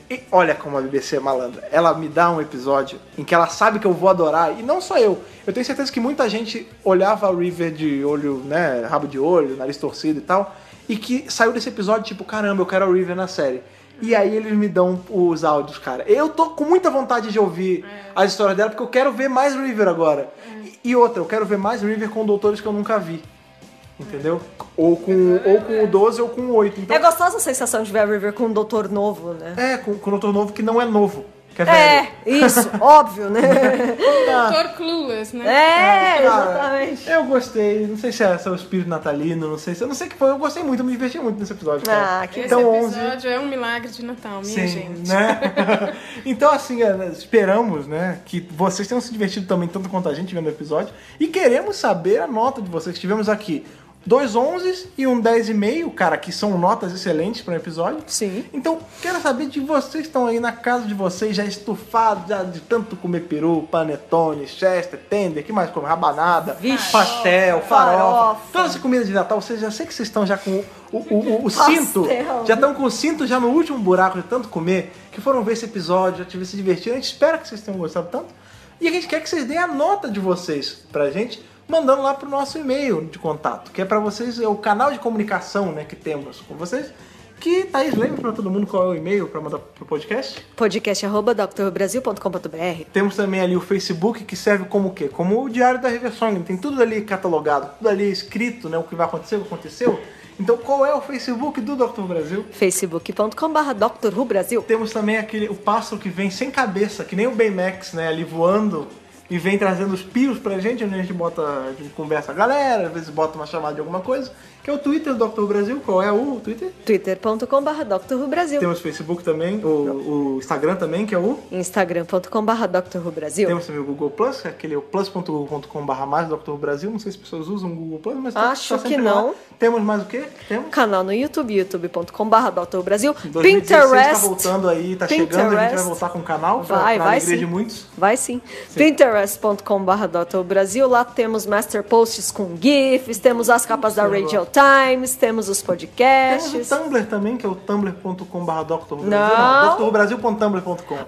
E olha como a B B C é malandra. Ela me dá um episódio em que ela sabe que eu vou adorar, e não só eu. Eu tenho certeza que muita gente olhava a River de olho, né, rabo de olho, nariz torcido e tal, e que saiu desse episódio tipo, caramba, eu quero a River na série. E aí eles me dão os áudios, cara. Eu tô com muita vontade de ouvir é. as histórias dela, porque eu quero ver mais River agora. É. E, e outra, eu quero ver mais River com doutores que eu nunca vi. Entendeu? Ou com, ou com o doze ou com o oito. Então, é gostosa a sensação de ver a River com um doutor novo, né? É, com, com um doutor novo que não é novo. Que é, é isso, óbvio, né? Doutor Clueless, né? É, Cara, exatamente. Eu gostei, não sei se é, se é o espírito natalino, não sei se eu não sei o que foi, eu gostei muito, eu me diverti muito nesse episódio. Cara. Ah, que Esse então, episódio onze... é um milagre de Natal, minha Sim, gente. Né? Então, assim, esperamos, né, que vocês tenham se divertido também, tanto quanto a gente vendo o episódio, e queremos saber a nota de vocês. Tivemos aqui dois onze e um dez e meio, cara, que são notas excelentes para um episódio. Sim. Então, quero saber de vocês que estão aí na casa de vocês, já estufados, já de tanto comer peru, panetone, chester, tender, que mais come? Rabanada, Vixe. pastel, farofa, Farofa. toda essa comida de Natal. Vocês já sei que vocês estão já com o, o, o, o cinto, já estão com o cinto já no último buraco de tanto comer, que foram ver esse episódio, já tiveram se divertido. A gente espera que vocês tenham gostado tanto. E a gente quer que vocês deem a nota de vocês pra gente, mandando lá pro nosso e-mail de contato, que é para vocês, é o canal de comunicação, né, que temos com vocês. Que, Thaís, lembra para todo mundo qual é o e-mail para mandar pro podcast? podcast arroba d r brasil ponto com ponto b r. Temos também ali o Facebook, que serve como o quê? Como o Diário da River Song. Tem tudo ali catalogado, tudo ali escrito, né, o que vai acontecer, o que aconteceu. Então, qual é o Facebook do doutor Brasil? facebook ponto com barra doutor Who Brasil. Temos também aquele, o pássaro que vem sem cabeça, que nem o Baymax, né, ali voando, e vem trazendo os pios pra gente, onde a gente bota, a gente conversa com a galera, às vezes bota uma chamada de alguma coisa, que é o Twitter do doutor Brasil. Qual é o Twitter? twitter ponto com barra doutor Who Brasil. Temos o Facebook também, o, o Instagram também, que é o... instagram ponto com barra doutor Who Brasil. Temos também o Google Plus, que é aquele plus ponto google ponto com barra mais doutor Who Brasil. Não sei se as pessoas usam o Google Plus, mas tá, Acho tá sempre que não. lá. Temos mais o quê? Temos? Canal no YouTube, youtube ponto com barra doutor Who Brasil. dois mil e dezesseis Pinterest. tá voltando aí, tá chegando, a gente vai voltar com o canal pra, Vai, pra vai alegria sim. de muitos. Vai sim. sim. pinterest ponto com barra doutor Who Brasil. Lá temos master posts com GIFs, temos as capas da Radio Times, temos os podcasts. Temos o Tumblr também, que é o tumblr ponto com barra doutor Who Não. Brasil. Não, doutor brasil ponto tumblr ponto com.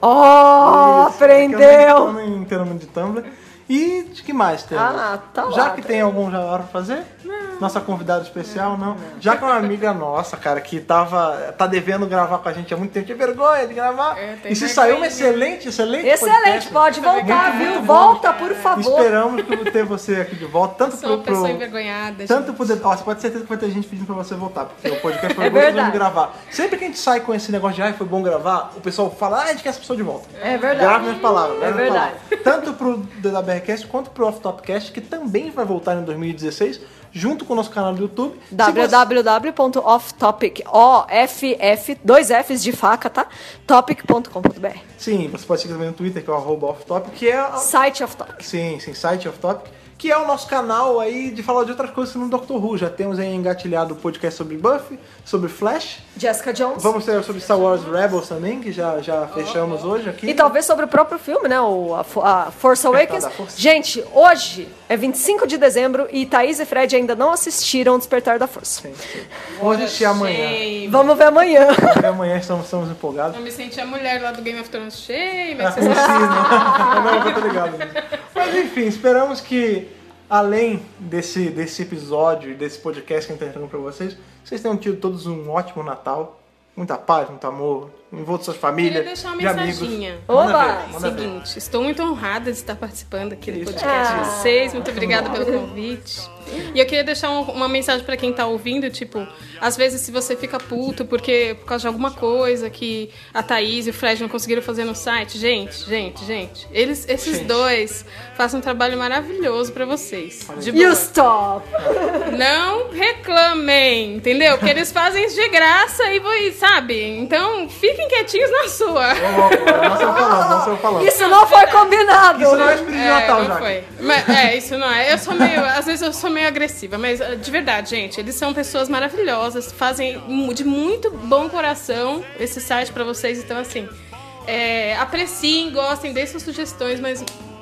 Oh, Isso, aprendeu! é que eu não entendo muito de Tumblr. E de que mais temos? Ah, tá lá, Já que tá. tem algum já hora pra fazer? Não. Nossa convidada especial, não. Já que é uma amiga nossa, cara, que tava, tá devendo gravar com a gente há muito tempo, tinha vergonha de gravar. É, tem e se vergonha, saiu um né? excelente, excelente Excelente, podcast. pode voltar, Muito, viu? muito bom. Volta, por favor. Esperamos que ter você aqui de volta, tanto Sou uma pro... pessoa pro envergonhada. tanto gente. pro... Ó, você pode ter certeza que vai ter gente pedindo pra você voltar, porque o podcast foi É bom que verdade. vamos gravar. Sempre que a gente sai com esse negócio de ai, foi bom gravar, o pessoal fala, ah, a gente quer essa pessoa de volta. É verdade. Grava minhas palavras. É grava minhas verdade. palavras. Tanto pro D W R Cast quanto pro Off Topcast, que também vai voltar em dois mil e dezesseis, junto com o nosso canal do YouTube. Se w w w ponto off topic, O F F, dois Fs de faca, tá? topic ponto com ponto b r. você... Sim, você pode seguir também no Twitter, que é o arroba Off Topic, que é... Site Off Topic. Sim, sim, site Off Topic, que é o nosso canal aí de falar de outras coisas no doutor Who. Já temos aí engatilhado o podcast sobre Buffy, sobre Flash. Jessica Jones. Vamos ter sobre Star Wars Rebels também, que já, já fechamos hoje aqui. E talvez sobre o próprio filme, né? O, a, Fo- a Force Awakens. da Força. Gente, hoje é vinte e cinco de dezembro e Thaís e Fred ainda não assistiram Despertar da Força. Sim, sim. Vamos assistir amanhã. Shame. Vamos ver amanhã. Até amanhã estamos, estamos empolgados. Eu me senti a mulher lá do Game of Thrones. Shame. Ah, Vocês sim, não, não, eu tô ligado. Mas enfim, esperamos que, além desse, desse episódio e desse podcast que a gente tá entregando pra vocês, vocês tenham tido todos um ótimo Natal. Muita paz, muito amor, envolto suas famílias, Queria deixar uma de amigos. mensaginha. Manda Oba! ver, manda ver. Seguinte, estou muito honrada de estar participando aqui do Isso. podcast de Ah. vocês. Muito obrigada pelo convite. E eu queria deixar um- uma mensagem para quem tá ouvindo, tipo, às vezes se você fica puto porque por causa de alguma coisa que a Thaís e o Fred não conseguiram fazer no site, gente, gente, gente, eles, esses Gente. dois fazem um trabalho maravilhoso para vocês. De You boa. stop! Não reclamem, entendeu? Porque eles fazem isso de graça e, voi- sabe? Então, fiquem quietinhos na sua. Nós estamos falando, nós estamos falando. Isso não foi combinado! Isso não é espírito de É, Natal, não já. foi. Mas, é, isso não é. Eu sou meio. Às vezes eu sou meio agressiva, mas uh, de verdade, gente, eles são pessoas maravilhosas, fazem mu- de muito bom coração esse site pra vocês. Então, assim, é, apreciem, gostem, deem suas sugestões, mas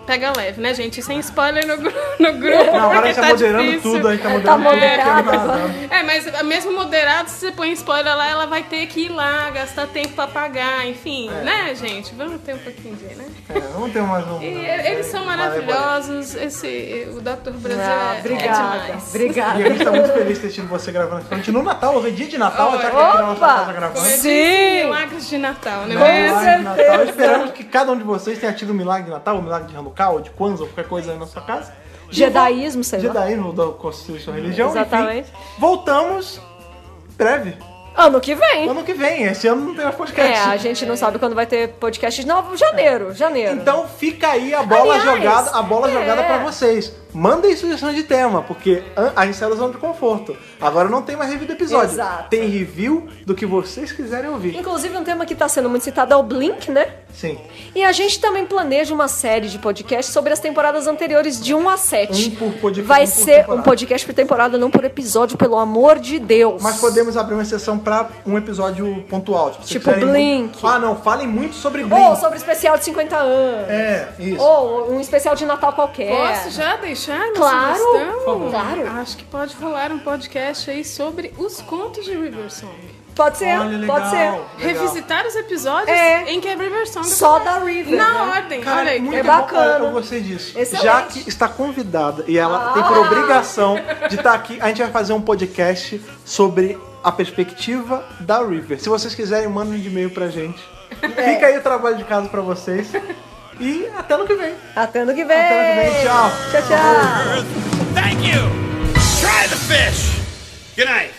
pega leve, né, gente? Sem spoiler no, gru- no grupo. Não, agora a gente tá tá moderando difícil. tudo, a gente tá moderando Tá tudo. moderado porque agora. nada. É, mas mesmo moderado, se você põe spoiler lá, ela vai ter que ir lá, gastar tempo pra pagar, enfim, né, gente? Vamos ter um pouquinho de, né? É, vamos ter mais um. E eles são maravilhosos, esse, o doutor Brasil Ah, é, obrigada, é demais. obrigada. E a gente tá muito feliz de ter tido você gravando aqui. A gente no Natal, hoje é dia de Natal, a gente tá aqui na nossa Opa! casa gravando. Como eu disse, Sim. milagres de Natal, né? Com mesmo? Milagre de Natal. certeza. Esperamos que cada um de vocês tenha tido um milagre de Natal, um milagre de Hanukkah, ou de Kwanzaa, ou qualquer coisa aí na sua casa. Jedaísmo, sei lá. Jedaísmo da Constituição Religião. Exatamente. Enfim, voltamos breve. Ano que vem. Ano que vem. Esse ano não tem mais podcast. É, a gente não sabe quando vai ter podcast. Não, janeiro, janeiro. Então fica aí a bola Aliás, jogada, a bola é. jogada pra vocês. Mandem sugestões de tema, porque an- a gente saiu da zona de conforto. Agora não tem mais review do episódio. Exato. Tem review do que vocês quiserem ouvir. Inclusive, um tema que está sendo muito citado é o Blink, né? Sim. E a gente também planeja uma série de podcasts sobre as temporadas anteriores de um a sete. Um por podcast. Vai um por ser temporada. um podcast por temporada, não por episódio, pelo amor de Deus. Mas podemos abrir uma exceção pra um episódio pontual. Tipo, se Tipo quiserem Blink. muito- Ah, não. Falem muito sobre Blink. Ou sobre o especial de cinquenta anos. É, isso. Ou um especial de Natal qualquer. Posso já deixar uma Claro, sugestão? claro. Acho que pode rolar um podcast aí sobre os contos de River Song. Pode ser, Olha, legal, pode ser. legal. Revisitar os episódios É. em que a River Song Só aparece. da River, Na né? ordem, Cara, olha aí. muito é bom. bacana. Eu, eu gostei disso. Excelente. Já que está convidada e ela tem por obrigação de estar aqui, a gente vai fazer um podcast sobre a perspectiva da River. Se vocês quiserem, mandem de e-mail pra gente. Fica aí o trabalho de casa pra vocês. E até ano que vem. Até ano que vem. Até ano que vem, tchau. Tchau, tchau. Thank you. Try the fish. Good night.